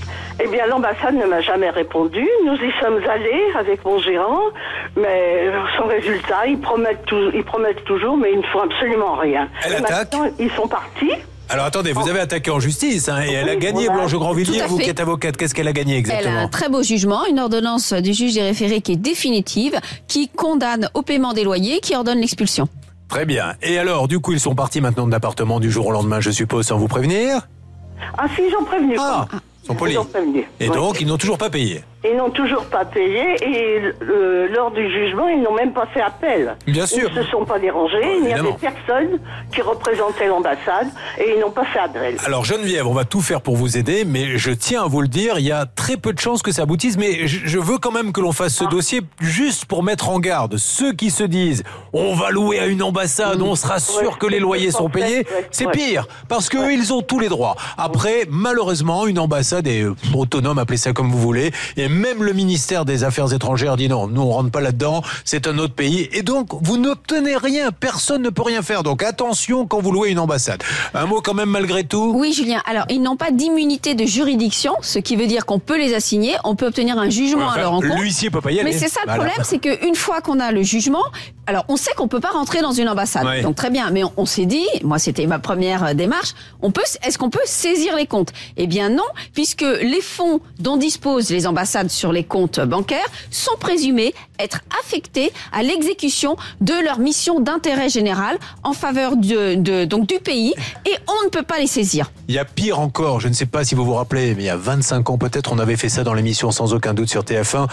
Eh bien, l'ambassade ne m'a jamais répondu. Nous y sommes allés avec mon gérant, mais sans résultat, ils promettent, tout, ils promettent toujours, mais ils ne font absolument rien. Elle Et attaque. maintenant, ils sont partis. Alors attendez, vous avez attaqué en justice, hein, et elle a Oui, gagné, voilà. Blanche Grandvilliers, Tout à vous fait. qui êtes avocate, qu'est-ce qu'elle a gagné Elle a exactement? un très beau jugement, une ordonnance du juge des référés qui est définitive, qui condamne au paiement des loyers, qui ordonne l'expulsion. Très bien. Et alors, du coup, ils sont partis maintenant de l'appartement du jour au lendemain, je suppose, sans vous prévenir? Ah si, ils ont prévenu. Ah, ils sont polis. Ils ont prévenu. Et Oui. donc, ils n'ont toujours pas payé. Ils n'ont toujours pas payé et euh, lors du jugement, ils n'ont même pas fait appel. Bien sûr. Ils ne se sont pas dérangés, il n'y avait évidemment. personne qui représentait l'ambassade et ils n'ont pas fait appel. Alors Geneviève, on va tout faire pour vous aider, mais je tiens à vous le dire, il y a très peu de chances que ça aboutisse, mais je je veux quand même que l'on fasse ce dossier juste pour mettre en garde ceux qui se disent on va louer à une ambassade, on sera sûr que les loyers sont payés. C'est pire, parce qu'eux, ils ont tous les droits. Après, malheureusement, une ambassade est euh, autonome, appelez ça comme vous voulez, et même le ministère des Affaires étrangères dit non, nous on rentre pas là-dedans, c'est un autre pays, et donc vous n'obtenez rien, personne ne peut rien faire, donc attention quand vous louez une ambassade. Un mot quand même malgré tout? Oui, Julien. Alors, ils n'ont pas d'immunité de juridiction, ce qui veut dire qu'on peut les assigner, on peut obtenir un jugement Ouais, enfin, à leur encontre. l'huissier peut pas y aller. Mais c'est ça le Voilà. problème, c'est qu'une fois qu'on a le jugement, alors on sait qu'on peut pas rentrer dans une ambassade. Ouais. Donc très bien, mais on, on s'est dit, moi c'était ma première euh, démarche, on peut, est-ce qu'on peut saisir les comptes? Eh bien non, puisque les fonds dont disposent les ambassades sur les comptes bancaires sont présumés être affectés à l'exécution de leur mission d'intérêt général en faveur de, de, donc du pays, et on ne peut pas les saisir. Il y a pire encore, je ne sais pas si vous vous rappelez, mais il y a vingt-cinq ans peut-être, on avait fait ça dans l'émission Sans aucun doute sur T F un.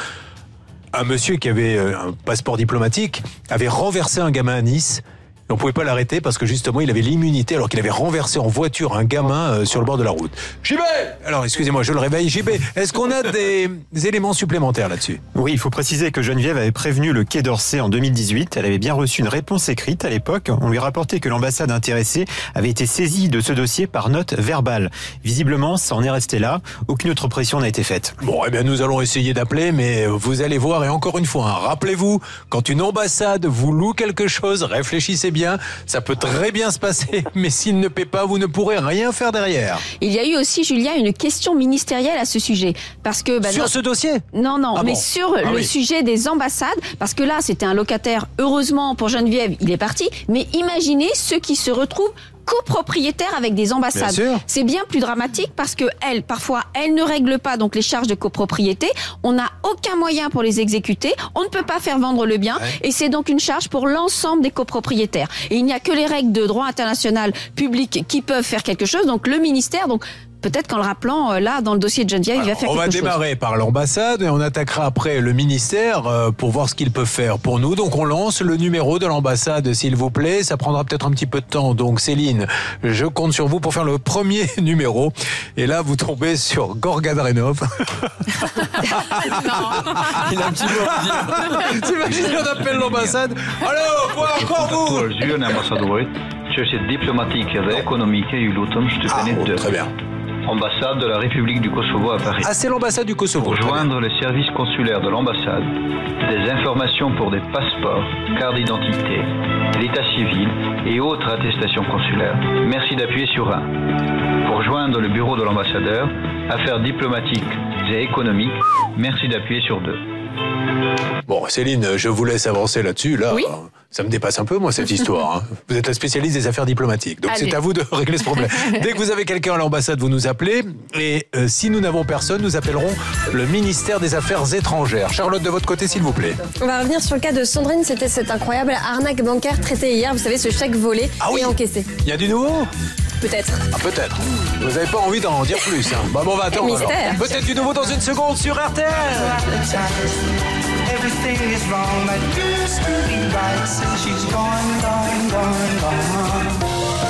Un monsieur qui avait euh, un passeport diplomatique avait renversé un gamin à Nice. Et on pouvait pas l'arrêter parce que justement il avait l'immunité alors qu'il avait renversé en voiture un gamin euh, sur le bord de la route. J B! Alors excusez-moi, je le réveille. J B, est-ce qu'on a des, des éléments supplémentaires là-dessus? Oui, il faut préciser que Geneviève avait prévenu le Quai d'Orsay en deux mille dix-huit. Elle avait bien reçu une réponse écrite à l'époque. On lui rapportait que l'ambassade intéressée avait été saisie de ce dossier par note verbale. Visiblement, ça en est resté là. Aucune autre pression n'a été faite. Bon, eh bien, nous allons essayer d'appeler, mais vous allez voir, et encore une fois, hein, rappelez-vous, quand une ambassade vous loue quelque chose, réfléchissez bien, ça peut très bien se passer, mais s'il ne paie pas, vous ne pourrez rien faire derrière. Il y a eu aussi, Julien, une question ministérielle à ce sujet. Parce que, bah, Sur dans- ce dossier? Non, non, Ah mais bon. sur Ah le oui. sujet des ambassades, parce que là, c'était un locataire, heureusement pour Geneviève, il est parti, mais imaginez ceux qui se retrouvent copropriétaires avec des ambassades. Bien sûr. C'est bien plus dramatique parce que elles, parfois, elles ne règlent pas donc les charges de copropriété. On n'a aucun moyen pour les exécuter. On ne peut pas faire vendre le bien. Ouais. Et c'est donc une charge pour l'ensemble des copropriétaires. Et il n'y a que les règles de droit international public qui peuvent faire quelque chose. Donc le ministère, donc peut-être qu'en le rappelant, euh, là, dans le dossier de Geneviève, Alors, il va faire quelque chose. On va démarrer par l'ambassade et on attaquera après le ministère euh, pour voir ce qu'ils peuvent faire pour nous. Donc on lance le numéro de l'ambassade, s'il vous plaît. Ça prendra peut-être un petit peu de temps. Donc Céline, je compte sur vous pour faire le premier numéro. Et là, vous tombez sur Gorga Drenov. Il a un petit mot à dire. T'imagines, on appelle l'ambassade. Allô, quoi, encore vous? Bonjour, ambassadeur. Société diplomatique et économique et Luton, je te Ah, connais oh, deux. très bien. Ambassade de la République du Kosovo à Paris. Ah, c'est l'ambassade du Kosovo. Pour joindre les services consulaires de l'ambassade, des informations pour des passeports, cartes d'identité, l'état civil et autres attestations consulaires. Merci d'appuyer sur un. Pour joindre le bureau de l'ambassadeur, affaires diplomatiques et économiques, merci d'appuyer sur deux. Bon, Céline, je vous laisse avancer là-dessus. Là, Oui. ça me dépasse un peu, moi, cette histoire. Hein. Vous êtes la spécialiste des affaires diplomatiques. Donc, Allez. c'est à vous de régler ce problème. Dès que vous avez quelqu'un à l'ambassade, vous nous appelez. Et euh, si nous n'avons personne, nous appellerons le ministère des Affaires étrangères. Charlotte, de votre côté, s'il vous plaît. On va revenir sur le cas de Sandrine. C'était cette incroyable arnaque bancaire traitée hier. Vous savez, ce chèque volé Ah oui. et encaissé. Il y a du nouveau? Peut-être. Ah, peut-être. Vous n'avez pas envie d'en dire plus. Hein. Bah, bon, on va attendre. alors. Mystère. Peut-être du nouveau dans une seconde sur R T L. Everything is wrong, but used to be right since she's gone, gone, gone, gone.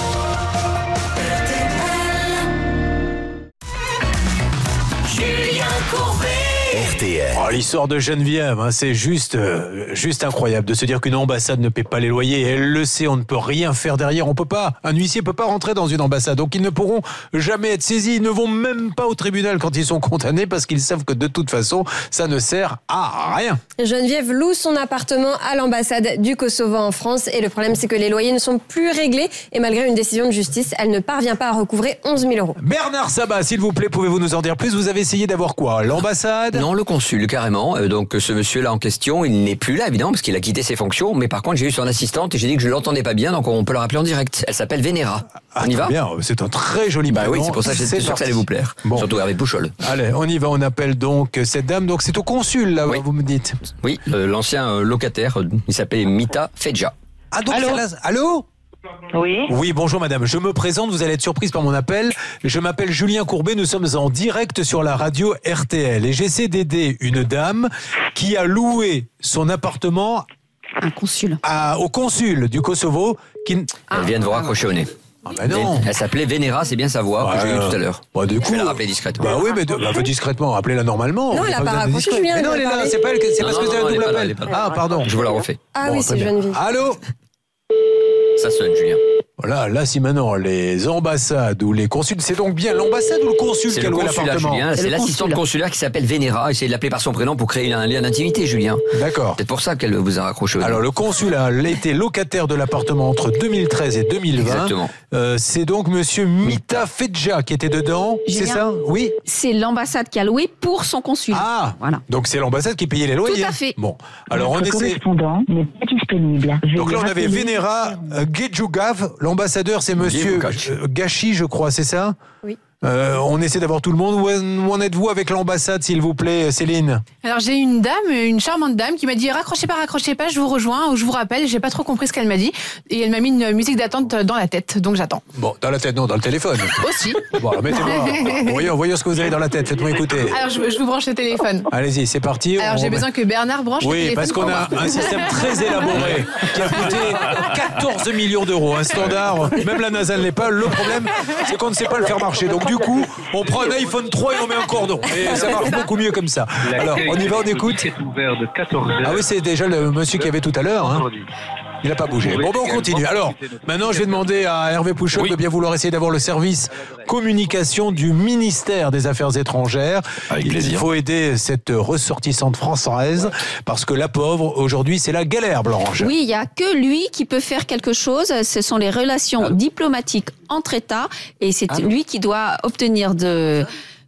Julien Courbet. R T L. Oh, l'histoire de Geneviève, hein, c'est juste, euh, juste incroyable de se dire qu'une ambassade ne paie pas les loyers. Et elle le sait, on ne peut rien faire derrière. On peut pas, un huissier peut pas rentrer dans une ambassade. Donc ils ne pourront jamais être saisis. Ils ne vont même pas au tribunal quand ils sont condamnés parce qu'ils savent que de toute façon, ça ne sert à rien. Geneviève loue son appartement à l'ambassade du Kosovo en France. Et le problème, c'est que les loyers ne sont plus réglés. Et malgré une décision de justice, elle ne parvient pas à recouvrer onze mille euros. Bernard Sabat, s'il vous plaît, pouvez-vous nous en dire plus? Vous avez essayé d'avoir quoi? L'ambassade? Non, le consul, carrément. Euh, Donc ce monsieur-là en question, il n'est plus là, évidemment, parce qu'il a quitté ses fonctions. Mais par contre, j'ai eu son assistante et j'ai dit que je l'entendais pas bien, donc on peut le rappeler en direct. Elle s'appelle Vénéra. Ah, On y va? bien, c'est un très joli Bah oui, prénom. c'est pour ça que j'étais sûr que ça allait vous plaire. Bon. Surtout Hervé Pouchol. Allez, on y va, on appelle donc cette dame. Donc c'est au consul, là, Oui. vous me dites. Oui, euh, l'ancien euh, locataire, euh, il s'appelait Mita Fedja. Ah, donc Allô c'est là- Allô? Oui. Oui, bonjour madame. Je me présente, vous allez être surprise par mon appel. Je m'appelle Julien Courbet, nous sommes en direct sur la radio R T L et j'essaie d'aider une dame qui a loué son appartement Un consul. à- au consul du Kosovo. Qui... Elle vient de vous raccrocher au nez. Ah bah non. Elle s'appelait Vénéra, c'est bien sa voix que Ouais, j'ai eu euh, tout à l'heure. Bah, du Je coup, vais la rappeler discrètement. Bah oui, mais de, bah, discrètement, rappelez-la normalement. Non, Il y elle a a pas besoin de raccroché, discret. Julien, Mais non, elle elle est a là, parlé. c'est pas elle, c'est Non, parce que non, c'est un non, elle double est pas là, appel. elle est pas là. Ah, pardon. Je vous la refais. Ah Bon, oui, très c'est bien. Geneviève. Allô? Ça sonne, Julien. Voilà, là, si maintenant les ambassades ou les consuls, c'est donc bien l'ambassade ou le consul C'est qui a le loué consulat, l'appartement? Julien. C'est C'est le l'assistante consulat. consulaire qui s'appelle Vénéra. Essayez de l'appeler par son prénom pour créer un lien d'intimité, Julien. D'accord. C'est pour ça qu'elle vous a raccroché au nez. Alors le consul a été locataire de l'appartement entre deux mille treize et deux mille vingt. Exactement. Euh, c'est donc monsieur Mita Fedja qui était dedans, c'est Julien, ça? Oui. C'est l'ambassade qui a loué pour son consul. Ah, Voilà. donc c'est l'ambassade qui payait les loyers. Tout à fait. Bon, alors on Votre essaie. correspondant n'est pas disponible. Veuillez Donc là on avait rappeler- Vénéra euh, Gedjugav, l'ambassadeur c'est monsieur Gedjugav. euh, Gachi je crois, c'est ça? Oui. Euh, on essaie d'avoir tout le monde. Où en, où en êtes-vous avec l'ambassade s'il vous plaît, Céline? Alors j'ai une dame, une charmante dame qui m'a dit raccrochez pas, raccrochez pas, je vous rejoins ou je vous rappelle. J'ai pas trop compris ce qu'elle m'a dit et elle m'a mis une musique d'attente dans la tête, donc j'attends. Bon, dans la tête, non, dans le téléphone. Aussi. Bon, alors mettez-moi. Voyons, voyons ce que vous avez dans la tête. Faites-moi écouter. Alors je, je vous branche le téléphone. Allez-y, c'est parti. Alors On j'ai met- besoin que Bernard branche le Oui, téléphone. parce qu'on pour a moi. un système très élaboré qui a coûté quatorze millions d'euros. Un standard, même la NASA ne l'est pas. Le problème, c'est qu'on ne sait pas le faire marcher. Donc du coup, on prend un iPhone trois et on met un cordon. Et ça marche beaucoup mieux comme ça. Alors, on y va, on écoute. Ouvert de quatorze heures. Ah oui, c'est déjà le monsieur qui avait tout à l'heure. Hein. Il n'a pas bougé. Bon, ben on continue. Alors, maintenant, je vais demander à Hervé Pouchol de bien vouloir essayer d'avoir le service communication du ministère des Affaires étrangères. Avec Il plaisir. faut aider cette ressortissante française parce que la pauvre, aujourd'hui, c'est la galère, Blanche. Oui, il y a que lui qui peut faire quelque chose. Ce sont les relations diplomatiques entre États et c'est Allô lui qui doit obtenir de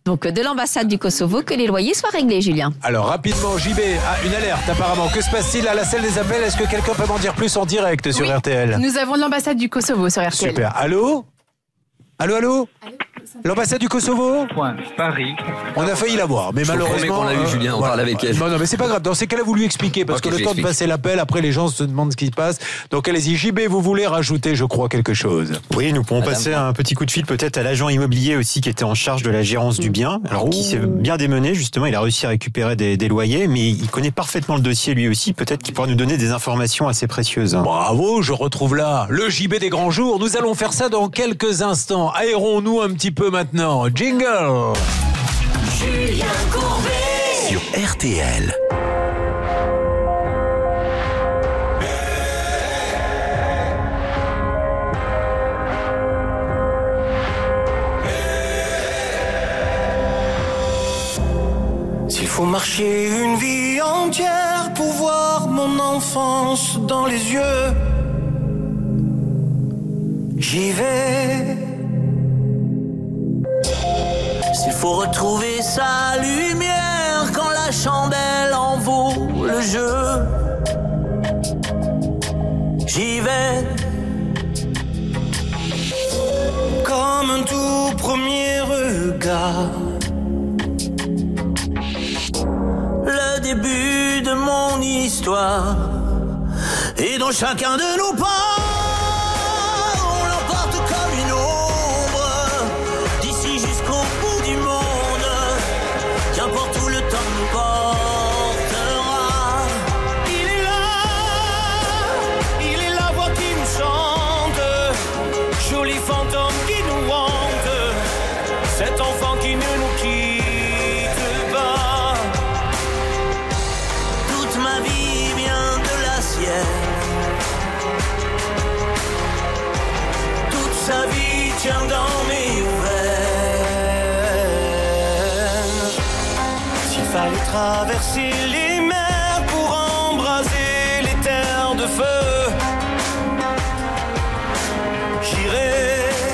donc de l'ambassade du Kosovo que les loyers soient réglés, Julien. Alors rapidement, J B, ah, une alerte apparemment. Que se passe-t-il à la salle des appels? Est-ce que quelqu'un peut m'en dire plus en direct sur Oui. R T L? Nous avons l'ambassade du Kosovo sur R T L. Super. Allô? Allô, allô? L'ambassade du Kosovo? Paris. On a failli l'avoir, mais Je te promets malheureusement. qu'on l'a eu, Julien, on parle avec elle. Non, non, mais c'est pas grave. Dans ces cas-là, vous lui expliquez, parce Ok, que le je temps de l'explique. passer l'appel, après les gens se demandent ce qui se passe. Donc allez-y, J B, vous voulez rajouter, je crois, quelque chose? Oui, nous pourrons Madame. passer un petit coup de fil peut-être à l'agent immobilier aussi qui était en charge de la gérance du bien, alors qui s'est bien démené justement, il a réussi à récupérer des, des loyers, mais il connaît parfaitement le dossier lui aussi, peut-être qu'il pourra nous donner des informations assez précieuses. Bravo, je retrouve là le J B des grands jours. Nous allons faire ça dans quelques instants. Aérons-nous un petit peu maintenant. Jingle! Julien Courbet Sur R T L. S'il faut marcher une vie entière pour voir mon enfance dans les yeux, j'y vais. S'il faut retrouver sa lumière quand la chandelle en vaut le jeu, j'y vais. Comme un tout premier regard, le début de mon histoire, et dans chacun de nos pas, on l'emporte comme une ombre, d'ici jusqu'au bout du monde, qu'importe où le temps nous portera. Il est là, il est la voix qui nous chante, joli fantôme qui nous hante, cet enfant qui ne nous quitte pas. Toute ma vie vient de la sienne, toute sa vie tient dans mes veines. S'il fallait traverser les mers pour embraser les terres de feu, j'irai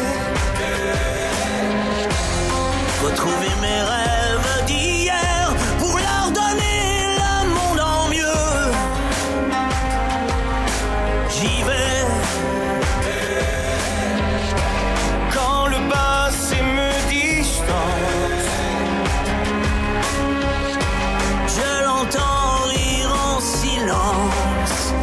retrouver mes rêves d'hier pour leur donner le monde en mieux. J'y vais quand le passé me distance, je l'entends rire en silence.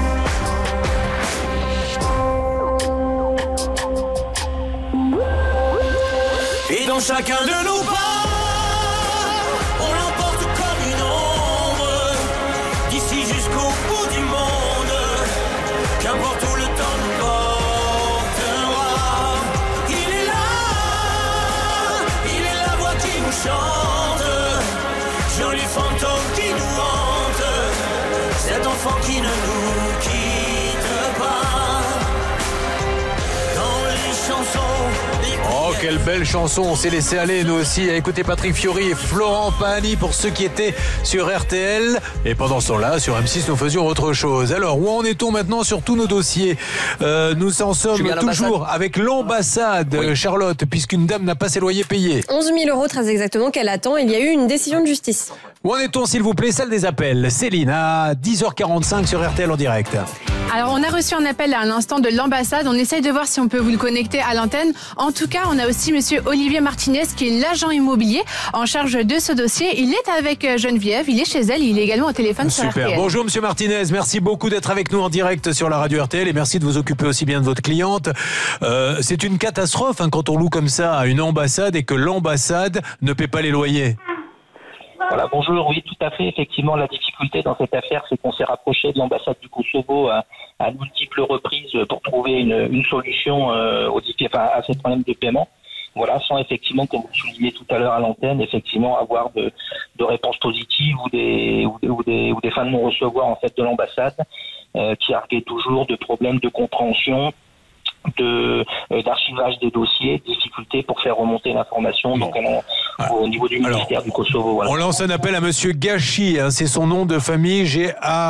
Et dans chacun de nos pas, on l'emporte comme une ombre, d'ici jusqu'au bout du monde, qu'importe où le temps nous portera. Il est là, il est la voix qui nous chante, joli fantôme qui nous hante, cet enfant qui ne nous quitte pas. Dans les chansons, les Oh, quelle belle chanson, on s'est laissé aller nous aussi à écouter Patrick Fiori et Florent Pagny pour ceux qui étaient sur R T L. Et pendant ce temps-là, sur M six, nous faisions autre chose. Alors, où en est-on maintenant sur tous nos dossiers? euh, Nous en sommes toujours avec l'ambassade, oui. Charlotte, puisqu'une dame n'a pas ses loyers payés. onze mille euros très exactement qu'elle attend. Il y a eu une décision de justice. Où en est-on, s'il vous plaît? Salle des appels. Céline, à dix heures quarante-cinq sur R T L en direct. Alors, on a reçu un appel à l'instant de l'ambassade. On essaye de voir si on peut vous le connecter à l'antenne. En tout cas, on a aussi monsieur Olivier Martinez, qui est l'agent immobilier en charge de ce dossier. Il est avec Geneviève, il est chez elle, il est également au téléphone sur R T L. Super. Bonjour monsieur Martinez, merci beaucoup d'être avec nous en direct sur la radio R T L et merci de vous occuper aussi bien de votre cliente. Euh, c'est une catastrophe hein, quand on loue comme ça à une ambassade et que l'ambassade ne paie pas les loyers. Voilà, bonjour, oui, tout à fait. Effectivement, la difficulté dans cette affaire, c'est qu'on s'est rapproché de l'ambassade du Kosovo à, à multiples reprises pour trouver une, une solution euh, aux, enfin, à ces problèmes de paiement. Voilà, sans effectivement, comme vous le soulignez tout à l'heure à l'antenne, effectivement avoir de, de réponses positives ou des, ou des, ou des, ou des fins de non-recevoir en fait de l'ambassade, euh, qui arguait toujours de problèmes de compréhension, de euh, d'archivage des dossiers, difficulté pour faire remonter l'information donc on, ah. au niveau du ministère Alors, du Kosovo. Voilà. On lance un appel à monsieur Gachi, hein, c'est son nom de famille, G A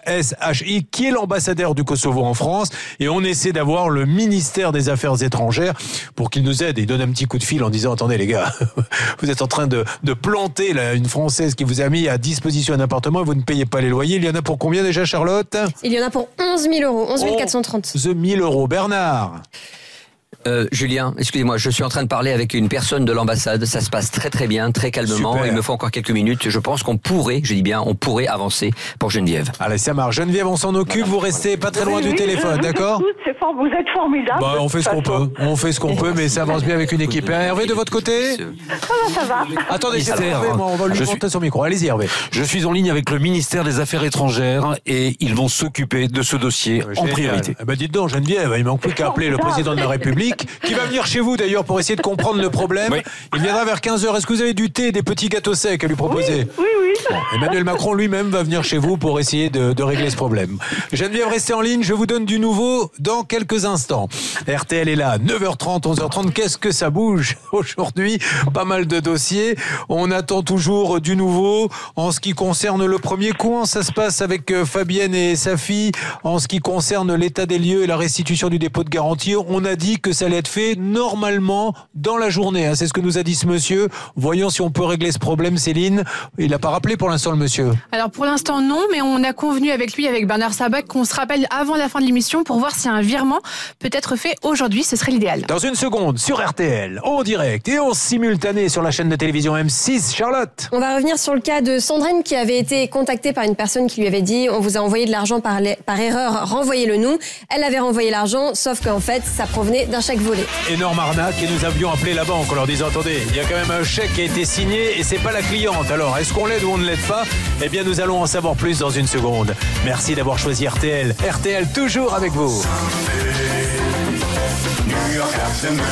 S H I, qui est l'ambassadeur du Kosovo en France. Et on essaie d'avoir le ministère des Affaires étrangères pour qu'il nous aide. Il donne un petit coup de fil en disant, attendez les gars, vous êtes en train de, de planter là, une Française qui vous a mis à disposition un appartement et vous ne payez pas les loyers. Il y en a pour combien déjà, Charlotte? Il y en a pour onze mille euros, onze mille quatre cent trente. onze mille euros. Bernard? Euh, Julien, excusez-moi, je suis en train de parler avec une personne de l'ambassade. Ça se passe très très bien, très calmement. Super. Il me faut encore quelques minutes. Je pense qu'on pourrait, je dis bien, on pourrait avancer pour Geneviève. Allez, ça marche. Geneviève, on s'en occupe. Vous restez pas très loin Oui, du oui, téléphone, je- je d'accord? vous écoute, c'est fort, vous êtes formidable. Bah, on fait ce qu'on De toute peut. On fait ce qu'on peut, mais ça avance bien avec une équipe. Hervé, de votre côté? façon. Ça va, ça va. Attendez, c'est Mystère. Hervé, moi, on va lui Je monter son micro. Allez-y, Hervé. Je suis en ligne avec le ministère des Affaires étrangères et ils vont s'occuper de ce dossier en priorité. Eh ben, dites donc, Geneviève, il manque plus qu'à appeler le président de la République, qui va venir chez vous d'ailleurs pour essayer de comprendre le problème. Il viendra vers quinze heures. Est-ce que vous avez du thé et des petits gâteaux secs à lui proposer? Oui, oui. Bon, Emmanuel Macron lui-même va venir chez vous pour essayer de, de régler ce problème. Geneviève, restez en ligne, je vous donne du nouveau dans quelques instants. R T L est là, neuf heures trente, onze heures trente. Qu'est-ce que ça bouge aujourd'hui? Pas mal de dossiers. On attend toujours du nouveau. En ce qui concerne le premier coup, ça se passe avec Fabienne et sa fille. En ce qui concerne l'état des lieux et la restitution du dépôt de garantie, on a dit que ça allait être fait normalement dans la journée. C'est ce que nous a dit ce monsieur. Voyons si on peut régler ce problème, Céline. Il n'a pas rappelé pour l'instant le monsieur. Alors pour l'instant non, mais on a convenu avec lui, avec Bernard Sabat, qu'on se rappelle avant la fin de l'émission pour voir si un virement peut être fait aujourd'hui, ce serait l'idéal. Dans une seconde, sur R T L, en direct et en simultané sur la chaîne de télévision M six, Charlotte. On va revenir sur le cas de Sandrine qui avait été contactée par une personne qui lui avait dit on vous a envoyé de l'argent par, les- par erreur, renvoyez-le nous. Elle avait renvoyé l'argent, sauf qu'en fait ça provenait d'un chèque volé. Énorme arnaque et nous avions appelé la banque en leur disant attendez, il y a quand même un chèque qui a été signé et c'est pas la cliente. Alors est-ce qu'on l'aide ou on ne l'aide pas? Eh bien nous allons en savoir plus dans une seconde. Merci d'avoir choisi R T L. R T L toujours avec vous. New York afternoon.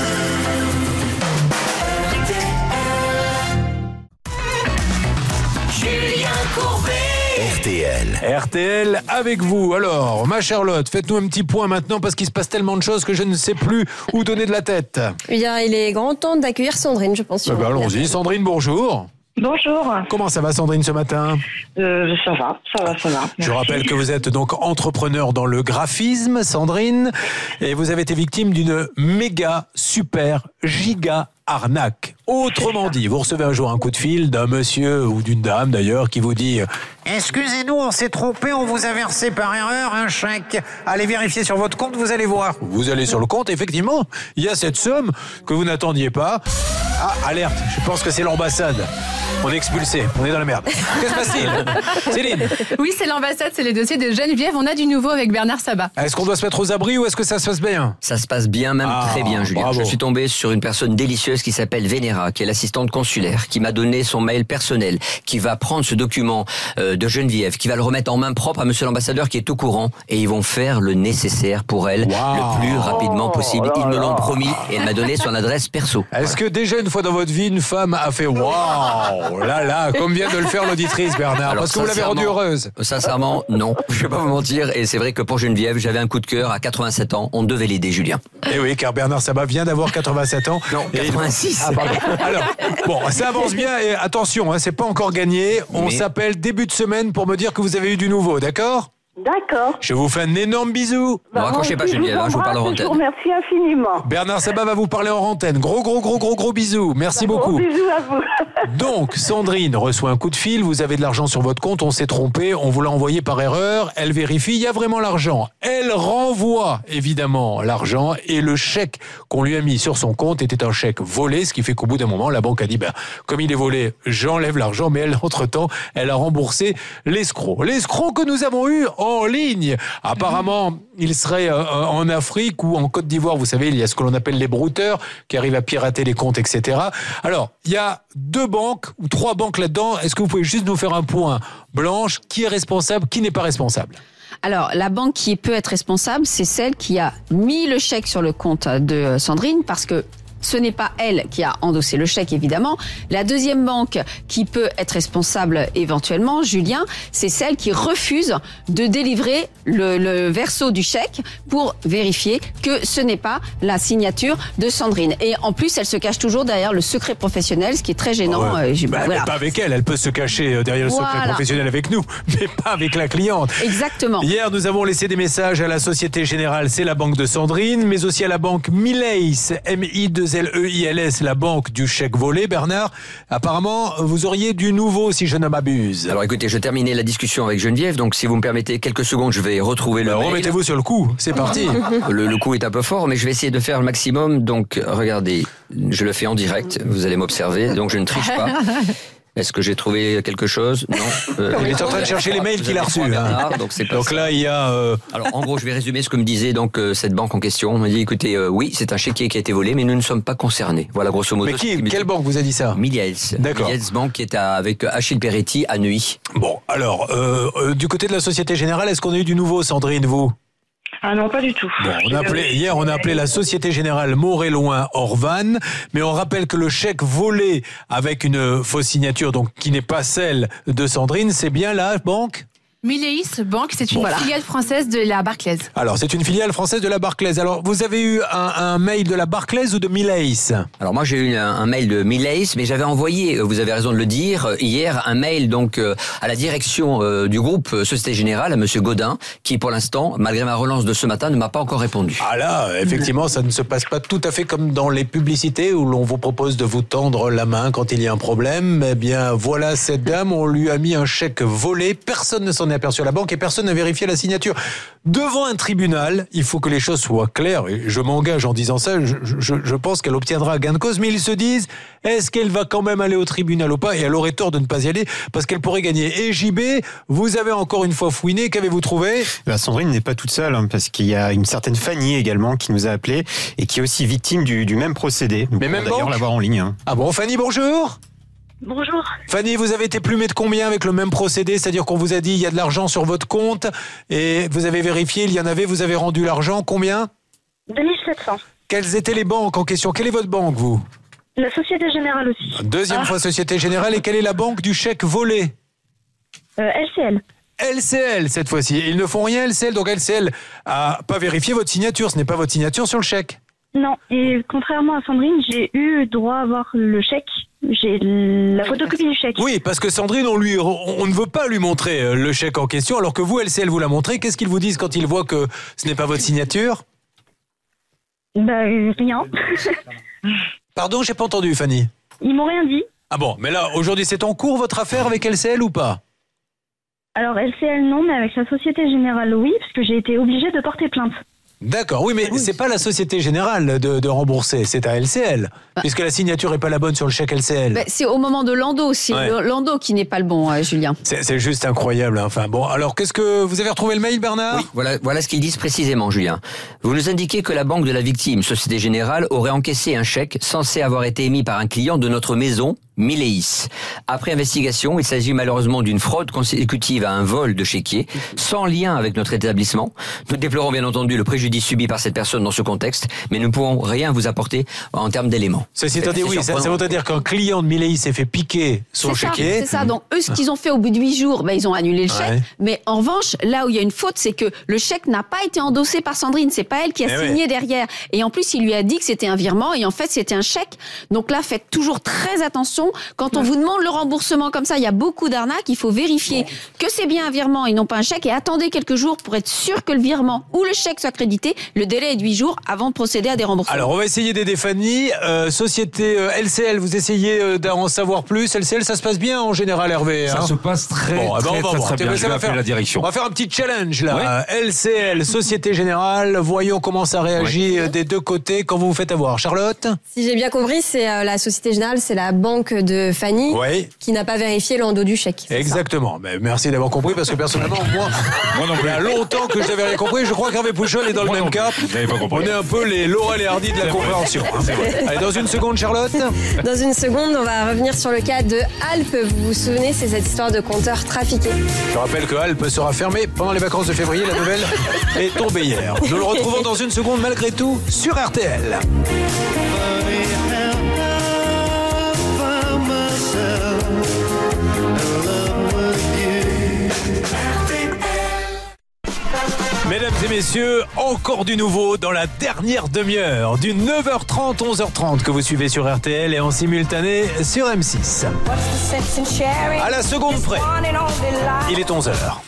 Julien Courbet. R T L. R T L avec vous. Alors, ma Charlotte, faites-nous un petit point maintenant parce qu'il se passe tellement de choses que je ne sais plus où donner de la tête. Eh bien, il est grand temps d'accueillir Sandrine, je pense. Eh ben, allons-y. Sandrine, bonjour. Bonjour. Comment ça va, Sandrine, ce matin? Euh, ça va, ça va, ça va. Je Merci. rappelle que vous êtes donc entrepreneur dans le graphisme, Sandrine, et vous avez été victime d'une méga, super, giga arnaque. Autrement dit, vous recevez un jour un coup de fil d'un monsieur ou d'une dame d'ailleurs qui vous dit « Excusez-nous, on s'est trompé, on vous a versé par erreur un chèque. Allez vérifier sur votre compte, vous allez voir. » Vous allez sur le compte, effectivement, il y a cette somme que vous n'attendiez pas. Ah, alerte, je pense que c'est l'ambassade. On est expulsé, on est dans la merde. Que se passe-t-il? Céline? Oui, c'est l'ambassade, c'est les dossiers de Geneviève. On a du nouveau avec Bernard Sabat. Est-ce qu'on doit se mettre aux abris ou est-ce que ça se passe bien? Ça se passe bien, même Ah, très bien, Julien. bravo. Je suis tombé sur une personne délicieuse qui s'appelle Vénéra, qui est l'assistante consulaire, qui m'a donné son mail personnel, qui va prendre ce document euh, de Geneviève, qui va le remettre en main propre à monsieur l'ambassadeur qui est au courant, et ils vont faire le nécessaire pour elle le plus rapidement possible. Ils me l'ont promis et elle m'a donné son adresse perso. Est-ce que déjà une fois dans votre vie, une femme a fait waouh, là là, comme vient de le faire l'auditrice Bernard, Alors, parce que vous l'avez rendue sincèrement- heureuse? Sincèrement, non. Je vais pas vous mentir. Et c'est vrai que pour Geneviève, j'avais un coup de cœur à quatre-vingt-sept ans. On devait l'aider, Julien. Eh oui, car Bernard Sabat vient d'avoir quatre-vingt-sept ans. Non, Et il- quatre-vingt-six. Ah, pardon. Alors, bon, ça avance bien et attention, hein, c'est pas encore gagné. On Mais- s'appelle début de semaine pour me dire que vous avez eu du nouveau, d'accord? D'accord. Je vous fais un énorme bisou. Ne raccrochez pas, Geneviève, hein, je vous parle en Je vous antenne. remercie infiniment. Bernard Sabat va vous parler en antenne. Gros, gros, gros, gros, gros bisous. Merci beaucoup. Gros bisous à vous. Donc, Sandrine reçoit un coup de fil, vous avez de l'argent sur votre compte, on s'est trompé, on vous l'a envoyé par erreur, elle vérifie, il y a vraiment l'argent. Elle renvoie évidemment l'argent et le chèque qu'on lui a mis sur son compte était un chèque volé, ce qui fait qu'au bout d'un moment, la banque a dit, ben, comme il est volé, j'enlève l'argent, mais elle, entre-temps, elle a remboursé l'escroc. L'escroc que nous avons eu en ligne. Apparemment, il serait euh, en Afrique ou en Côte d'Ivoire, vous savez, il y a ce que l'on appelle les brouteurs qui arrivent à pirater les comptes, et cetera. Alors, il y a deux banques ou trois banques là-dedans. Est-ce que vous pouvez juste nous faire un point? Blanche, qui est responsable, qui n'est pas responsable? Alors, la banque qui peut être responsable, c'est celle qui a mis le chèque sur le compte de Sandrine parce que ce n'est pas elle qui a endossé le chèque, évidemment. La deuxième banque qui peut être responsable éventuellement, Julien, c'est celle qui refuse de délivrer le, le verso du chèque pour vérifier que ce n'est pas la signature de Sandrine. Et en plus, elle se cache toujours derrière le secret professionnel, ce qui est très gênant. Ouais. Euh, j'ai- Bah, voilà. Pas avec elle, elle peut se cacher derrière le secret Voilà. professionnel avec nous, mais pas avec la cliente. Exactement. Hier, nous avons laissé des messages à la Société Générale, c'est la banque de Sandrine, mais aussi à la banque Mileis, M I deux L E I L S, la banque du chèque volé. Bernard, apparemment, vous auriez du nouveau, si je ne m'abuse. Alors écoutez, je terminais la discussion avec Geneviève, donc si vous me permettez quelques secondes, je vais retrouver le Alors, mail. remettez-vous sur le coup, c'est parti. Le, le coup est un peu fort, mais je vais essayer de faire le maximum. Donc, regardez, je le fais en direct, vous allez m'observer, donc je ne triche pas. Est-ce que j'ai trouvé quelque chose? Non. Euh, Il est en train de chercher les mails Vous qu'il a avez reçus. trois hein. Bernard, donc c'est pas Donc ça. là, il y a... euh, Alors, en gros, je vais résumer ce que me disait donc euh, cette banque en question. On m'a dit, écoutez, euh, oui, c'est un chéquier qui a été volé, mais nous ne sommes pas concernés. Voilà, grosso modo. Mais qui, quelle banque vous a dit ça? Miliels. D'accord. Miliels Banque qui est à- avec Achille Peretti à Neuilly. Bon, alors, euh, euh, du côté de la Société Générale, est-ce qu'on a eu du nouveau, Sandrine, vous? Ah non, pas du tout. Bon, on a appelé, hier, on a appelé la Société Générale Montréloin-Orvan, mais on rappelle que le chèque volé avec une fausse signature, donc qui n'est pas celle de Sandrine, c'est bien la banque? Mileis Banque, c'est une Bon. filiale française de la Barclays. Alors, c'est une filiale française de la Barclays. Alors, vous avez eu un, un mail de la Barclays ou de Mileis? Alors moi j'ai eu un, un mail de Mileis, mais j'avais envoyé, euh, vous avez raison de le dire, euh, hier un mail donc euh, à la direction euh, du groupe euh, Société Générale, à Monsieur Godin, qui pour l'instant, malgré ma relance de ce matin, ne m'a pas encore répondu. Ah là, effectivement, ça ne se passe pas tout à fait comme dans les publicités où l'on vous propose de vous tendre la main quand il y a un problème. Eh bien, voilà cette dame, on lui a mis un chèque volé, personne ne s'en est aperçu à la banque et personne n'a vérifié la signature. Devant un tribunal, il faut que les choses soient claires, et je m'engage en disant ça, je, je, je pense qu'elle obtiendra gain de cause, mais ils se disent, est-ce qu'elle va quand même aller au tribunal ou pas? Et elle aurait tort de ne pas y aller, parce qu'elle pourrait gagner. Et J B, vous avez encore une fois fouiné, qu'avez-vous trouvé? Bah, Sandrine n'est pas toute seule, hein, parce qu'il y a une certaine Fanny également qui nous a appelé et qui est aussi victime du, du même procédé. Nous Mais pouvons même d'ailleurs banque l'avoir en ligne. Hein. Ah bon, Fanny, bonjour. Bonjour. Fanny, vous avez été plumée de combien avec le même procédé? C'est-à-dire qu'on vous a dit il y a de l'argent sur votre compte et vous avez vérifié, il y en avait, vous avez rendu l'argent. Combien? deux mille sept cents. Quelles étaient les banques en question? Quelle est votre banque, vous? La Société Générale aussi. Deuxième Ah. fois Société Générale. Et quelle est la banque du chèque volé? Euh, L C L. L C L cette fois-ci. Ils ne font rien L C L, donc L C L a pas vérifié votre signature. Ce n'est pas votre signature sur le chèque. Non, et contrairement à Sandrine, j'ai eu droit à voir le chèque. J'ai la photocopie du chèque. Oui, parce que Sandrine, on lui, on ne veut pas lui montrer euh, le chèque en question, alors que vous, L C L, vous l'a montré. Qu'est-ce qu'ils vous disent quand ils voient que ce n'est pas votre signature? Bah, euh, rien. Pardon, j'ai pas entendu, Fanny. Ils m'ont rien dit. Ah bon, mais là, aujourd'hui, c'est en cours votre affaire avec L C L ou pas? Alors, L C L, non, mais avec la Société Générale, oui, parce que j'ai été obligée de porter plainte. D'accord, oui, mais c'est pas la Société Générale de, de rembourser, c'est à L C L, puisque la signature est pas la bonne sur le chèque L C L. Ben, c'est au moment de Lando, c'est Ouais. le- Lando qui n'est pas le bon, euh, Julien. C'est c'est juste incroyable. hein. Enfin bon, alors qu'est-ce que vous avez retrouvé le mail, Bernard? Oui, voilà, voilà ce qu'ils disent précisément, Julien. Vous nous indiquez que la banque de la victime, Société Générale, aurait encaissé un chèque censé avoir été émis par un client de notre maison, Mileis. Après investigation, il s'agit malheureusement d'une fraude consécutive à un vol de chéquier, sans lien avec notre établissement. Nous déplorons bien entendu le préjudice subi par cette personne dans ce contexte, mais nous ne pouvons rien vous apporter en termes d'éléments. Ceci étant dit, oui, ça, ça veut dire qu'un client de Mileis s'est fait piquer son C'est ça, chéquier. c'est ça. Donc, eux, ce qu'ils ont fait au bout de huit jours, ben, ils ont annulé le chèque. Ouais. Mais en revanche, là où il y a une faute, c'est que le chèque n'a pas été endossé par Sandrine. C'est pas elle qui a Eh signé ouais. derrière. Et en plus, il lui a dit que c'était un virement et en fait, c'était un chèque. Donc là, faites toujours très attention. Quand on vous demande le remboursement comme ça, il y a beaucoup d'arnaques. Il faut vérifier que c'est bien un virement et non pas un chèque et attendez quelques jours pour être sûr que le virement ou le chèque soit crédité. Le délai est de huit jours avant de procéder à des remboursements. Alors, on va essayer d'aider Fanny. Euh, société euh, L C L, vous essayez euh, d'en savoir plus. L C L, ça se passe bien en général, Hervé. Ça hein se passe très, Bon, eh ben, très, on va très, voir. très bien. Ça Je va vais appeler faire- la direction. On va faire un petit challenge là. L C L, Société Générale. Voyons comment ça réagit euh, des deux côtés quand vous vous faites avoir. Charlotte? Si j'ai bien compris, c'est euh, la Société Générale, c'est la banque de Fanny Oui. qui n'a pas vérifié l'endo du chèque. c'est ça. Exactement. Mais merci d'avoir compris parce que personnellement, moi, il y a longtemps que je n'avais rien compris. Je crois qu'Hervé Pouchol est dans le même cas. On est un peu les Laurel et Hardy de la compréhension. Allez, dans une seconde, Charlotte. Dans une seconde, on va revenir sur le cas de Alpes. Vous vous souvenez, c'est cette histoire de compteur trafiqué. Je rappelle que Alpes sera fermé pendant les vacances de février. La nouvelle est tombée hier. Nous le retrouvons dans une seconde malgré tout sur R T L. Mesdames et messieurs, encore du nouveau dans la dernière demi-heure du neuf heures trente, onze heures trente que vous suivez sur R T L et en simultané sur M six. À la seconde près, il est onze heures.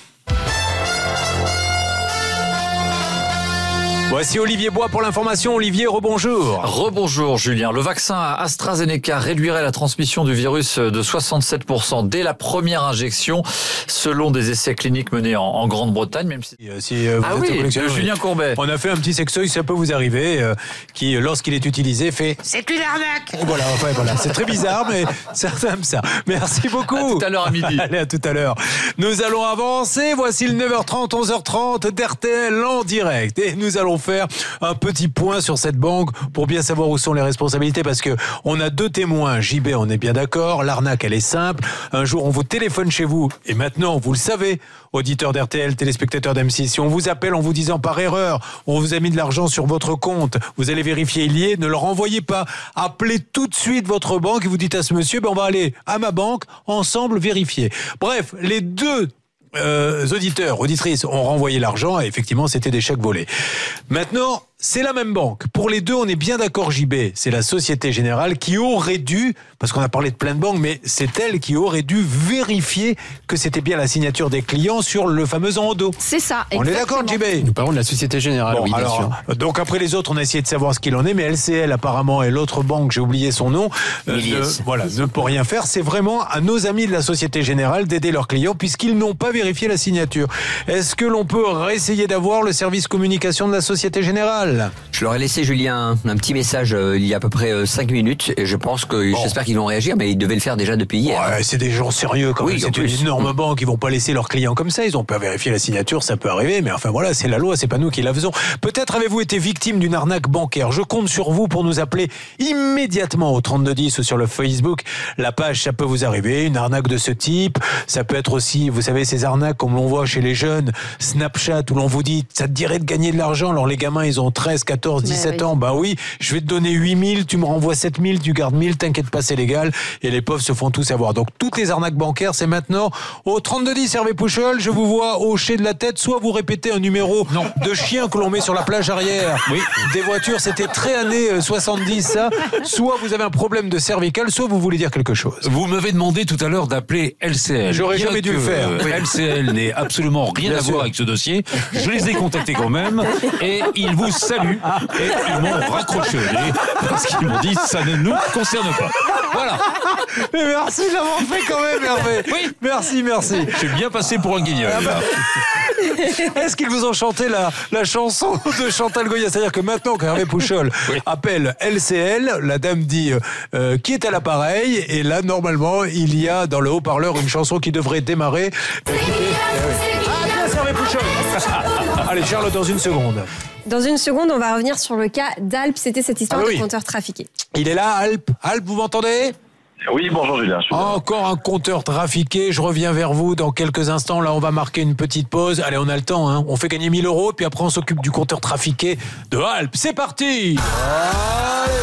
Voici Olivier Bois pour l'information. Olivier, rebonjour. Rebonjour Julien. Le vaccin AstraZeneca réduirait la transmission du virus de soixante-sept pour cent dès la première injection, selon des essais cliniques menés en, en Grande-Bretagne. Même si, si euh, vous ah êtes oui, de Julien Courbet. On a fait un petit sextoy, ça peut vous arriver, euh, qui, lorsqu'il est utilisé, fait « C'est une arnaque !» Voilà, ouais, voilà. C'est très bizarre, mais ça aime ça. Merci beaucoup. À tout à l'heure à midi. Allez, à tout à l'heure. Nous allons avancer. Voici le neuf heures trente, onze heures trente d'R T L en direct. Et nous allons faire un petit point sur cette banque pour bien savoir où sont les responsabilités, parce que on a deux témoins. J B, on est bien d'accord, l'arnaque elle est simple. Un jour on vous téléphone chez vous, et maintenant vous le savez, auditeurs d'R T L, téléspectateurs d'M six, si on vous appelle en vous disant par erreur on vous a mis de l'argent sur votre compte, vous allez vérifier il y est, ne le renvoyez pas, appelez tout de suite votre banque et vous dites à ce monsieur, ben on va aller à ma banque ensemble vérifier. Bref, les deux Euh, auditeurs, auditrices ont renvoyé l'argent et effectivement c'était des chèques volés. Maintenant, c'est la même banque. Pour les deux, on est bien d'accord, J B. C'est la Société Générale qui aurait dû, parce qu'on a parlé de plein de banques, mais c'est elle qui aurait dû vérifier que c'était bien la signature des clients sur le fameux endos. C'est ça, exactement. On est d'accord, J B? Nous parlons de la Société Générale, bon, oui, bien alors, sûr. Donc après les autres, on a essayé de savoir ce qu'il en est, mais L C L apparemment et l'autre banque, j'ai oublié son nom, euh, ne, voilà, ne peut rien faire. C'est vraiment à nos amis de la Société Générale d'aider leurs clients puisqu'ils n'ont pas vérifié la signature. Est-ce que l'on peut réessayer d'avoir le service communication de la Société Générale? Je leur ai laissé, Julien, un petit message euh, il y a à peu près euh, cinq minutes et je pense que, bon. j'espère qu'ils vont réagir, mais ils devaient le faire déjà depuis hier. Ouais, c'est des gens sérieux quand oui, même. C'est une énorme banque, ils vont pas laisser leurs clients comme ça. Ils ont pas vérifié la signature, ça peut arriver, mais enfin voilà, c'est la loi, c'est pas nous qui la faisons. Peut-être avez-vous été victime d'une arnaque bancaire. Je compte sur vous pour nous appeler immédiatement au trente-deux dix ou sur le Facebook. La page, ça peut vous arriver, une arnaque de ce type. Ça peut être aussi, vous savez, ces arnaques comme l'on voit chez les jeunes, Snapchat, où l'on vous dit, ça te dirait de gagner de l'argent. Alors les gamins, ils ont treize, quatorze, dix-sept oui. ans. Bah oui, je vais te donner huit mille, tu me renvoies sept mille, tu gardes mille, t'inquiète pas, c'est légal. Et les pauvres se font tous avoir. Donc toutes les arnaques bancaires, c'est maintenant au trente-deux dix, Hervé Pouchol. Je vous vois hocher de la tête, soit vous répétez un numéro non. de chien que l'on met sur la plage arrière oui. des voitures, c'était très années soixante-dix ça, soit vous avez un problème de cervical, soit vous voulez dire quelque chose. Vous m'avez demandé tout à l'heure d'appeler L C L. J'aurais Bien jamais dû le faire. Euh, L C L n'est absolument rien Bien à sûr. voir avec ce dossier. Je les ai contactés quand même et ils vous saluent et ils m'ont raccroché au nez parce qu'ils m'ont dit ça ne nous concerne pas. Voilà. Mais merci d'avoir fait quand même, Hervé. Oui. Merci, merci. J'ai bien passé pour un guignol. Ah bah. Est-ce qu'ils vous ont chanté la, la chanson de Chantal Goya? C'est-à-dire que maintenant qu'Hervé Pouchol oui. appelle L C L, la dame dit euh, qui est à l'appareil, et là normalement il y a dans le haut-parleur une chanson qui devrait démarrer. Euh, qui est, euh, ah bien, c'est Hervé Pouchol. Allez, Charlotte, dans une seconde. Dans une seconde, on va revenir sur le cas d'Alp. C'était cette histoire ah oui. de compteur trafiqué. Il est là, Alp. Alp, vous m'entendez? Oui, bonjour Julien. Encore un compteur trafiqué, je reviens vers vous dans quelques instants. Là, on va marquer une petite pause. Allez, on a le temps, hein. On fait gagner mille euros, puis après on s'occupe du compteur trafiqué de Alp. C'est parti. Allez.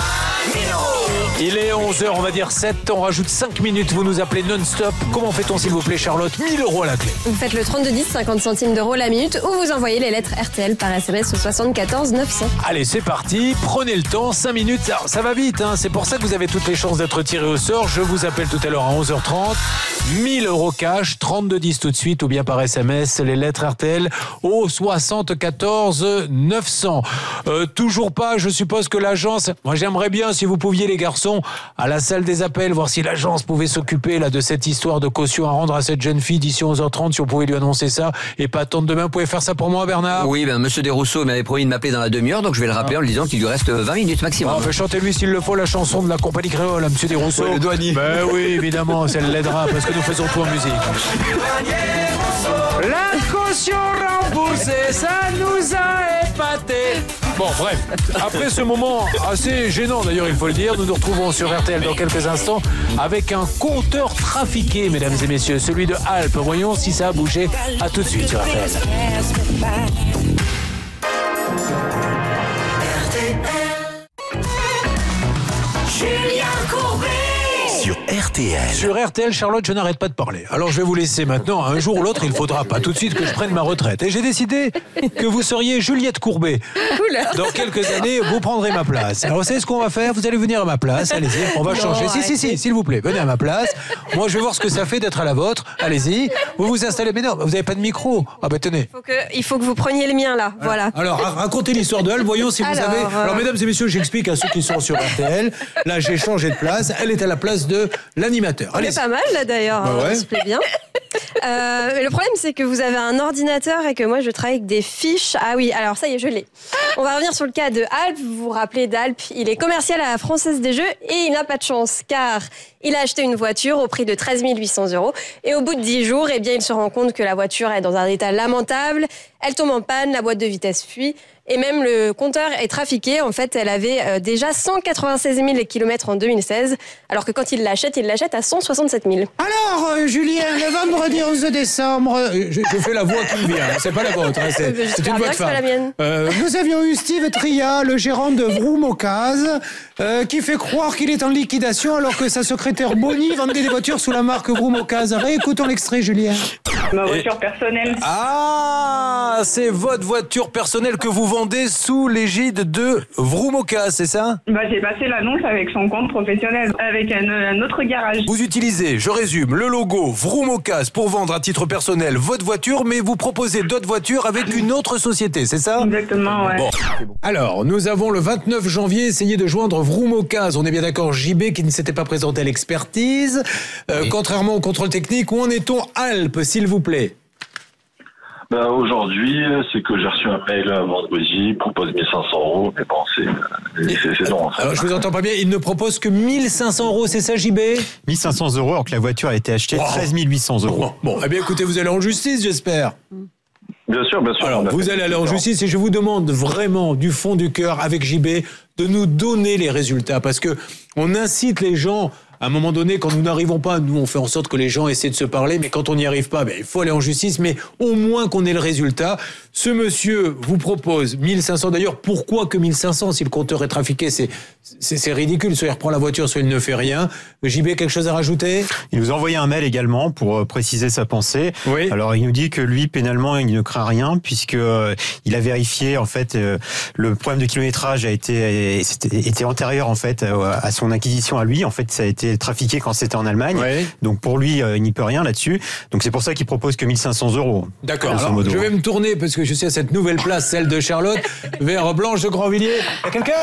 Il est onze heures, on va dire sept, on rajoute cinq minutes, vous nous appelez non-stop. Comment fait-on s'il vous plaît, Charlotte? mille euros à la clé. Vous faites le trente-deux dix, cinquante centimes d'euros la minute, ou vous envoyez les lettres R T L par S M S au soixante-quatorze neuf cents. Allez, c'est parti, prenez le temps, cinq minutes, ça, ça va vite, hein. C'est pour ça que vous avez toutes les chances d'être tiré au sort. Je vous appelle tout à l'heure à onze heures trente, mille euros cash, trente-deux dix tout de suite, ou bien par S M S, les lettres R T L au soixante-quatorze neuf cents. Euh, toujours pas, je suppose que l'agence, moi j'aimerais bien si vous pouviez les garçons, à la salle des appels, voir si l'agence pouvait s'occuper là de cette histoire de caution à rendre à cette jeune fille d'ici onze heures trente, si on pouvait lui annoncer ça et pas attendre demain. Vous pouvez faire ça pour moi, Bernard? Oui, ben monsieur Desrousseaux m'avait promis de m'appeler dans la demi-heure, donc je vais le rappeler ah. en lui disant qu'il lui reste vingt minutes maximum. On fait chanter lui s'il le faut la chanson de la compagnie créole, à monsieur Desrousseaux. Oui, le douanier. Ben oui, évidemment, ça l'aidera parce que nous faisons tout en musique. La caution remboursée, ça nous a épatés. Bon, bref, après ce moment assez gênant, d'ailleurs, il faut le dire, nous nous retrouvons sur R T L dans quelques instants avec un compteur trafiqué, mesdames et messieurs, celui de Alp. Voyons si ça a bougé. À tout de suite sur R T L. Julien Courbet. sur R T L. Sur R T L, Charlotte, je n'arrête pas de parler. Alors je vais vous laisser maintenant. Un jour ou l'autre, il faudra pas tout de suite que je prenne ma retraite. Et j'ai décidé que vous seriez Juliette Courbet. Cool. Dans quelques années, vous prendrez ma place. Alors vous savez ce qu'on va faire? Vous allez venir à ma place. Allez-y, on va Non, changer. Si, si, arrêtez. si, s'il vous plaît, venez à ma place. Moi, je vais voir ce que ça fait d'être à la vôtre. Allez-y. Vous vous installez. Mais non, vous n'avez pas de micro. Ah ben tenez. Faut que- il faut que vous preniez le mien là. Voilà. Alors, ra- racontez l'histoire de elle, voyons si vous Alors, avez... euh, Alors, mesdames et messieurs, j'explique à ceux qui sont sur R T L. Là, j'ai changé de place. Elle est à la place de l'animateur. Elle Allez. est pas mal là d'ailleurs, Bah hein, ouais. ça se plaît bien. Euh, mais le problème c'est que vous avez un ordinateur et que moi je travaille avec des fiches. Ah oui, alors ça y est, je l'ai. On va revenir sur le cas de Alp. Vous vous rappelez d'Alp, il est commercial à la Française des Jeux et il n'a pas de chance car il a acheté une voiture au prix de treize mille huit cents euros et au bout de dix jours, eh bien, il se rend compte que la voiture est dans un état lamentable. Elle tombe en panne, la boîte de vitesse fuit. Et même le compteur est trafiqué. En fait, elle avait euh, déjà cent quatre-vingt-seize mille kilomètres en deux mille seize, alors que quand il l'achète, il l'achète à cent soixante-sept mille. Alors, euh, Julien, le vendredi onze décembre, euh, je, je fais la voix qui me vient, hein, c'est pas la vôtre, hein, c'est, Euh, j'espère c'est une bien voix que de c'est pas femme. la mienne. Euh, nous avions eu Steve Tria, le gérant de Vroom Ocase, euh, qui fait croire qu'il est en liquidation alors que sa secrétaire Bonnie vendait des voitures sous la marque Vroom Ocase. Réécoutons l'extrait, Julien. Ma voiture personnelle. Ah, c'est votre voiture personnelle que vous vendez sous l'égide de Vroom Ocase, c'est ça? Bah, j'ai passé l'annonce avec son compte professionnel, avec un, un autre garage. Vous utilisez, je résume, le logo Vroom Ocase pour vendre à titre personnel votre voiture, mais vous proposez d'autres voitures avec une autre société, c'est ça? Exactement, ouais. Bon. Alors, nous avons le vingt-neuf janvier essayé de joindre Vroom Ocase. On est bien d'accord, J B qui ne s'était pas présenté à l'expertise. Euh, contrairement au contrôle technique, où en est-on, Alpes, s'il vous plaît? Ben, aujourd'hui, c'est que j'ai reçu un mail un vendredi, il propose mille cinq cents euros, mais bon, c'est, c'est, c'est non. Alors, je vous entends pas bien, il ne propose que mille cinq cents euros, c'est ça, J B? mille cinq cents euros, alors que la voiture a été achetée Wow. treize mille huit cents euros. Bon, eh bien, écoutez, vous allez en justice, j'espère. Bien sûr, bien sûr. Alors, on a vous fait allez aller en différents. justice et je vous demande vraiment, du fond du cœur, avec J B, de nous donner les résultats. Parce que on incite les gens, à un moment donné, quand nous n'arrivons pas, nous, on fait en sorte que les gens essaient de se parler, mais quand on n'y arrive pas, ben, il faut aller en justice, mais au moins qu'on ait le résultat. Ce monsieur vous propose mille cinq cents. D'ailleurs, pourquoi que mille cinq cents si le compteur est trafiqué? C'est, c'est, c'est ridicule. Soit il reprend la voiture, soit il ne fait rien. J B, quelque chose à rajouter? Il nous a envoyé un mail également pour euh, préciser sa pensée. Oui. Alors il nous dit que lui pénalement il ne craint rien puisque euh, il a vérifié en fait euh, le problème de kilométrage a été c'était- était antérieur en fait euh, à son acquisition à lui. En fait ça a été trafiqué quand c'était en Allemagne. Oui. Donc pour lui euh, il n'y peut rien là-dessus. Donc c'est pour ça qu'il propose que mille cinq cents euros. D'accord. Grosso Alors, modo. je vais me tourner parce que je suis à cette nouvelle place, celle de Charlotte, vers Blanche de Grandvilliers. Y a quelqu'un?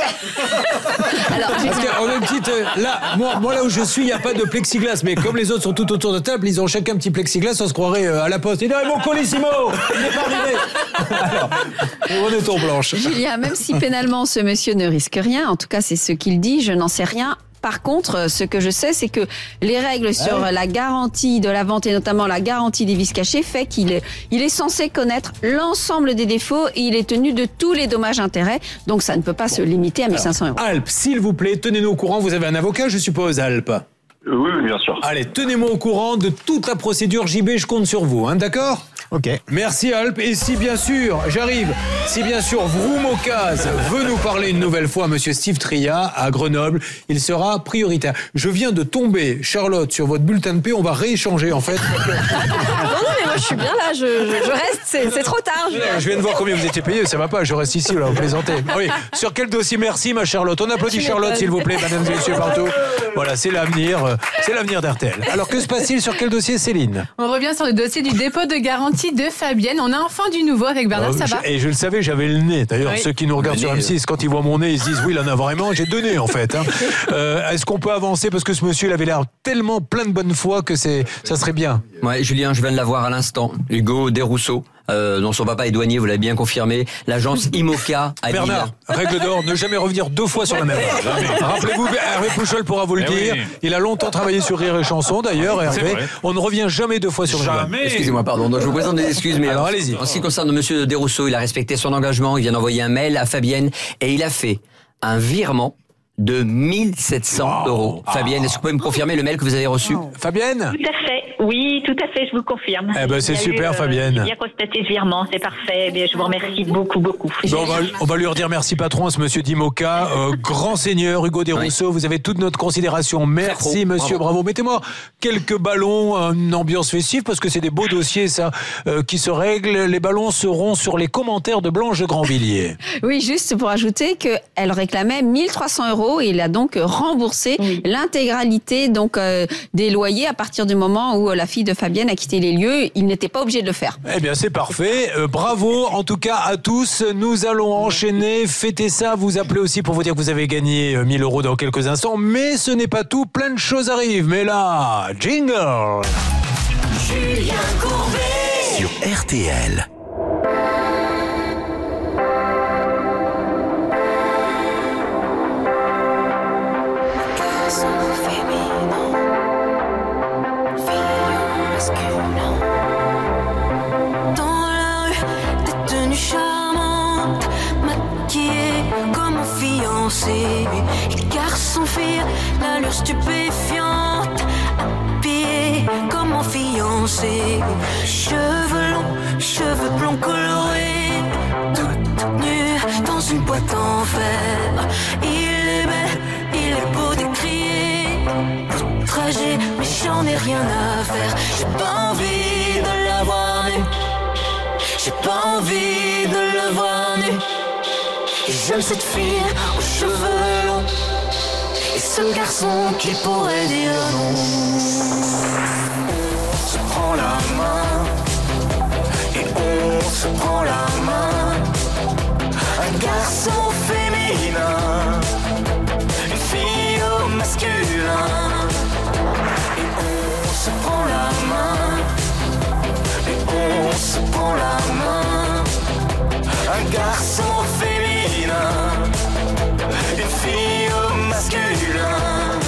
Parce qu'on a une petite. euh, Là, moi, moi, là où je suis, il n'y a pas de plexiglas. Mais comme les autres sont tout autour de table, ils ont chacun un petit plexiglas. On se croirait euh, à la poste. Il dit, ah, mon colissimo, il n'est pas arrivé. Alors, on est tour Blanche. Julien, même si pénalement ce monsieur ne risque rien, en tout cas c'est ce qu'il dit, je n'en sais rien. Par contre, ce que je sais, c'est que les règles sur Ouais. la garantie de la vente et notamment la garantie des vis cachés fait qu'il est, il est censé connaître l'ensemble des défauts et il est tenu de tous les dommages-intérêts. Donc ça ne peut pas se limiter à mille cinq cents euros. Alpes, s'il vous plaît, tenez-nous au courant. Vous avez un avocat, je suppose, Alpes. Oui, oui, bien sûr. Allez, tenez-moi au courant de toute la procédure. J B, je compte sur vous, hein, d'accord? Ok. Merci Alpes. Et si bien sûr, j'arrive, si bien sûr Vroom Ocase veut nous parler une nouvelle fois, monsieur Steve Tria, à Grenoble, il sera prioritaire. Je viens de tomber, Charlotte, sur votre bulletin de paie, on va rééchanger en fait. Non, non, mais moi je suis bien là, je, je, je reste, c'est, c'est trop tard. Julien. Je viens de voir combien vous étiez payé, ça va pas, je reste ici, là, vous plaisantez. Oui, sur quel dossier? Merci ma Charlotte. On applaudit Tu Charlotte, m'étonnes. s'il vous plaît, mesdames et messieurs, partout. Voilà, c'est l'avenir, euh, c'est l'avenir d'R T L. Alors que se passe-t-il sur quel dossier, Céline? On revient sur le dossier du dépôt de garantie de Fabienne. On a enfin du nouveau avec Bernard Euh, Sabat. je- Et je le savais, j'avais le nez. D'ailleurs, Oui. ceux qui nous regardent Le sur nez, M six, quand ils voient mon nez, ils se disent oui, il en a vraiment. J'ai deux nez, en fait. Hein. Euh, est-ce qu'on peut avancer? Parce que ce monsieur, il avait l'air tellement plein de bonne foi que c'est, ça serait bien. Ouais, Julien, je viens de la voir à l'instant. Hugo Desrousseaux, euh, dont son papa est douanier, vous l'avez bien confirmé. L'agence IMOCA à Bernard, Lille. règle d'or, ne jamais revenir deux fois sur la même. Rappelez-vous, Hervé Pouchol pourra vous le Eh dire. oui. Il a longtemps travaillé sur Rire et Chanson, d'ailleurs, C'est Hervé. vrai. On ne revient jamais deux fois sur le même. Jamais. Excusez-moi, pardon. Donc, je vous présente des excuses, mais Alors, en- allez-y. En ce qui concerne Monsieur Desrousseaux, il a respecté son engagement. Il vient d'envoyer un mail à Fabienne et il a fait un virement de mille sept cents euros. Fabienne, est-ce que vous pouvez me confirmer le mail que vous avez reçu? Fabienne? Tout à fait. Oui, tout à fait, je vous confirme. Eh ben, c'est Il y a super, eu, euh, Fabienne. J'ai bien constaté ce virement, c'est parfait. Eh bien, je vous remercie beaucoup, beaucoup. Bon, on, va, on va lui redire merci patron à ce monsieur Dimoka, euh, grand seigneur Hugo Desrousseaux, oui. Vous avez toute notre considération. Merci pro, monsieur, bravo. bravo. Mettez-moi quelques ballons, une ambiance festive, parce que c'est des beaux dossiers ça, euh, qui se règlent. Les ballons seront sur les commentaires de Blanche de Grandvilliers. Oui, juste pour ajouter qu'elle réclamait mille trois cents euros et il a donc remboursé oui. l'intégralité donc euh, des loyers à partir du moment où la fille de Fabienne a quitté les lieux. Il n'était pas obligé de le faire. Eh bien, c'est parfait. Euh, bravo, en tout cas, à tous. Nous allons enchaîner. Fêtez ça. Vous appelez aussi pour vous dire que vous avez gagné mille euros dans quelques instants. Mais ce n'est pas tout. Plein de choses arrivent. Mais là, jingle. Julien Courbet sur R T L. Garçon, fille, l'allure stupéfiante, habillé comme mon fiancé. Cheveux longs, cheveux blonds colorés, toute nue dans une boîte en fer. Il est bel, il est beau d'écrier, tout trajet, mais j'en ai rien à faire. J'ai pas envie de la voir nue, j'ai pas envie de le voir nu. J'aime cette fille aux cheveux longs et ce garçon qui pourrait dire non. On se prend la main et on se prend la main. Un garçon féminin, une fille au masculin. Et on se prend la main et on se prend la main. Un garçon féminin, une fille au masculin.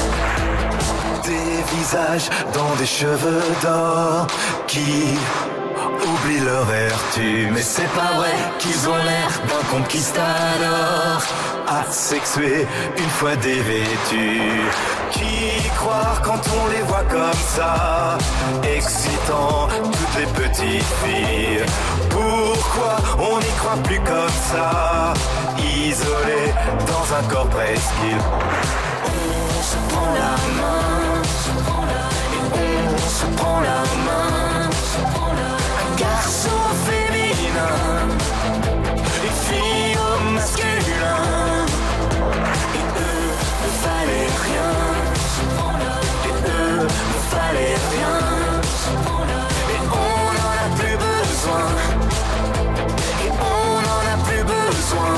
Des visages dans des cheveux d'or qui oublient leur vertu. Mais c'est pas vrai qu'ils ont l'air d'un conquistador asexué une fois dévêtus. Qui croire quand on les voit comme ça, excitant toutes les petites filles? Pourquoi on n'y croit plus comme ça, isolé dans un corps presqu'île? On se prend la main et on se prend la main. Un garçon féminin, une fille au masculin. Et eux ne valaient rien, et eux ne valaient rien. Et on n'en a plus besoin, et on n'en a plus besoin.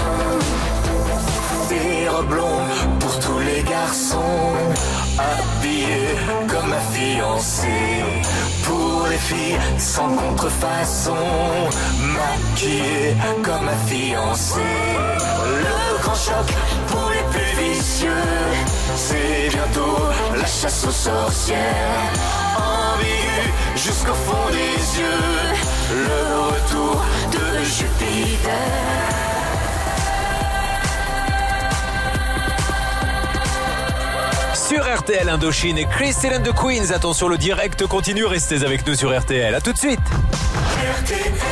Des robes blondes pour tous les garçons, habillés comme ma fiancée. Pour les filles sans contrefaçon, maquillées comme ma fiancée. Le grand choc pour les plus vicieux, c'est bientôt la chasse aux sorcières. Ambigu jusqu'au fond des yeux, le retour de Jupiter. Sur R T L Indochine et Crystal and the Queens. Attention, le direct continue. Restez avec nous sur R T L. À tout de suite. R T L.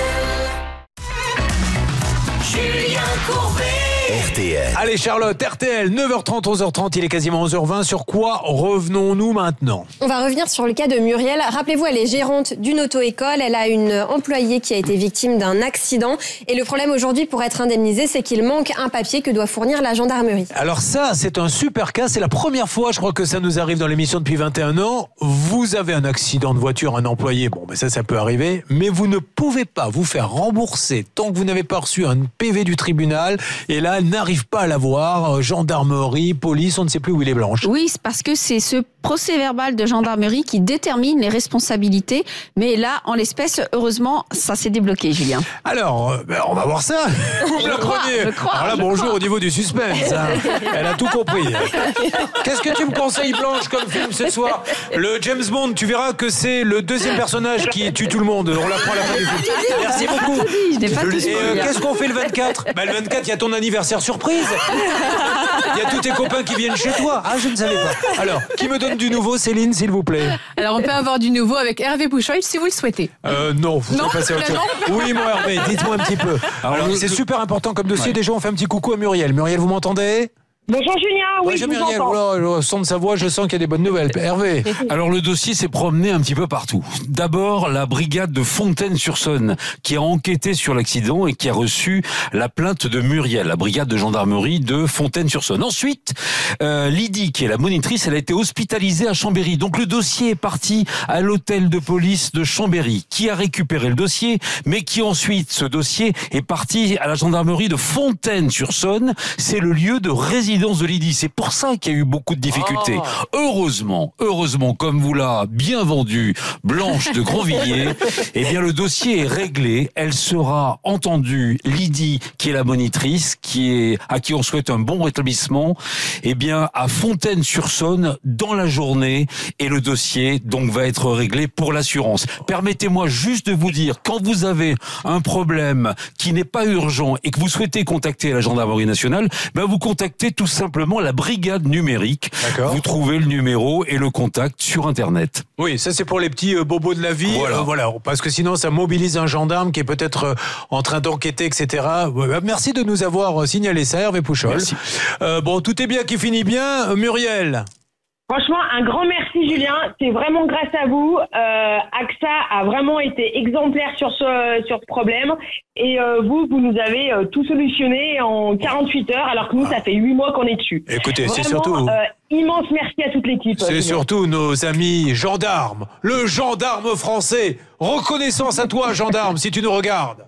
Julien Courbet. R T L. Allez Charlotte, R T L, neuf heures trente, onze heures trente, il est quasiment onze heures vingt. Sur quoi revenons-nous maintenant? On va revenir sur le cas de Muriel. Rappelez-vous, elle est gérante d'une auto-école. Elle a une employée qui a été victime d'un accident. Et le problème aujourd'hui, pour être indemnisée, c'est qu'il manque un papier que doit fournir la gendarmerie. Alors ça, c'est un super cas. C'est la première fois, je crois, que ça nous arrive dans l'émission depuis vingt et un ans. Vous avez un accident de voiture, un employé. Bon, ben ça, ça peut arriver. Mais vous ne pouvez pas vous faire rembourser tant que vous n'avez pas reçu un P V du tribunal. Et là, elle n'arrive pas à l'avoir. Gendarmerie, police, on ne sait plus où il est Blanche. Oui, c'est parce que c'est ce procès-verbal de gendarmerie qui détermine les responsabilités. Mais là, en l'espèce, heureusement, ça s'est débloqué, Julien. Alors, ben, on va voir ça. Vous je, crois, je crois, Alors là, je bonjour crois. au niveau du suspense. Hein. Elle a tout compris. Qu'est-ce que tu me conseilles, Blanche, comme film ce soir? Le James Bond, tu verras que c'est le deuxième personnage qui tue tout le monde. On l'apprend à la fin du film. Merci beaucoup. Je n'ai pas tout dit. Et euh, qu'est-ce qu'on fait le vingt-quatre? Bah, le vingt-quatre, il y a ton anniversaire. anniversaire surprise. Il y a tous tes copains qui viennent chez toi. Ah, je ne savais pas. Alors, qui me donne du nouveau, Céline, s'il vous plaît? Alors, on peut avoir du nouveau avec Hervé Pouchol, si vous le souhaitez. Euh, non, vous Non, allez passer à autre chose. non. Oui, moi, Hervé, dites-moi un petit peu. Alors, Alors, c'est le- super important comme dossier. Ouais. Déjà, on fait un petit coucou à Muriel. Muriel, vous m'entendez? Bonjour Julien, oui, je Bonjour vous Muriel. entends. Oula, au son de sa voix, je sens qu'il y a des bonnes nouvelles. Hervé. Alors le dossier s'est promené un petit peu partout. D'abord, la brigade de Fontaine-sur-Saône qui a enquêté sur l'accident et qui a reçu la plainte de Muriel, la brigade de gendarmerie de Fontaine-sur-Saône. Ensuite, euh, Lydie, qui est la monitrice, elle a été hospitalisée à Chambéry. Donc le dossier est parti à l'hôtel de police de Chambéry, qui a récupéré le dossier, mais qui ensuite, ce dossier est parti à la gendarmerie de Fontaine-sur-Saône. C'est le lieu de résidence de Lydie. C'est pour ça qu'il y a eu beaucoup de difficultés. Oh. Heureusement, heureusement, comme vous l'a bien vendu Blanche de Grandvilliers, eh bien le dossier est réglé. Elle sera entendue. Lydie, qui est la monitrice, qui est à qui on souhaite un bon rétablissement, eh bien à Fontaine-sur-Saône dans la journée, et le dossier donc va être réglé pour l'assurance. Permettez-moi juste de vous dire, quand vous avez un problème qui n'est pas urgent et que vous souhaitez contacter la gendarmerie nationale, ben vous contactez tout simplement la brigade numérique. D'accord. Vous trouvez le numéro et le contact sur Internet. Oui, ça c'est pour les petits euh, bobos de la vie. Voilà. Euh, voilà, parce que sinon ça mobilise un gendarme qui est peut-être euh, en train d'enquêter, et cetera. Ouais, bah, merci de nous avoir euh, signalé ça, Hervé Pouchol. Merci. Euh, bon, tout est bien qui finit bien. Euh, Muriel. Franchement, un grand merci Julien, c'est vraiment grâce à vous. Euh, AXA a vraiment été exemplaire sur ce, sur ce problème et euh, vous, vous nous avez euh, tout solutionné en quarante-huit heures alors que nous, ça fait huit mois qu'on est dessus. Écoutez, c'est Vraiment, surtout- euh, immense merci à toute l'équipe. C'est Julien. surtout nos amis gendarmes. Le gendarme français. Reconnaissance à toi, gendarme, si tu nous regardes.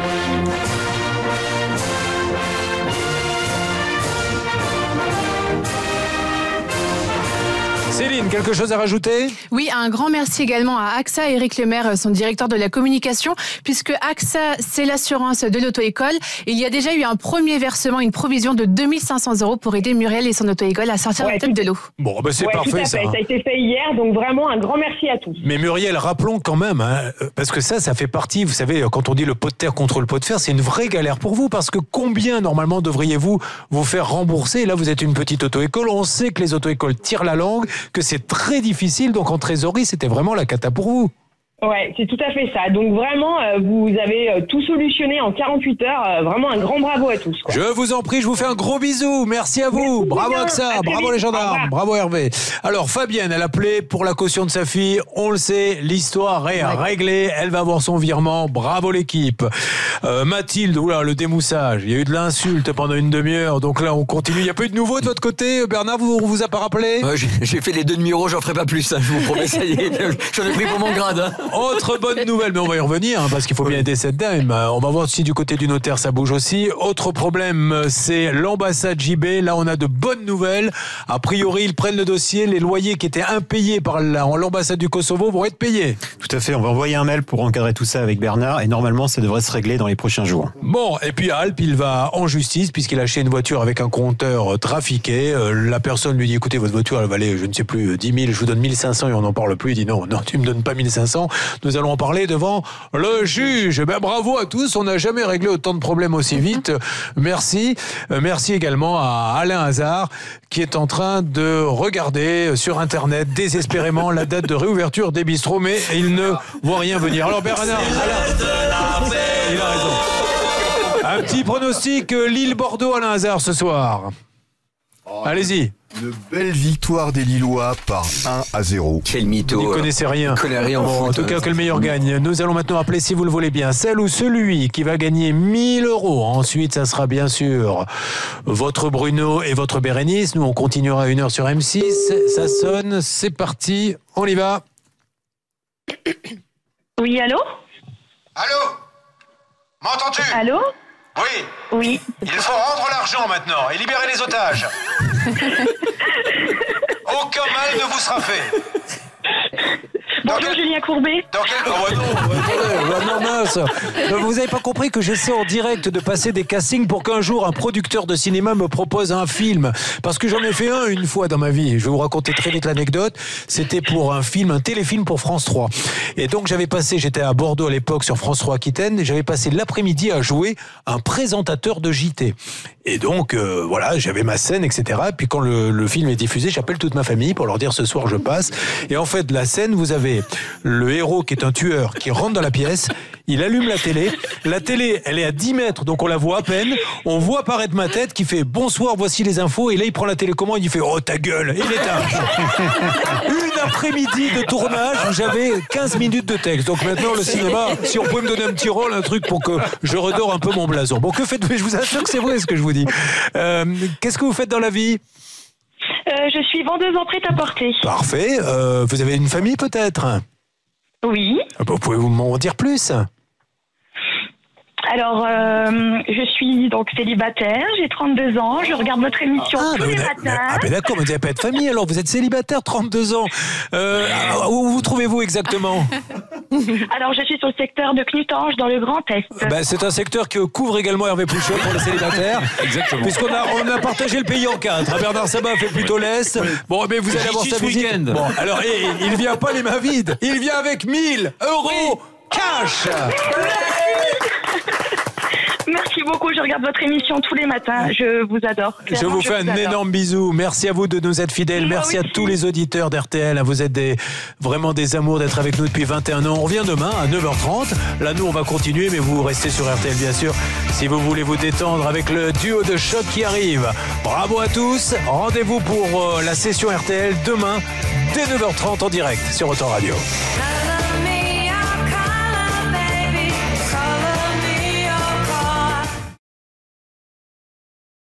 Céline, quelque chose à rajouter? Oui, un grand merci également à AXA, Éric Lemaire, son directeur de la communication, puisque AXA, c'est l'assurance de l'auto-école. Il y a déjà eu un premier versement, une provision de deux mille cinq cents euros pour aider Muriel et son auto-école à sortir Ouais, la tête de l'eau. Bon, bah c'est Ouais, tout parfait à ça. fait. hein. Ça a été fait hier, donc vraiment un grand merci à tous. Mais Muriel, rappelons quand même, hein, parce que ça, ça fait partie, vous savez, quand on dit le pot de terre contre le pot de fer, c'est une vraie galère pour vous, parce que combien, normalement, devriez-vous vous faire rembourser? Là, vous êtes une petite auto-école, on sait que les auto-écoles tirent la langue, que c'est très difficile, donc en trésorerie, c'était vraiment la cata pour vous. Ouais, c'est tout à fait ça. Donc vraiment, euh, vous avez euh, tout solutionné en quarante-huit heures. Euh, vraiment un grand bravo à tous. Quoi. Je vous en prie, je vous fais un gros bisou. Merci à vous. Merci Bravo bien. AXA, À très bravo vite. les Au gendarmes, revoir. bravo Hervé. Alors Fabienne, elle a appelé pour la caution de sa fille. On le sait, l'histoire est réglée. Elle va avoir son virement. Bravo l'équipe. Euh, Mathilde, oula, le démoussage. Il y a eu de l'insulte pendant une demi-heure. Donc là, on continue. Il n'y a pas eu de nouveau de votre côté. Bernard, vous, on vous a pas rappelé? Ouais, j'ai- J'ai fait les deux numéros, j'en ferai pas plus, hein, je vous promets, ça y est, j'en ai pris pour mon grade. Hein. Autre bonne nouvelle, mais on va y revenir hein, parce qu'il faut bien aider cette dame. Euh, On va voir si du côté du notaire ça bouge aussi. Autre problème, euh, c'est l'ambassade J B. Là, on a de bonnes nouvelles. A priori, ils prennent le dossier. Les loyers qui étaient impayés par la- l'ambassade du Kosovo vont être payés. Tout à fait, on va envoyer un mail pour encadrer tout ça avec Bernard et normalement ça devrait se régler dans les prochains jours. Bon, et puis Alp, il va en justice puisqu'il a acheté une voiture avec un compteur euh, trafiqué. Euh, La personne lui dit, écoutez, votre voiture, elle valait, je ne sais plus, euh, dix mille, je vous donne mille cinq cents et on n'en parle plus. Il dit, non, non, tu me donnes pas mille cinq cents. Nous allons en parler devant le juge. Ben, bravo à tous. On n'a jamais réglé autant de problèmes aussi vite. Merci. Euh, Merci également à Alain Hazard qui est en train de regarder sur Internet désespérément la date de réouverture des bistrots, mais il ne voit rien venir. Alors Bernard, Alain, il a raison. Un petit pronostic, euh, Lille-Bordeaux, Alain Hazard, ce soir. Allez-y. Une belle victoire des Lillois par un à zéro. Quel mytho. Vous n'y connaissez rien. rien Bon, en tout cas, que le meilleur gagne. Nous allons maintenant appeler, si vous le voulez bien, celle ou celui qui va gagner mille euros. Ensuite, ça sera bien sûr votre Bruno et votre Bérénice. Nous, on continuera une heure sur M six. Ça sonne, c'est parti, on y va. Oui, allô? Allô? M'entends-tu? Allô? Oui. Oui. Il faut rendre l'argent maintenant et libérer les otages. Aucun mal ne vous sera fait. Bonjour Julien Courbet. Dans quel... Oh, ouais, non, ouais, attendez, ouais, non, mince. Euh, Vous n'avez pas compris que j'essaie en direct de passer des castings pour qu'un jour un producteur de cinéma me propose un film. Parce que j'en ai fait un une fois dans ma vie. Je vais vous raconter très vite l'anecdote. C'était pour un film, un téléfilm pour France trois. Et donc j'avais passé, j'étais à Bordeaux à l'époque sur France trois Aquitaine, et j'avais passé l'après-midi à jouer un présentateur de J T. Et donc, euh, voilà, j'avais ma scène, et cetera. Puis quand le, le film est diffusé, j'appelle toute ma famille pour leur dire ce soir je passe. Et en fait, la scène, vous avez le héros qui est un tueur qui rentre dans la pièce, il allume la télé. La télé, elle est à dix mètres, donc on la voit à peine. On voit apparaître ma tête qui fait bonsoir, voici les infos. Et là, il prend la télécommande, il fait oh ta gueule. Et il éteint. Une après-midi de tournage où j'avais quinze minutes de texte. Donc maintenant, le cinéma, si on pouvait me donner un petit rôle, un truc pour que je redore un peu mon blason. Bon, que faites-vous? Je vous assure que c'est vrai ce que je vous dis. Euh, qu'est-ce que vous faites dans la vie? Euh, je suis vendeuse en prêt-à-porter. Parfait. Euh, vous avez une famille peut-être? Oui. Vous pouvez m'en dire plus? Alors, euh, je suis donc célibataire, j'ai trente-deux ans, je regarde votre émission ah, tous ben, les ben, matins. Ah ben d'accord, vous n'avez pas de famille alors, vous êtes célibataire, trente-deux ans. Euh, où vous trouvez-vous exactement? Alors, je suis sur le secteur de Knutange, dans le Grand Est. Ben, c'est un secteur que couvre également Hervé Pouchot pour les célibataires. Exactement. Puisqu'on a, on a partagé le pays en quatre. Bernard Sabat fait plutôt l'Est. Bon, mais vous allez avoir sa visite. Bon, alors, et, il vient pas les mains vides. Il vient avec mille euros cash. Merci beaucoup, je regarde votre émission tous les matins, je vous adore. Je vous fais un énorme bisou, merci à vous de nous être fidèles, merci à tous les auditeurs d'R T L, vous êtes des, vraiment des amours d'être avec nous depuis vingt et un ans. On revient demain à neuf heures trente, là nous on va continuer mais vous restez sur R T L bien sûr si vous voulez vous détendre avec le duo de choc qui arrive. Bravo à tous, rendez-vous pour la session R T L demain dès neuf heures trente en direct sur Autant Radio.